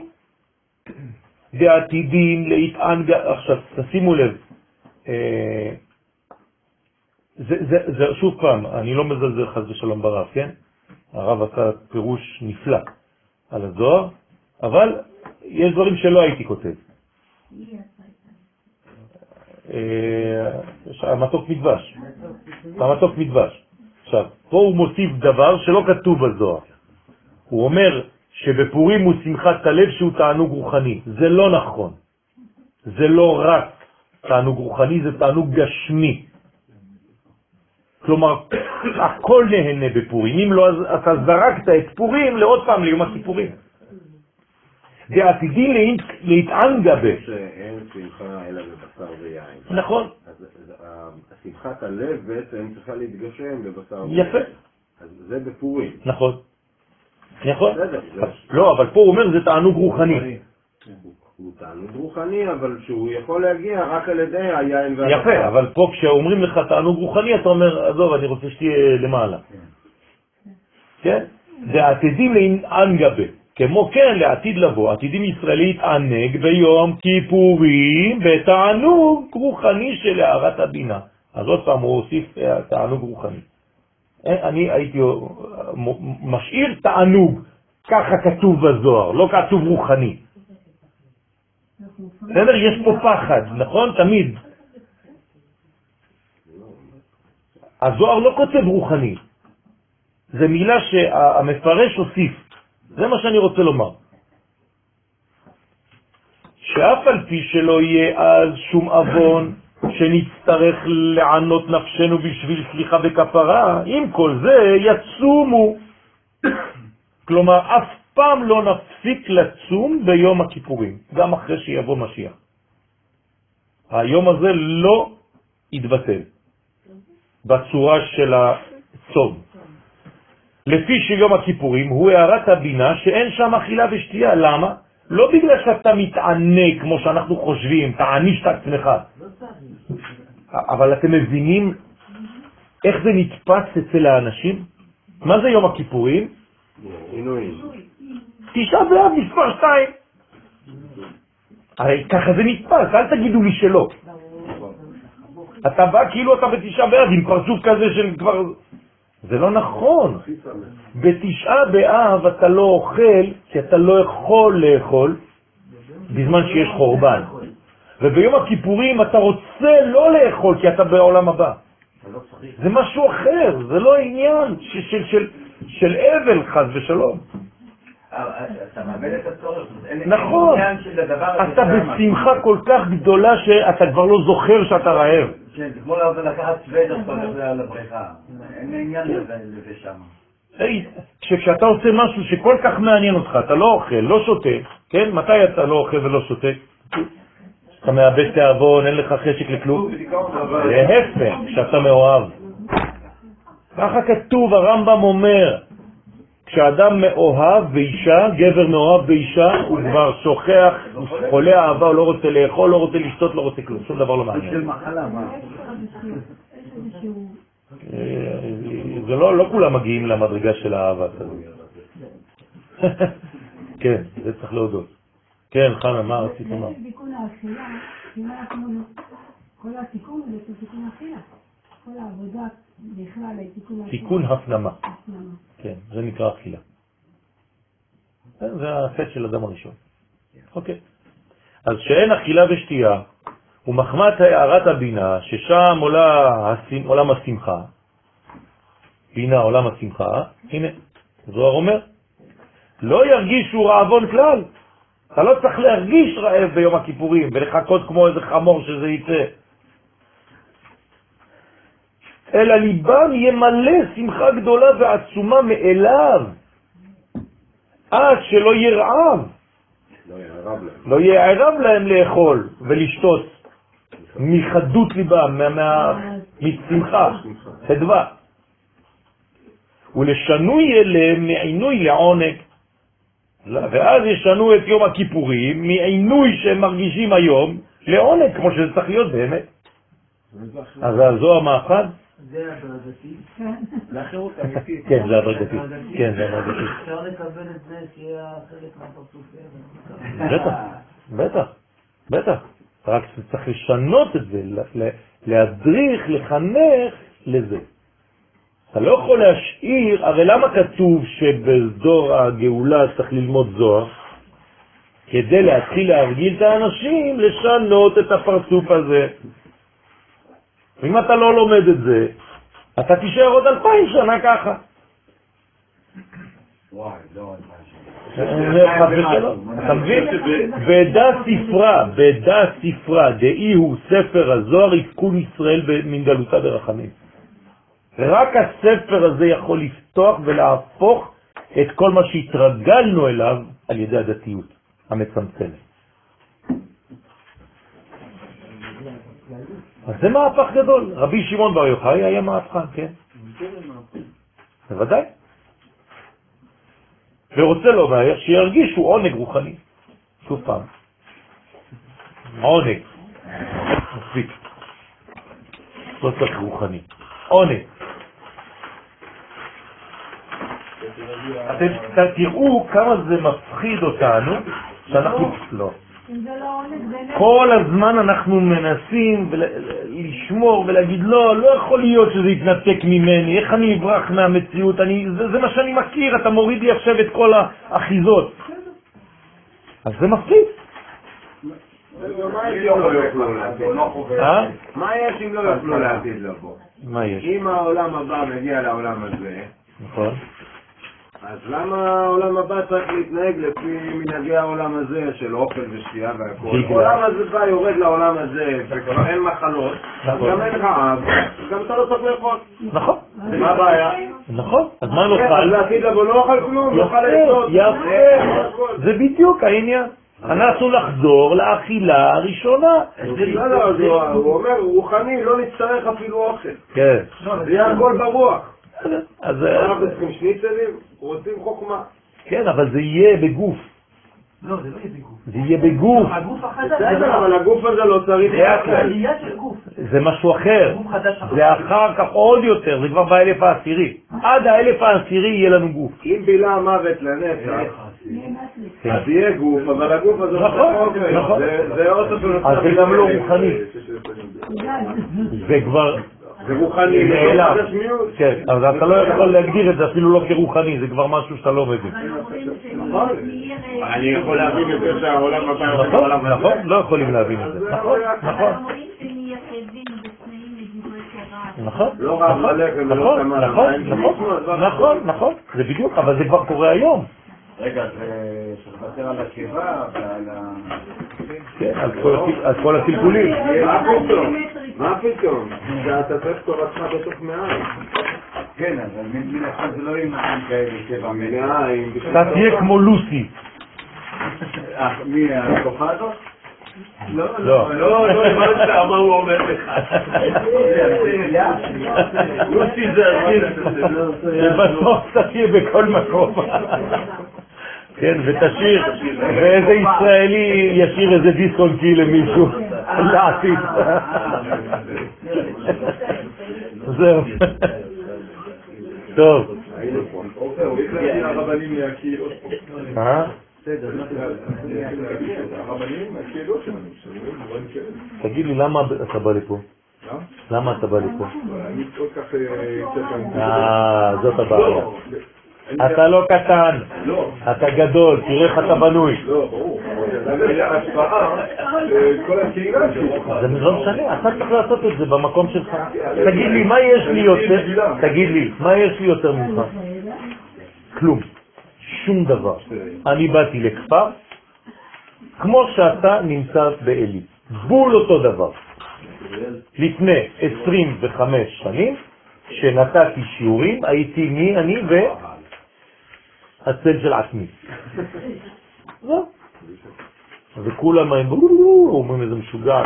בעתידים להתענג... עכשיו, תשימו לב. אה, זה, זה, זה, שוב פעם, אני לא מזלזל חס ושלום ברב, כן? הרב עשה פירוש נפלא על הזוהר, אבל יש דברים שלא הייתי כותב. המתוק מדבש. המתוק מדבש. עכשיו, פה הוא מוסיף דבר שלא כתוב בזוהר. הוא אומר שבפורים הוא שמחת הלב שהוא תענוג רוחני. זה לא נכון. זה לא רק תענוג רוחני, זה תענוג גשמי. כלומר, הכל נהנה בפורים. אם לא, אתה זרקת את פורים לעוד פעם ליום הכיפורים. בעתידים להתענגה ב... שאין שמחה אלא בבשר ויין. נכון. אז שמחת הלב בעצם צריכה להתגשם בבשר ויין. יפה. אז זה בפורים. נכון. נכון. בסדר. לא, אבל פה הוא אומר זה תענוג רוחני. הוא תענוג רוחני, אבל שהוא יכול להגיע רק על ידי היין והבשר. יפה, אבל פה כשאומרים לך תענוג רוחני, אתה אומר, עזוב, אני רוצה שתהיה למעלה. כן? ועתידים להתענגה ב. כמו כן, לעתיד לבוא, עתידים ישראלי התענג ביום כיפורים בתענוג רוחני של הערת הבינה. אז עוד פעם הוא הוסיף תענוג רוחני. אני הייתי משאיר תענוג, ככה כתוב בזוהר, לא כתוב רוחני. בסדר, יש פה פחד, נכון? תמיד. הזוהר לא כותב רוחני. זה מילה שהמפרש הוסיף. זה מה שאני רוצה לומר. שאף על פי שלא יהיה אז שום אבון שנצטרך לענות נפשנו בשביל סליחה וכפרה, עם כל זה יצומו. כלומר, אף פעם לא נפסיק לצום ביום הכיפורים, גם אחרי שיבוא משיח. היום הזה לא יתבטל בצורה של הצום. לפי של יום הכיפורים הוא הערת הבינה שאין שם אכילה ושתייה. למה? לא בגלל שאתה מתענה כמו שאנחנו חושבים, תעניש את עצמך. אבל אתם מבינים איך זה נתפס אצל האנשים? מה זה יום הכיפורים? תשעה באב מספר שתיים. הרי ככה זה נתפס, אל תגידו לי שלא. אתה בא כאילו אתה בתשעה באב עם פרצוף כזה של כבר... זה לא נכון. בתשעה באב אתה לא אוכל כי אתה לא יכול לאכול בזמן שיש חורבן. וביום הכיפורים אתה רוצה לא לאכול כי אתה בעולם הבא. זה משהו אחר, זה לא עניין של, של, של, של אבל חס ושלום. אתה מאבד את הצורך. נכון. אתה בשמחה כל כך גדולה שאתה כבר לא זוכר שאתה רעב. כן, זה כמו לקחת סוודר שאתה הולך לבריכה. אין עניין לזה שם. כשאתה עושה משהו שכל כך מעניין אותך, אתה לא אוכל, לא שותה, כן? מתי אתה לא אוכל ולא שותה? אתה מאבד תאבון, אין לך חשק לכלום. להפך, כשאתה מאוהב. ככה כתוב, הרמב"ם אומר, כשאדם מאוהב באישה, גבר מאוהב באישה, הוא כבר שוכח, הוא חולה אהבה, הוא לא רוצה לאכול, לא רוצה לשתות, לא רוצה כלום, שום דבר לא מעניין. זה לא, לא כולם מגיעים למדרגה של האהבה. כן, זה צריך להודות. כן, חנה, מה רצית לומר? זה תיקון האכילה, כל התיקון זה תיקון האכילה. כל העבודה בכלל היא תיקון האכילה. תיקון הפנמה. כן, זה נקרא אכילה. זה החטא של אדם הראשון. אוקיי. אז שאין אכילה ושתייה, ומחמת הערת הבינה, ששם עולה עולם השמחה, בינה עולם השמחה, הנה, זוהר אומר, לא ירגישו רעבון כלל. אתה לא צריך להרגיש רעב ביום הכיפורים ולחכות כמו איזה חמור שזה יצא. אלא ליבם ימלא שמחה גדולה ועצומה מאליו, עד שלא ירעב. לא יערב להם לאכול ולשתות מחדות ליבם, משמחה, חדווה. ולשנוי אליהם מעינוי לעונג. ואז ישנו את יום הכיפורים מעינוי שהם מרגישים היום לעונג, כמו שזה צריך להיות באמת. אז זו המאחד? זה הדרגתי. לאחרות אמיתית. כן, זה הדרגתי. כן, זה הדרגתי. אפשר לקבל את זה שיהיה חלק מהפרצופים. בטח, בטח, בטח. רק צריך לשנות את זה, להדריך, לחנך לזה. אתה לא יכול להשאיר, הרי למה כתוב שבדור הגאולה צריך ללמוד זוהר? כדי להתחיל להרגיל את האנשים לשנות את הפרצוף הזה. ואם אתה לא לומד את זה, אתה תישאר עוד אלפיים שנה ככה. וואי, לא אלפיים שנה. אתה מבין? בדע ספרה, בדע ספרה, דאי הוא ספר הזוהר יפקון ישראל מן גלותה ברחמים. רק הספר הזה יכול לפתוח ולהפוך את כל מה שהתרגלנו אליו על ידי הדתיות המצמצמת. אז זה מהפך גדול. רבי שמעון בר יוחאי היה מהפכן, כן? בוודאי. ורוצה לומר שירגישו עונג רוחני. שוב פעם. עונג. מספיק. לא צריך רוחני. עונג. אתם תראו כמה זה מפחיד אותנו שאנחנו... לא. כל הזמן אנחנו מנסים לשמור ולהגיד לא, לא יכול להיות שזה יתנתק ממני, איך אני אברח מהמציאות, אני, זה, זה מה שאני מכיר, אתה מוריד לי עכשיו את כל האחיזות. אז זה מפחיד. מה יש אם לא יוכלו לעתיד לבוא? מה יש? אם העולם הבא מגיע לעולם הזה, נכון. אז למה העולם הבא צריך להתנהג לפי מנהגי העולם הזה של אוכל ושתייה והכל? העולם הזה בא יורד לעולם הזה וכבר אין מחלות, גם אין רעב, גם אתה לא צריך לאכול. נכון. מה הבעיה? נכון. אז מה נאכל? אז לעתיד לבוא לא אוכל כלום, לא אוכל לעשות. יפה, זה בדיוק העניין. אנחנו לחזור לאכילה הראשונה. הוא אומר, רוחני, לא נצטרך אפילו אוכל. כן. זה יהיה הכל ברוח. אז... אנחנו צריכים שניצלים, רוצים חוכמה. כן, אבל זה יהיה בגוף. לא, זה לא יהיה בגוף. זה יהיה בגוף. הגוף החדש. בסדר, אבל הגוף הזה לא צריך... זה הראייה של גוף. זה משהו אחר. זה אחר כך עוד יותר, זה כבר באלף העשירי. עד האלף העשירי יהיה לנו גוף. אם בילה המוות לנצח, אז יהיה גוף, אבל הגוף הזה... נכון, נכון. זה אוטו בנוצר. אז זה גם לא רוחני. זה כבר... זה רוחני, מאליו. כן, אבל אתה לא יכול להגדיר את זה אפילו לא כרוחני, זה כבר משהו שאתה לא מבין. אני יכול להבין את זה שהעולם הבא... נכון, נכון, לא יכולים להבין את זה. נכון, נכון. נכון, לא רב מלאכם ולא תמר. נכון, נכון, נכון, זה בדיוק, אבל זה כבר קורה היום. רגע, זה שתוותר על הקיבה ועל ה... כן, על כל הטלטולים. מה פתאום? מה פתאום? שאתה צריך תורתך בתוך מעיים. כן, אבל מן עכשיו זה לא ימנעים כאלה שבע מעיים. אתה תהיה כמו לוסי. מי, התופעה הזאת? לא, לא, לא, לא, מה הוא אומר לך? לוסי זה בסוף תהיה בכל מקום. כן, ותשאיר, ואיזה ישראלי ישאיר איזה דיסק און קי למישהו לעתיד. זהו. טוב. הרבנים מהקהילות פה. אה? הרבנים מהקהילות שלנו. תגיד לי, למה אתה בא לפה? למה אתה בא לפה? אני כל כך... אה, זאת הבעיה. אתה לא קטן, אתה גדול, תראה איך אתה בנוי. לא, ברור. זה השפעה כל הקהילה שלך. זה לא משנה, אתה צריך לעשות את זה במקום שלך. תגיד לי, מה יש לי יותר? תגיד לי, מה יש לי יותר ממך? כלום. שום דבר. אני באתי לכפר, כמו שאתה נמצא באלי. בול אותו דבר. לפני עשרים וחמש שנים, שנתתי שיעורים, הייתי מי אני ו... הצל של עצמי. זהו. וכולם אומרים איזה משוגע.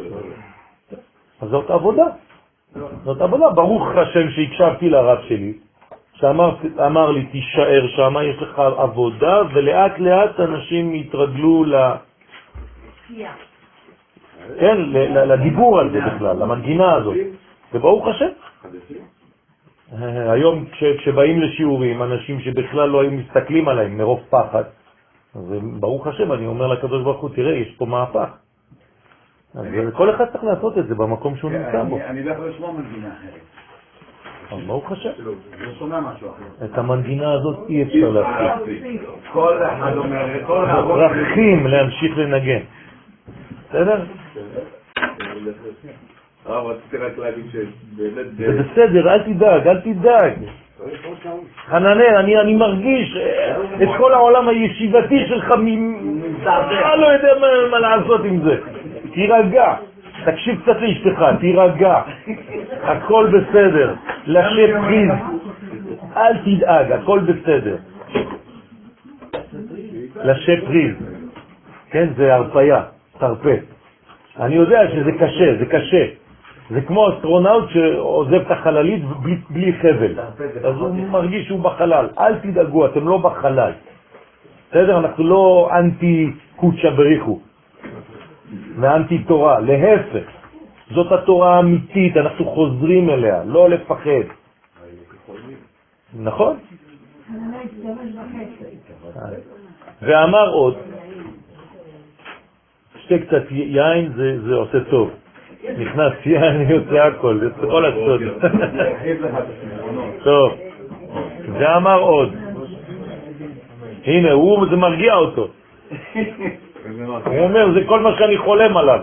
אז זאת עבודה. זאת עבודה. ברוך השם שהקשבתי לרב שלי, שאמר לי תישאר שם, יש לך עבודה, ולאט לאט אנשים יתרגלו ל... כן, לדיבור הזה בכלל, למנגינה הזאת. וברוך השם. היום כשבאים לשיעורים, אנשים שבכלל לא היו מסתכלים עליהם מרוב פחד, אז ברוך השם, אני אומר לקדוש ברוך הוא, תראה, יש פה מהפך. אז כל אחד צריך לעשות את זה במקום שהוא נמצא בו. אני לא יכול לשמוע מנגינה אחרת. אז ברוך השם. לא שומע משהו אחר. את המנגינה הזאת אי אפשר להפסיק. כל אחד אומר, כל אחד... מוכרחים להמשיך לנגן. בסדר? הרב, רציתי רק להגיד שבאמת... זה בסדר, אל תדאג, אל תדאג. חננאל, אני, אני מרגיש את כל העולם הישיבתי שלך, אני לא יודע מה, מה לעשות עם זה. תירגע, תקשיב קצת לאשתך, תירגע, הכל בסדר, לשב פריז, אל תדאג, הכל בסדר. לשב פריז, כן, זה הרפיה, תרפה. אני יודע שזה קשה, זה קשה. זה כמו אסטרונאוט שעוזב את החללית בלי, בלי חבל. אז הוא מרגיש שהוא בחלל. אל תדאגו, אתם לא בחלל. בסדר? אנחנו לא אנטי קודשא בריחו. ואנטי תורה. להפך. זאת התורה האמיתית, אנחנו חוזרים אליה. לא לפחד. נכון? ואמר עוד, שתי קצת יין זה, זה עושה טוב. נכנס יין, יוצא הכל, זה כל הסוד. טוב. ואמר עוד. הנה, הוא, זה מרגיע אותו. הוא אומר, זה כל מה שאני חולם עליו.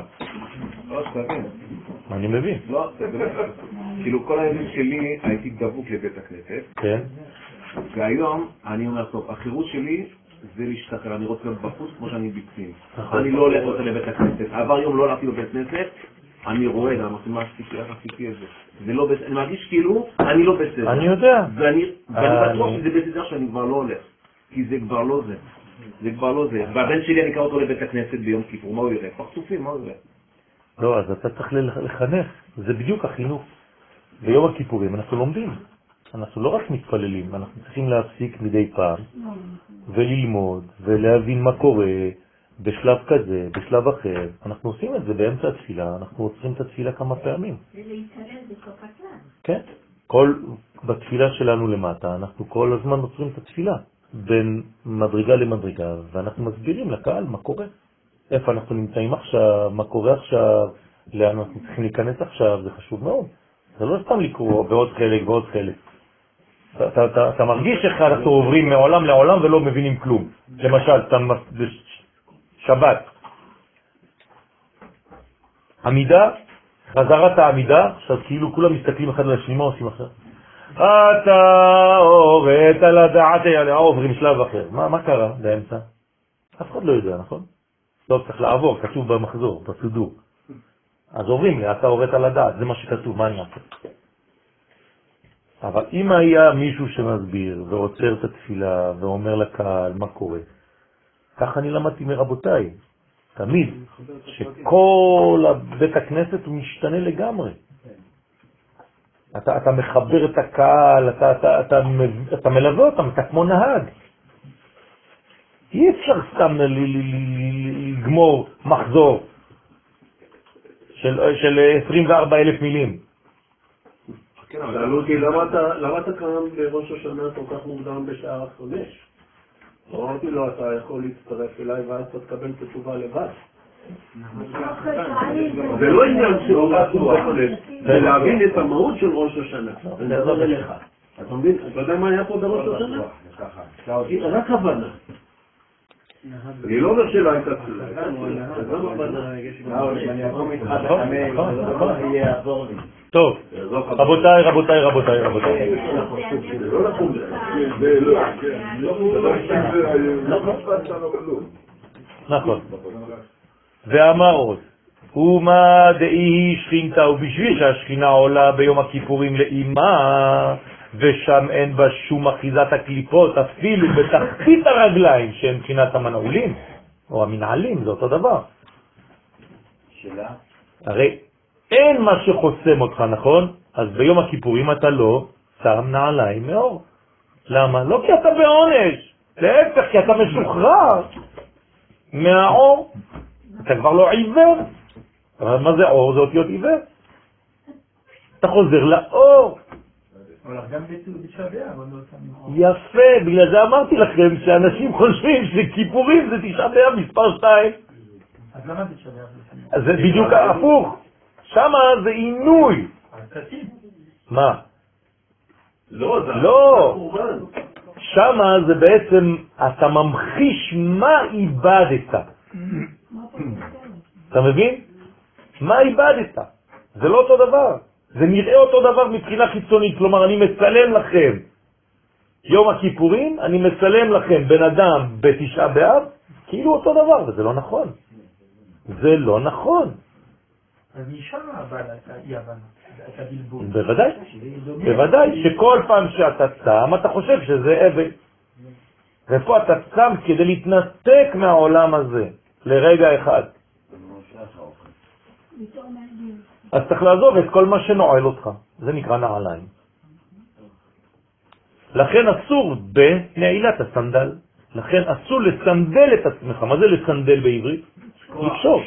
אני מבין. לא, זה לא. כאילו כל הימים שלי הייתי דבוק לבית הכנסת. כן. והיום אני אומר, טוב, החירות שלי זה להשתחרר, אני רוצה להיות בחוץ כמו שאני בפנים. אני לא הולך יותר לבית הכנסת. עבר יום לא הלכתי לבית הכנסת, אני רואה, אני אמרתי, מה עשיתי, איך עשיתי את זה? זה לא בסדר, אני מרגיש כאילו, אני לא בסדר. אני יודע. ואני בטוח שזה בסדר שאני כבר לא הולך. כי זה כבר לא זה. זה כבר לא זה. והבן שלי אני אקרא אותו לבית הכנסת ביום כיפור, מה הוא יראה? פרצופים, מה הוא יראה? לא, אז אתה צריך לחנך. זה בדיוק החינוך. ביום הכיפורים אנחנו לומדים. אנחנו לא רק מתפללים, אנחנו צריכים להפסיק מדי פעם וללמוד ולהבין מה קורה בשלב כזה, בשלב אחר. אנחנו עושים את זה באמצע התפילה, אנחנו עוצרים את התפילה כמה פעמים. ולהתערב בסוף הכלל. כן, כל, בתפילה שלנו למטה, אנחנו כל הזמן עוצרים את התפילה בין מדרגה למדרגה, ואנחנו מסבירים לקהל מה קורה. איפה אנחנו נמצאים עכשיו, מה קורה עכשיו, לאן אנחנו צריכים להיכנס עכשיו, זה חשוב מאוד. זה לא סתם לקרוא בעוד חלק, בעוד חלק. אתה, אתה, אתה מרגיש איך אנחנו עוברים מעולם לעולם ולא מבינים כלום. למשל, אתה שבת. עמידה, חזרת העמידה, עכשיו כאילו כולם מסתכלים אחד על השני, מה עושים אחר? אתה עובד על הדעת, עוברים שלב אחר. מה, מה קרה באמצע? אף אחד לא יודע, נכון? לא צריך לעבור, כתוב במחזור, בסידור. אז עוברים לי, אתה עובד על הדעת, זה מה שכתוב, מה אני אעשה? אבל אם היה מישהו שמסביר ועוצר את התפילה ואומר לקהל מה קורה, כך אני למדתי מרבותיי, תמיד, שכל בית הכנסת הוא משתנה לגמרי. אתה, אתה מחבר את הקהל, אתה, אתה, אתה, אתה מלווה אותם, אתה כמו נהג. אי אפשר סתם לגמור מחזור של, של עשרים וארבע אלף מילים. שאלו אותי, למה אתה קם בראש השנה כל כך מוקדם בשעה חמש? אמרתי לו, אתה יכול להצטרף אליי ואז אתה תקבל את התשובה לבד. זה לא עניין של זה להבין את המהות של ראש השנה. אני מדבר אליך. אתה מבין? אתה יודע מה היה פה בראש השנה? רק הבנה. אני לא אומר שלא הייתה תפילה. זה גם הבנה. אני אבוא מתחת לחמש, זה יעזור לי. טוב, רבותיי, רבותיי, רבותיי, רבותיי. נכון. ואמר עוד, ומה דאי שכינתה, ובשביל שהשכינה עולה ביום הכיפורים לאימה, ושם אין בה שום אחיזת הקליפות, אפילו בתחתית הרגליים, שהם מבחינת המנעולים, או המנעלים, זה אותו דבר. שאלה? הרי אין מה שחוסם אותך, נכון? אז ביום הכיפורים אתה לא שם נעליים מאור. למה? לא כי אתה בעונש, להפך, כי אתה משוחרר מהאור. אתה כבר לא עיוור. מה זה אור? זה אותיות עיוור. אתה חוזר לאור. אבל גם בתשעה באב. יפה, בגלל זה אמרתי לכם שאנשים חושבים שכיפורים זה תשעה באב מספר שתיים. אז למה תשעה באב? זה בדיוק הפוך. שמה זה עינוי. מה? לא, זה לא. שמה זה בעצם, אתה ממחיש מה איבדת. אתה מבין? מה איבדת? זה לא אותו דבר. זה נראה אותו דבר מבחינה חיצונית. כלומר, אני מצלם לכם יום הכיפורים, אני מצלם לכם בן אדם בתשעה באב, כאילו אותו דבר, וזה לא נכון. זה לא נכון. אז משם הבא את האי-הבנה, את הבלבול. בוודאי, בוודאי שכל פעם שאתה צם, אתה חושב שזה אבל. ופה אתה צם כדי להתנתק מהעולם הזה, לרגע אחד. אז צריך לעזוב את כל מה שנועל אותך. זה נקרא נעליים. לכן אסור בנעילת הסנדל. לכן אסור לסנדל את עצמך. מה זה לסנדל בעברית? לקשור.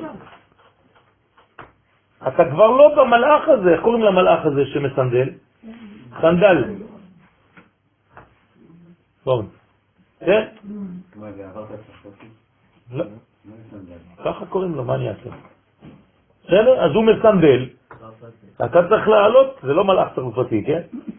אתה כבר לא במלאך הזה. איך קוראים למלאך הזה שמסנדל? סנדל. בואו. כן? מה זה, עברת צרפתי? לא. ככה קוראים לו, מה אני אעשה? בסדר? אז הוא מסנדל. אתה צריך לעלות, זה לא מלאך צרפתי, כן?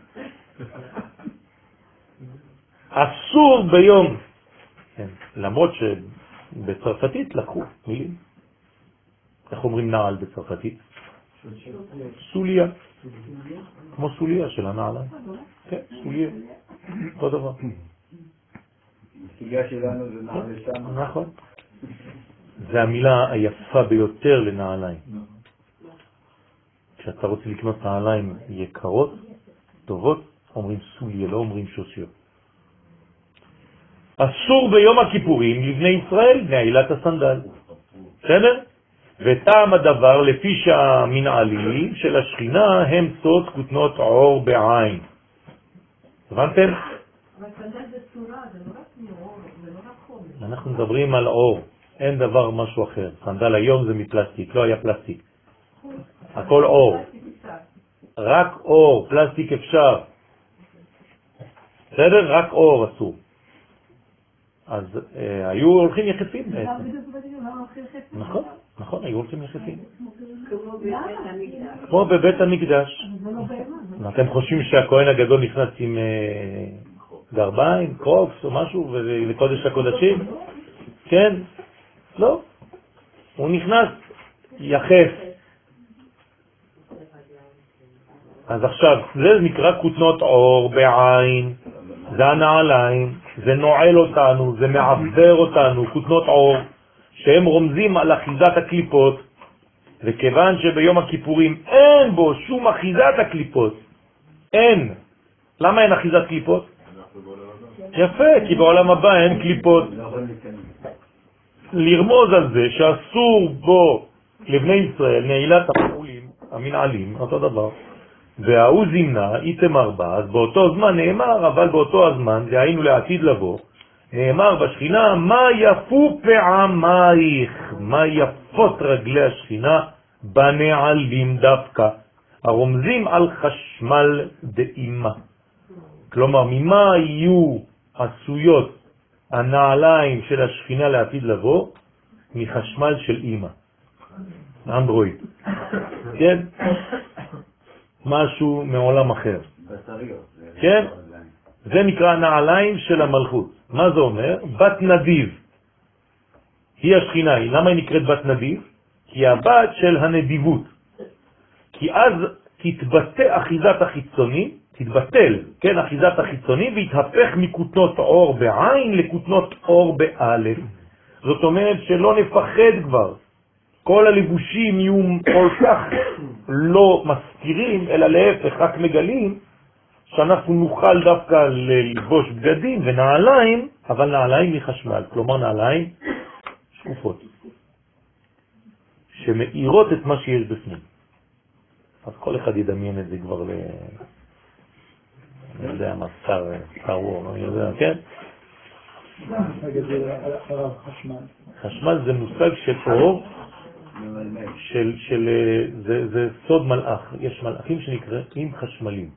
אסור ביום, כן, למרות שבצרפתית לקחו מילים. איך אומרים נעל בצרפתית? סוליה. כמו סוליה של הנעל. כן, סוליה. אותו דבר. הסוגיה שלנו זה נעל לשם. נכון. זה המילה היפה ביותר לנעליים. כשאתה רוצה לקנות נעליים יקרות, טובות, אומרים סוליה, לא אומרים שוסיות. אסור ביום הכיפורים לבני ישראל נעילת הסנדל. בסדר? וטעם הדבר לפי שהמנעלים של השכינה הם סוד כותנות עור בעין. הבנתם? אבל סנדל זה צורה, זה לא רק מאור, זה לא רק חומר. אנחנו מדברים על אור, אין דבר משהו אחר. סנדל היום זה מפלסטיק, לא היה פלסטיק. הכל אור. רק אור, פלסטיק אפשר. בסדר? רק אור אסור. אז אה, היו הולכים יחפים בעצם. נכון, נכון, היו הולכים יחפים. כמו בבית המקדש. אתם חושבים שהכהן הגדול נכנס עם אה, גרביים, קרוקס או משהו לקודש הקודשים? כן? לא. הוא נכנס יחף. אז עכשיו, זה נקרא כותנות אור בעין, זה הנעליים, זה נועל אותנו, זה מעבר אותנו, כותנות אור, שהם רומזים על אחיזת הקליפות, וכיוון שביום הכיפורים אין בו שום אחיזת הקליפות, אין. למה אין אחיזת קליפות? יפה, כי בעולם הבא אין קליפות. לרמוז על זה שאסור בו לבני ישראל נעילת המעולים, המנעלים, אותו דבר. והוא זימנה, איתמר בה, אז באותו זמן נאמר, אבל באותו הזמן, דהיינו לעתיד לבוא, נאמר בשכינה, מה יפו פעמייך, מה יפות רגלי השכינה, בנעלים דווקא, הרומזים על חשמל דאימה. כלומר, ממה יהיו עשויות הנעליים של השכינה לעתיד לבוא? מחשמל של אימא, אנדרואיד. כן? משהו מעולם אחר. כן? זה נקרא נעליים של המלכות. מה זה אומר? בת נדיב. היא השכינה. למה היא נקראת בת נדיב? כי הבת של הנדיבות. כי אז תתבטא אחיזת החיצוני, תתבטל, כן, אחיזת החיצוני, והתהפך מכותנות אור בעין לכותנות אור באלף. זאת אומרת שלא נפחד כבר. כל הלבושים יהיו כל כך לא מסתירים, אלא להפך, רק מגלים שאנחנו נוכל דווקא ללבוש בגדים ונעליים, אבל נעליים מחשמל, כלומר נעליים שקופות, שמאירות את מה שיש בפנים. אז כל אחד ידמיין את זה כבר ל... אני יודע מה, סטאר, סטאר וור, אני יודע, כן? חשמל זה מושג של אור, של, של, זה, זה סוד מלאך. יש מלאכים שנקראים חשמלים.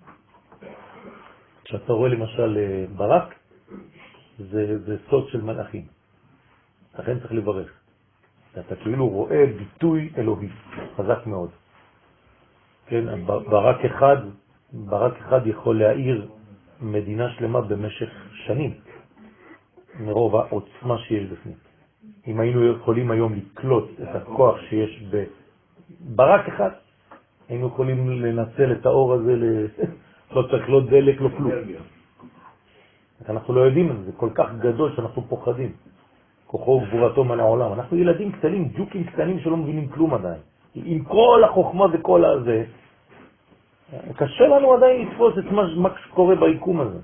כשאתה רואה למשל ברק, זה, זה סוד של מלאכים. לכן צריך לברך. אתה כאילו רואה ביטוי אלוהי, חזק מאוד. כן, ברק אחד, ברק אחד יכול להאיר מדינה שלמה במשך שנים, מרוב העוצמה שיש בפנים. אם היינו יכולים היום לקלוט את הכוח שיש בברק אחד, היינו יכולים לנצל את האור הזה, ל... לא צריך לא דלק, לא כלום. אנחנו לא יודעים את זה, זה כל כך גדול שאנחנו פוחדים. כוחו וגבורתו מלא העולם. אנחנו ילדים קטנים, ג'וקים קטנים שלא מבינים כלום עדיין. עם כל החוכמה וכל הזה, קשה לנו עדיין לתפוס את מה, מה שקורה ביקום הזה.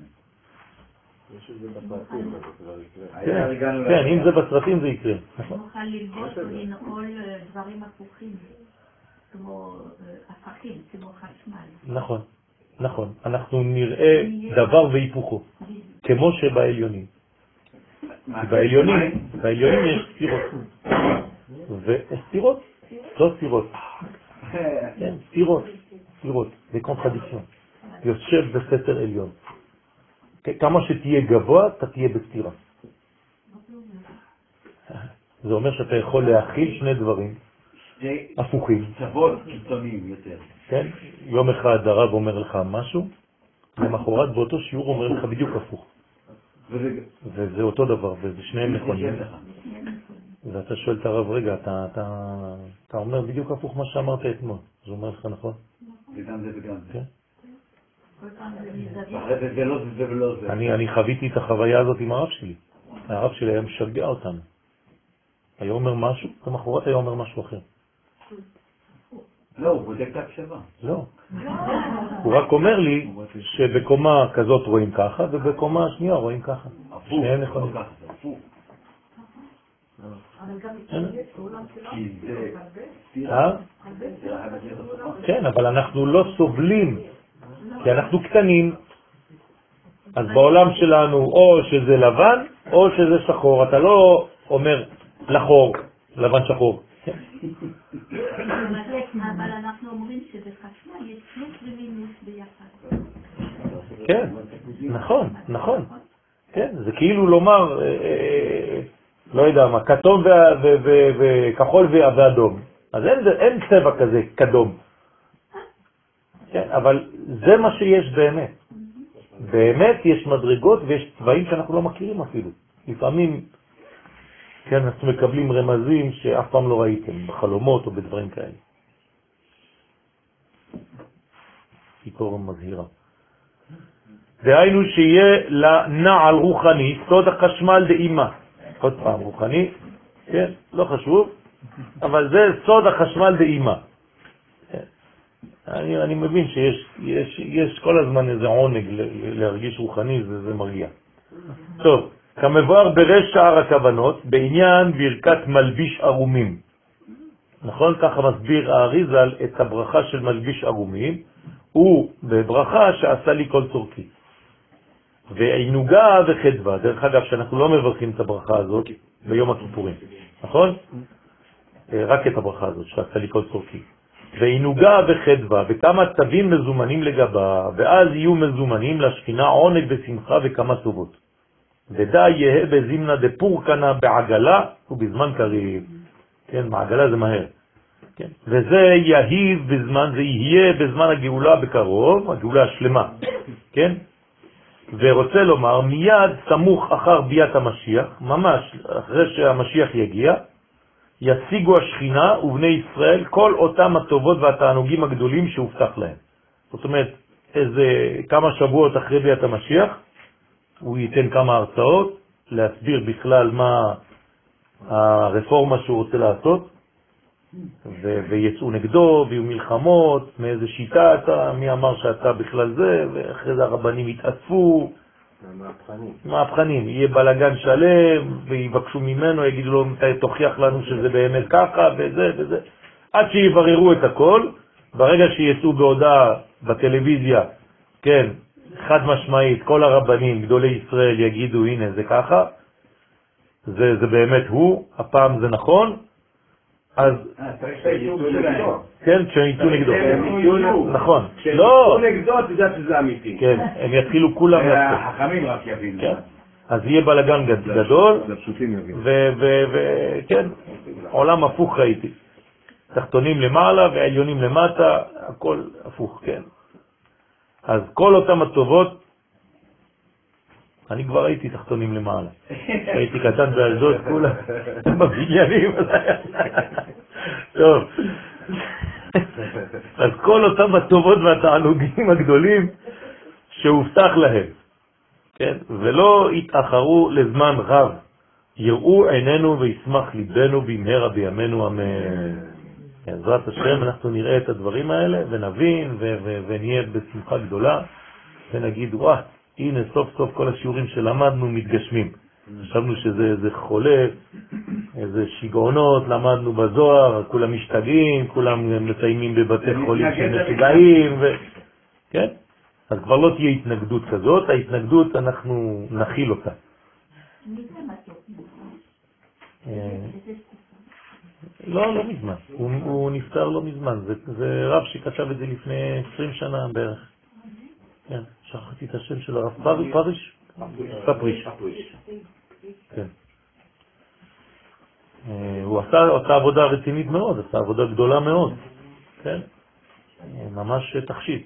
כן, אם זה בסרטים זה יקרה. נוכל ללבוש ולנעול דברים הפוכים, כמו הפכים, כמו חשמל. נכון, נכון. אנחנו נראה דבר והיפוכו, כמו שבעליונים. בעליונים, בעליונים יש ספירות. וספירות, לא ספירות. כן, ספירות, ספירות, זה קונטרדיקשן. יושב בסתר עליון. כמה שתהיה גבוה, אתה תהיה בסתירה. זה אומר שאתה יכול להכיל שני דברים הפוכים. צוות קיצוניים יותר. כן? יום אחד הרב אומר לך משהו, למחרת באותו שיעור אומר לך בדיוק הפוך. וזה אותו דבר, וזה שניהם נכונים. ואתה שואל את הרב, רגע, אתה, אתה, אתה אומר בדיוק הפוך מה שאמרת אתמול. זה אומר לך נכון? וגם זה וגם זה. כן. זה לא זה ולא זה. אני, אני חוויתי את החוויה הזאת עם הרב שלי. הרב שלי היה משגע אותנו. היה אומר משהו, למחרת היה אומר משהו אחר. לא, הוא בודק את הקשבה. לא. הוא רק אומר לי שבקומה כזאת רואים ככה, ובקומה השנייה רואים ככה. שניהם נכונים. אבל גם יש עולם שלנו הרבה. כן, אבל אנחנו לא סובלים, כי אנחנו קטנים, אז בעולם שלנו או שזה לבן או שזה שחור, אתה לא אומר לחור, לבן שחור. אבל אנחנו אומרים שזה חשמל, יש פלוס ומינוס ביחד. כן, נכון, נכון. כן, זה כאילו לומר, לא יודע מה, כתום וכחול ואדום. אז אין צבע כזה, כדום. כן, אבל זה מה שיש באמת. באמת יש מדרגות ויש צבעים שאנחנו לא מכירים אפילו. לפעמים, כן, אנחנו מקבלים רמזים שאף פעם לא ראיתם, בחלומות או בדברים כאלה. סיפור מזהירה. דהיינו שיהיה לנעל רוחני, סוד החשמל דאימה. עוד פעם, רוחני, כן, לא חשוב, אבל זה סוד החשמל דאימה. אני, אני מבין שיש יש, יש כל הזמן איזה עונג להרגיש רוחני, זה, זה מרגיע. טוב, כמבואר ברש שער הכוונות, בעניין ברכת מלביש ארומים. נכון? ככה מסביר האריז"ל את הברכה של מלביש ארומים, הוא בברכה שעשה לי כל צורכי. ועינוגה וחדווה, דרך אגב שאנחנו לא מברכים את הברכה הזאת ביום הכיפורים, נכון? רק את הברכה הזאת שעשה לי כל צורכי. ועינוגה וחדווה, וכמה צווים מזומנים לגבה, ואז יהיו מזומנים לשכינה עונג ושמחה וכמה טובות. ודא יהיה בזימנה דפורקנה בעגלה ובזמן קריב. כן, מעגלה זה מהר. כן. וזה יהיב בזמן, זה יהיה בזמן הגאולה בקרוב, הגאולה השלמה. כן? ורוצה לומר, מיד סמוך אחר ביאת המשיח, ממש אחרי שהמשיח יגיע, ישיגו השכינה ובני ישראל כל אותם הטובות והתענוגים הגדולים שהובטח להם. זאת אומרת, איזה כמה שבועות אחרי ביאת המשיח, הוא ייתן כמה הרצאות, להסביר בכלל מה הרפורמה שהוא רוצה לעשות, ו- ויצאו נגדו, ויהיו מלחמות, מאיזה שיטה אתה, מי אמר שאתה בכלל זה, ואחרי זה הרבנים יתעצפו, מהפכנים. מהפכנים, יהיה בלגן שלם, ויבקשו ממנו, יגידו לו, תוכיח לנו שזה באמת ככה, וזה וזה, עד שיבררו את הכל. ברגע שיצאו בהודעה בטלוויזיה, כן, חד משמעית, כל הרבנים, גדולי ישראל יגידו, הנה זה ככה, זה, זה באמת הוא, הפעם זה נכון, אז כן, כשהם יצאו נגדו, נכון, לא, כשהם יצאו נגדו, אתה יודע שזה אמיתי. כן, הם יתחילו כולם החכמים רק יבינו. אז יהיה בלגן גדול, וכן, עולם הפוך ראיתי, תחתונים למעלה ועליונים למטה, הכל הפוך, כן. אז כל אותם הטובות, אני כבר הייתי תחתונים למעלה. הייתי קטן באשדוד, כולם בבניינים. טוב. אז כל אותם הטובות והתענוגים הגדולים שהובטח להם, כן? ולא יתאחרו לזמן רב. יראו עינינו וישמח ליבנו במהרה בימינו, אמן. בעזרת השם אנחנו נראה את הדברים האלה ונבין ונהיה בשמחה גדולה ונגיד, וואה, הנה סוף סוף כל השיעורים שלמדנו מתגשמים. חשבנו שזה איזה חולה, איזה שיגעונות, למדנו בזוהר, כולם משתגעים, כולם מסיימים בבתי חולים שמשוגעים, ו... כן? אז כבר לא תהיה התנגדות כזאת, ההתנגדות אנחנו נכיל אותה. לא, לא מזמן. הוא, הוא נפטר לא מזמן. זה, זה רב שכתב את זה לפני עשרים שנה בערך. כן, שכחתי את השם של הרב פריש, פריש? פריש. כן. הוא עשה, עשה עבודה רצינית מאוד, עשה עבודה גדולה מאוד. כן? ממש תכשיט.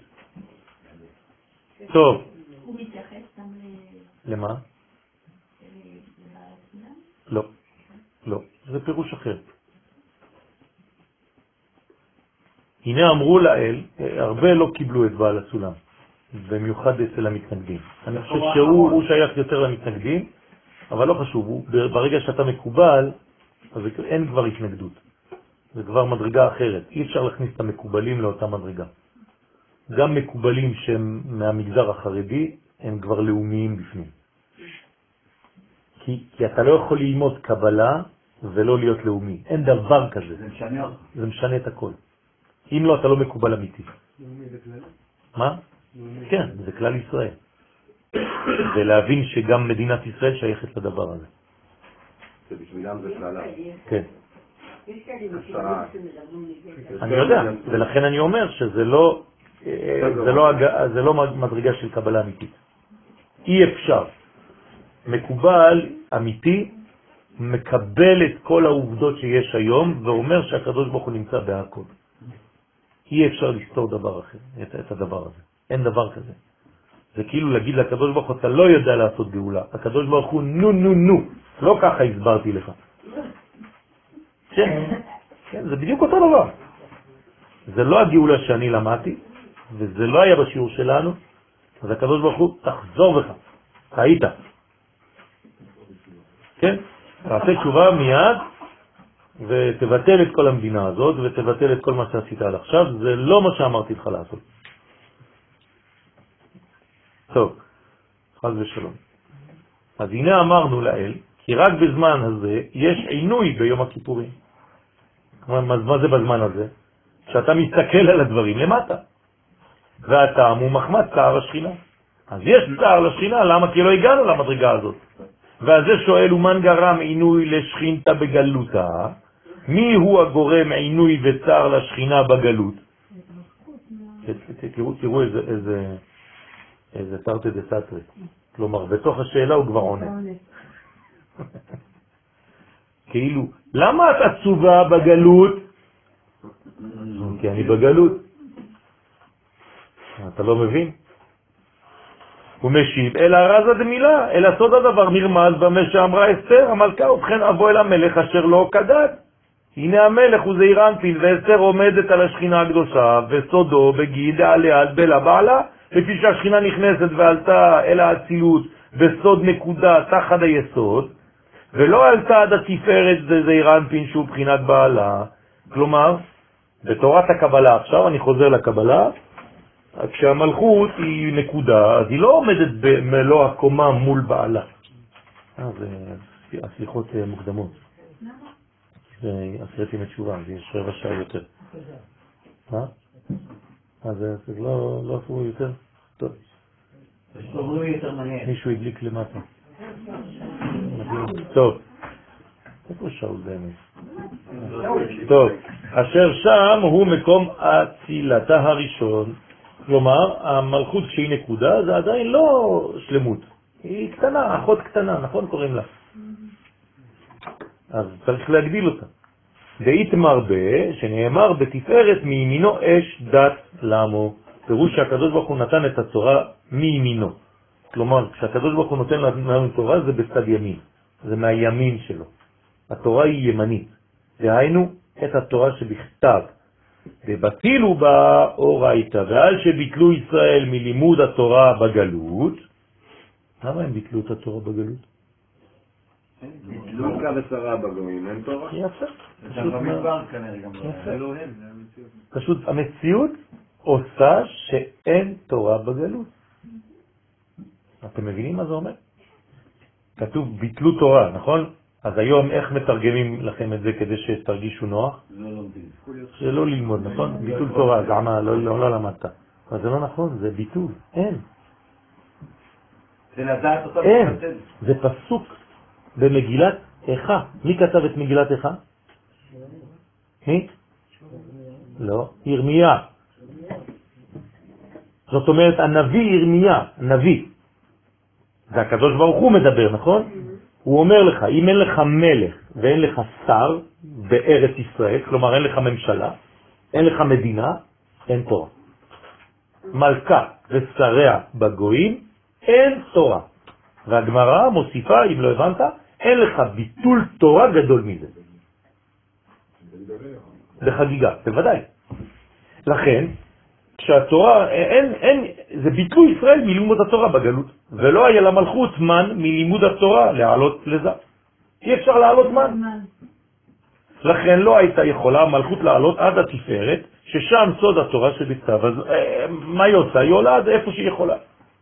טוב. הוא מתייחס גם ל... למה? לא. לא. זה פירוש אחר. הנה אמרו לאל, הרבה לא קיבלו את בעל הסולם, במיוחד אצל המתנגדים. אני חושב שהוא הוא שייך יותר למתנגדים, אבל לא חשוב, הוא, ברגע שאתה מקובל, אז אין כבר התנגדות. זה כבר מדרגה אחרת. אי אפשר להכניס את המקובלים לאותה מדרגה. גם מקובלים שהם מהמגזר החרדי, הם כבר לאומיים בפנים. כי, כי אתה לא יכול ללמוד קבלה ולא להיות לאומי. אין דבר כזה. זה משנה. זה משנה את הכל. אם לא, אתה לא מקובל אמיתי. מה? כן, זה כלל ישראל. ולהבין שגם מדינת ישראל שייכת לדבר הזה. זה בשבילם זה שללה. כן. אני יודע, ולכן אני אומר שזה לא, זה לא, זה לא מדרגה של קבלה אמיתית. אי אפשר. מקובל אמיתי מקבל את כל העובדות שיש היום ואומר שהקדוש ברוך הוא נמצא בהכל. אי אפשר לסתור דבר אחר, את, את הדבר הזה. אין דבר כזה. זה כאילו להגיד לקדוש ברוך הוא, אתה לא יודע לעשות גאולה. הקדוש ברוך הוא נו נו נו. לא ככה הסברתי לך. כן, כן, זה בדיוק אותו דבר. זה לא הגאולה שאני למדתי, וזה לא היה בשיעור שלנו, אז הקדוש ברוך הוא, תחזור בך. היית. כן? תעשה תשובה מיד, ותבטל את כל המדינה הזאת, ותבטל את כל מה שעשית עד עכשיו, זה לא מה שאמרתי לך לעשות. טוב, חס ושלום. אז הנה אמרנו לאל, כי רק בזמן הזה יש עינוי ביום הכיפורים. מה זה בזמן הזה? שאתה מסתכל על הדברים למטה. והטעם הוא מחמת צער השכינה. אז יש צער לשכינה, למה? כי לא הגענו למדרגה הזאת. ועל זה שואל, ומן גרם עינוי לשכינתה בגלותה? מי הוא הגורם עינוי וצער לשכינה בגלות? תראו, תראו איזה, איזה, איזה תרתי דסתרי. כלומר, בתוך השאלה הוא כבר עונה. כאילו, למה את עצובה בגלות? כי אני בגלות. אתה לא מבין? הוא משיב, אלא רזה דמילה, אלא סוד הדבר נרמז במה שאמרה אסתר, המלכה, ובכן אבוא אל המלך אשר לא כדת. הנה המלך הוא זעיר אנפין, ואסתר עומדת על השכינה הקדושה, וסודו בגיד עליה על בלה בעלה, לפי שהשכינה נכנסת ועלתה אל האצילות, בסוד נקודה תחת היסוד, ולא עלתה עד התפארת זה זעיר אנפין שהוא בחינת בעלה. כלומר, בתורת הקבלה, עכשיו אני חוזר לקבלה, כשהמלכות היא נקודה, אז היא לא עומדת במלוא הקומה מול בעלה. אה, זה הסליחות מוקדמות. זה עשייתי מתשובה, זה יש רבע שעה יותר. מה? אז זה לא עשו יותר? טוב. מישהו הדליק למטה. טוב. איפה שאול באמת? טוב. אשר שם הוא מקום אצילתה הראשון. כלומר, המלכות כשהיא נקודה, זה עדיין לא שלמות. היא קטנה, אחות קטנה, נכון קוראים לה. אז צריך להגדיל אותה. דאית מרבה, שנאמר בתפארת מימינו אש דת למו. פירוש שהקדוש ברוך הוא נתן את התורה מימינו. כלומר, כשהקדוש ברוך הוא נותן לנו תורה, זה בצד ימין. זה מהימין שלו. התורה היא ימנית. דהיינו, את התורה שבכתב. ובטילו בה אורייתא, ועל שביטלו ישראל מלימוד התורה בגלות. למה הם ביטלו את התורה בגלות? ביטלו קו ושרה בגויים, אין תורה? יפה. יפה. פשוט המציאות עושה שאין תורה בגלות. אתם מבינים מה זה אומר? כתוב ביטלו תורה, נכון? אז היום איך מתרגמים לכם את זה כדי שתרגישו נוח? לא לומדים. זה לא ללמוד, נכון? ביטול תורה, געמה, לא למדת. אבל זה לא נכון, זה ביטול, אין. זה לדעת אותם. אין, זה פסוק במגילת איכה. מי כתב את מגילת איכה? מי? לא, ירמיה. זאת אומרת, הנביא ירמיה, נביא. זה הקדוש ברוך הוא מדבר, נכון? הוא אומר לך, אם אין לך מלך ואין לך שר בארץ ישראל, כלומר אין לך ממשלה, אין לך מדינה, אין תורה. מלכה ושריה בגויים, אין תורה. והגמרא מוסיפה, אם לא הבנת, אין לך ביטול תורה גדול מזה. בחגיגה, בוודאי. לכן, כשהתורה, אין, אין, זה ביטלו ישראל מלימוד התורה בגלות, ולא היה למלכות מן מלימוד התורה לעלות לזה. אי אפשר לעלות מן. לכן לא הייתה יכולה המלכות לעלות עד התפארת, ששם סוד התורה שבכתב. אז מה היא עושה? היא עולה עד איפה שהיא יכולה.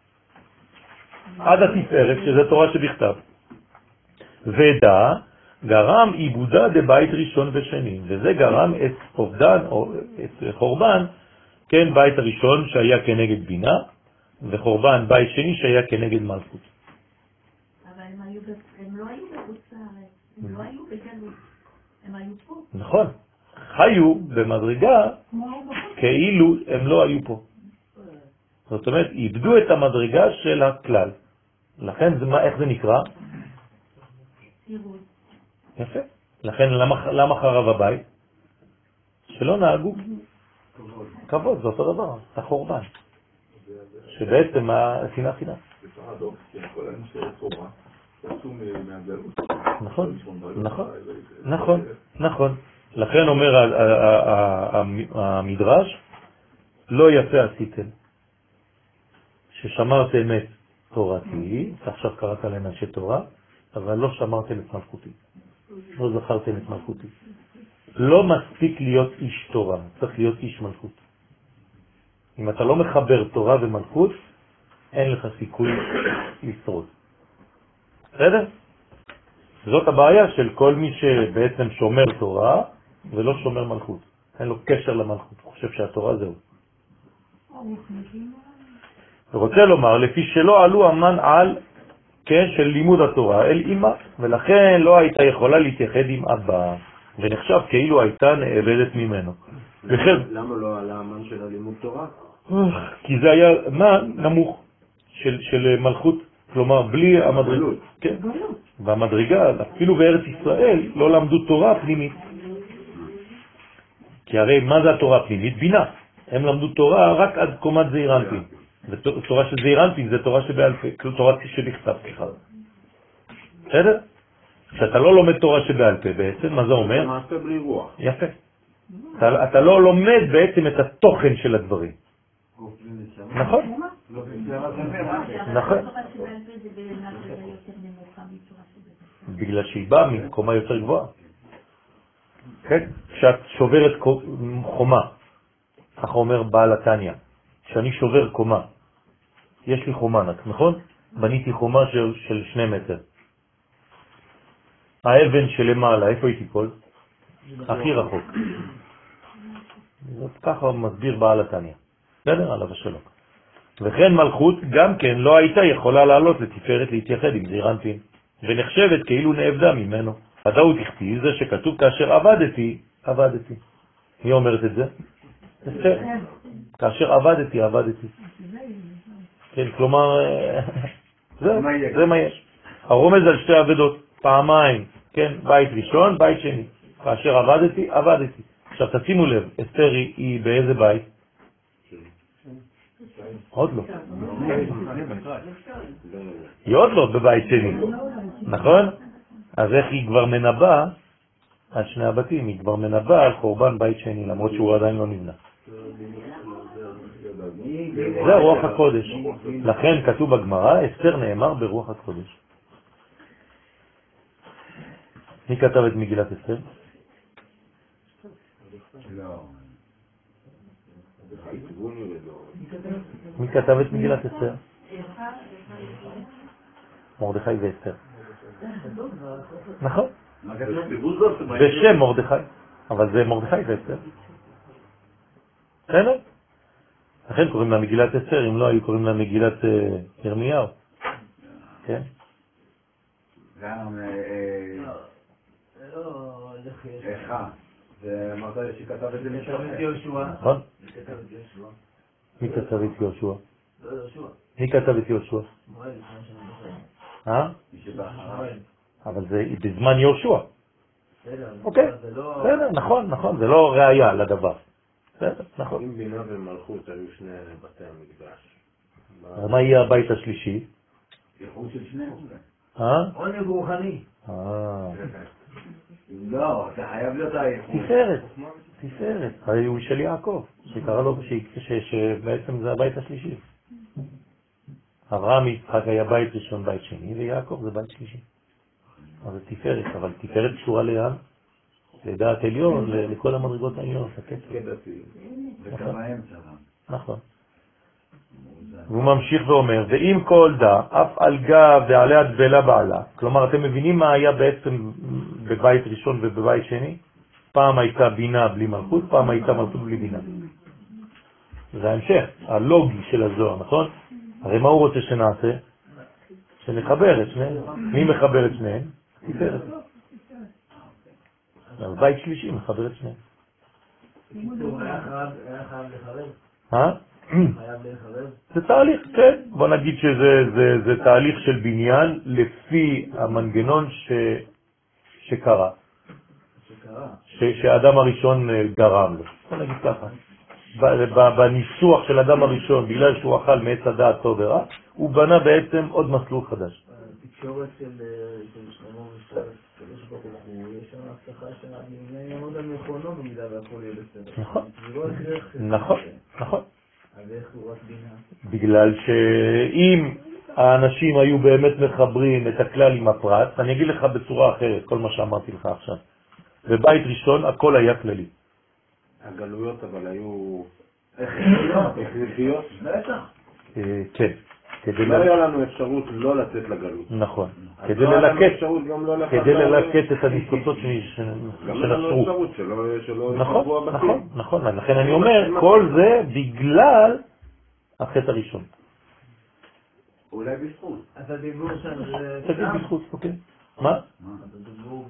עד התפארת, שזה תורה שבכתב. ודע, גרם עיבודה דבית ראשון ושני, וזה גרם את אובדן או את חורבן, כן, בית הראשון שהיה כנגד בינה, וחורבן בית שני שהיה כנגד מלכות. אבל הם היו, הם לא היו בחוץ לארץ, הם לא היו בגלות, הם היו פה. נכון, חיו במדרגה כאילו הם לא היו פה. זאת אומרת, איבדו את המדרגה של הכלל. לכן זה, מה, איך זה נקרא? יפה. לכן למה, למה חרב הבית? שלא נהגו. כבוד, זה אותו דבר, זה חורבן. שבעצם השנאה חינם. זה פרדוקס, כי כל אנשי תורה יצאו מהגלות. נכון, נכון, נכון, נכון. לכן אומר המדרש, לא יפה עשיתם, ששמרתם את תורתי, עכשיו קראת להם אנשי תורה, אבל לא שמרתם את מלכותי, לא זכרתם את מלכותי. לא מספיק להיות איש תורה, צריך להיות איש מלכות. אם אתה לא מחבר תורה ומלכות, אין לך סיכוי לשרוד. בסדר? זאת הבעיה של כל מי שבעצם שומר תורה ולא שומר מלכות. אין לו קשר למלכות, הוא חושב שהתורה זהו. ורוצה לומר, לפי שלא עלו המן על, כן, של לימוד התורה אל אמא, ולכן לא הייתה יכולה להתייחד עם אבא, ונחשב כאילו הייתה נאבדת ממנו. למה לא עלה המן של הלימוד תורה? כי זה היה מן נמוך של, של מלכות, כלומר בלי המדרגה. כן. והמדרגה, אפילו בארץ ישראל, לא למדו תורה פנימית. כי הרי מה זה התורה הפנימית? בינה. הם למדו תורה רק עד קומת זעיר אנפין. ותורה של זעיר אנפין זה תורה שבעל פה, תורה שבכתב, סליחה. בסדר? כשאתה לא לומד תורה שבעל פה בעצם, מה זה אומר? זה מעשה בלי רוח. יפה. אתה, אתה לא לומד בעצם את התוכן של הדברים. נכון? נכון. בגלל שהיא באה מקומה יותר גבוהה. כן? כשאת שוברת חומה, ככה אומר בעל התניא, כשאני שובר קומה, יש לי חומה, נכון? בניתי חומה של, של שני מטר. האבן שלמעלה, איפה היא תיפול? הכי רחוק. זאת ככה מסביר בעל התניא. בסדר? עליו השלום. וכן מלכות גם כן לא הייתה יכולה לעלות לתפארת להתייחד עם זעיר אנפין, ונחשבת כאילו נאבדה ממנו. הדאות הכתיב זה שכתוב כאשר עבדתי, עבדתי. מי אומרת את זה? אסתר. כאשר עבדתי, עבדתי. כן, כלומר, זה, זה מה יש. הרומז על שתי עבדות, פעמיים, כן, בית ראשון, בית שני. כאשר עבדתי, עבדתי. עכשיו תשימו לב, אסתר היא באיזה בית? עוד לא. היא עוד לא בבית שני, נכון? אז איך היא כבר מנבאה על שני הבתים? היא כבר מנבאה על חורבן בית שני, למרות שהוא עדיין לא נבנה. זה רוח הקודש. לכן כתוב בגמרא, אסתר נאמר ברוח הקודש. מי כתב את מגילת אסתר? מי כתב את מגילת אסתר? מרדכי ואסתר. נכון. בשם מרדכי, אבל זה מרדכי ואסתר. בסדר? לכן קוראים לה מגילת אסתר, אם לא היו קוראים לה מגילת ירמיהו. כן? גם איכה. ואמרת לי שכתב את זה משהו. נכון? מי כתב את יהושע? מי כתב את יהושע? אה? אבל זה בזמן יהושע. אוקיי, בסדר, נכון, נכון, זה לא ראייה לדבר. בסדר, נכון. אם בינה ומלכות היו שני בתי המקדש. מה יהיה הבית השלישי? יחוד של שניהם. אה? עונג רוחני. אה. לא, זה חייב להיות היחוד. תפארת, תפארת. הרי הוא של יעקב, שקרא לו, שבעצם זה הבית השלישי. אברהם יצחק היה בית ראשון, בית שני, ויעקב זה בית שלישי. אז זה תפארת, אבל תפארת קשורה לאן? לדעת עליון, לכל המדרגות העליון. וכמה האמצע. נכון. והוא ממשיך ואומר, ואם כל דה, אף על גב ועליה דבלה בעלה. כלומר, אתם מבינים מה היה בעצם בבית ראשון ובבית שני? פעם הייתה בינה בלי מלכות, פעם הייתה מלכות בלי בינה. זה ההמשך, הלוגי של הזוהר, נכון? הרי מה הוא רוצה שנעשה? שנחבר את שניהם. מי מחבר את שניהם? תפארת. בית שלישי מחבר את שניהם. הוא היה חייב לחרב? אה? חייב לחרב? זה תהליך, כן. בוא נגיד שזה זה, זה תהליך של בניין לפי המנגנון ש, שקרה. שקרה? ש, שהאדם הראשון גרם לו. בוא נגיד ככה. בניסוח של האדם הראשון, בגלל שהוא אכל מעץ הדעת טוב ורע, הוא בנה בעצם עוד מסלול חדש. התקשורת של שלמה ושל הקדוש ברוך הוא, יש שם הבטחה שאני אעמוד על מכונו במידה והכל יהיה בסדר. נכון. זה לא הכרח. נכון, נכון. אז איך הוא רק בינה? בגלל שאם האנשים היו באמת מחברים את הכלל עם הפרט, אני אגיד לך בצורה אחרת, כל מה שאמרתי לך עכשיו. בבית ראשון הכל היה כללי. הגלויות אבל היו הכרחיות? בטח. כן. לא היה לנו אפשרות לא לצאת לגלות. נכון. כדי ללקט את הניסוצות שנשרו. גם לנו אפשרות שלא ישבו הבתים. נכון, נכון. לכן אני אומר, כל זה בגלל החטא הראשון. אולי בזכות. אז הדיבור שם זה... תגיד בזכות, אוקיי. מה? אז הדיבור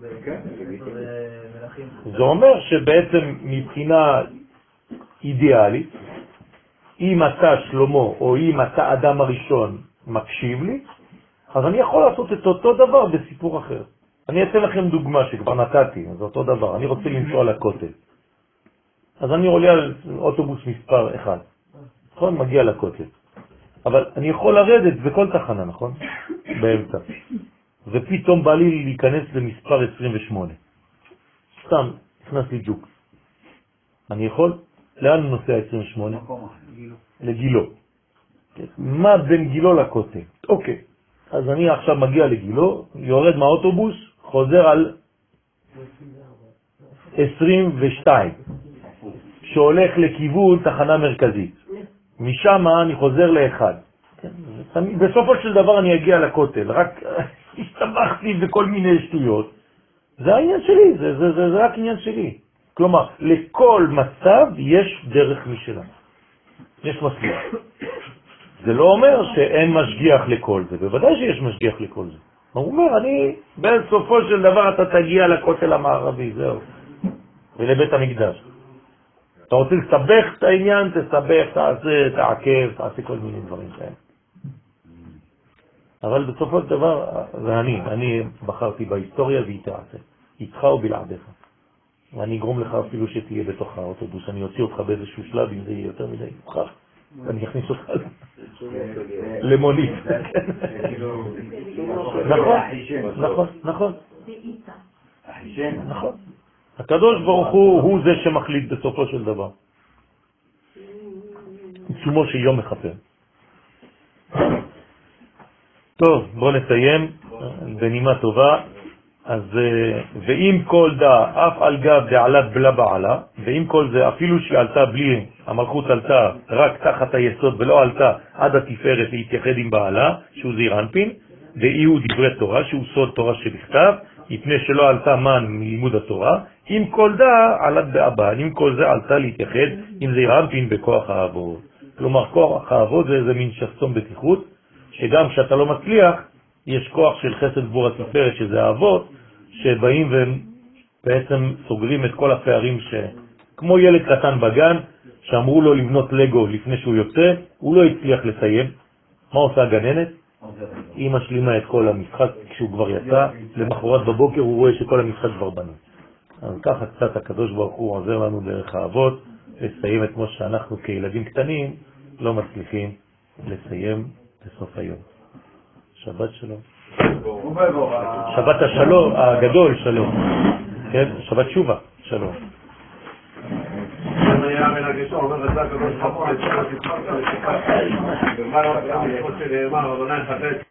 במלכים. זה אומר שבעצם מבחינה אידיאלית, אם אתה שלמה או אם אתה אדם הראשון מקשיב לי, אז אני יכול לעשות את אותו דבר בסיפור אחר. אני אתן לכם דוגמה שכבר נתתי, זה אותו דבר. אני רוצה לנסוע לכותל. אז אני עולה על אוטובוס מספר אחד. נכון? מגיע לכותל. אבל אני יכול לרדת בכל תחנה, נכון? באמצע. ופתאום בא לי להיכנס למספר עשרים ושמונה. סתם, נכנס לי ג'וק. אני יכול? לאן הוא נוסע עשרים ושמונה? לגילו. מה בין גילו לכותל? אוקיי. אז אני עכשיו מגיע לגילו, יורד מהאוטובוס, חוזר על עשרים ושתיים, שהולך לכיוון תחנה מרכזית. משם אני חוזר לאחד. בסופו של דבר אני אגיע לכותל, רק הסתבכתי בכל מיני שטויות. זה העניין שלי, זה, זה, זה, זה רק עניין שלי. כלומר, לכל מצב יש דרך משלה. יש מסלול. זה לא אומר שאין משגיח לכל זה, בוודאי שיש משגיח לכל זה. הוא אומר, אני, בסופו של דבר אתה תגיע לכותל המערבי, זהו. ולבית המקדש. אתה רוצה לסבך את העניין, תסבך, תעשה, תעכב, תעשה כל מיני דברים כאלה. אבל בסופו של דבר, זה אני, אני בחרתי בהיסטוריה והיא תעשה. איתך או בלעדיך. ואני אגרום לך אפילו שתהיה בתוך האוטובוס, אני אוציא אותך באיזשהו שלב, אם זה יהיה יותר מדי מוכח, ואני אכניס אותך למונית. נכון, נכון, נכון. נכון. הקדוש ברוך הוא, הוא זה שמחליט בסופו של דבר. עיצומו של יום מחפר. טוב, בואו נסיים בנימה טובה. אז ואם כל דה אף על גב דעלת בלה בעלה, ואם כל זה אפילו שעלתה בלי, המלכות עלתה רק תחת היסוד ולא עלתה עד התפארת להתייחד עם בעלה, שהוא זעיר אנפין, ואי הוא דברי תורה, שהוא סוד תורה שבכתב, מפני שלא עלתה מן מלימוד התורה, אם כל דה עלת באבן, אם כל זה עלתה להתייחד עם זעיר אנפין בכוח האבות. כלומר, כוח האבות זה איזה מין שסתום בטיחות, שגם כשאתה לא מצליח, יש כוח של חסד גבורה תפארת, שזה האבות, שבאים והם בעצם סוגרים את כל הפערים, שכמו ילד קטן בגן, שאמרו לו לבנות לגו לפני שהוא יוצא, הוא לא הצליח לסיים. מה עושה הגננת? היא משלימה את כל המשחק כשהוא כבר יצא, למחרת בבוקר הוא רואה שכל המשחק כבר בנו. אז ככה קצת הקדוש ברוך הוא עוזר לנו דרך האבות, לסיים את מה שאנחנו כילדים קטנים לא מצליחים לסיים בסוף היום. שבת שלום. שבת השלום, הגדול שלום. כן? שבת שובה, שלום. היה מנגשו, אומר רצה הקדוש ברוך הוא, את שבת יצחק, ומה לא רצה, כמו שנאמר, אדוני חטא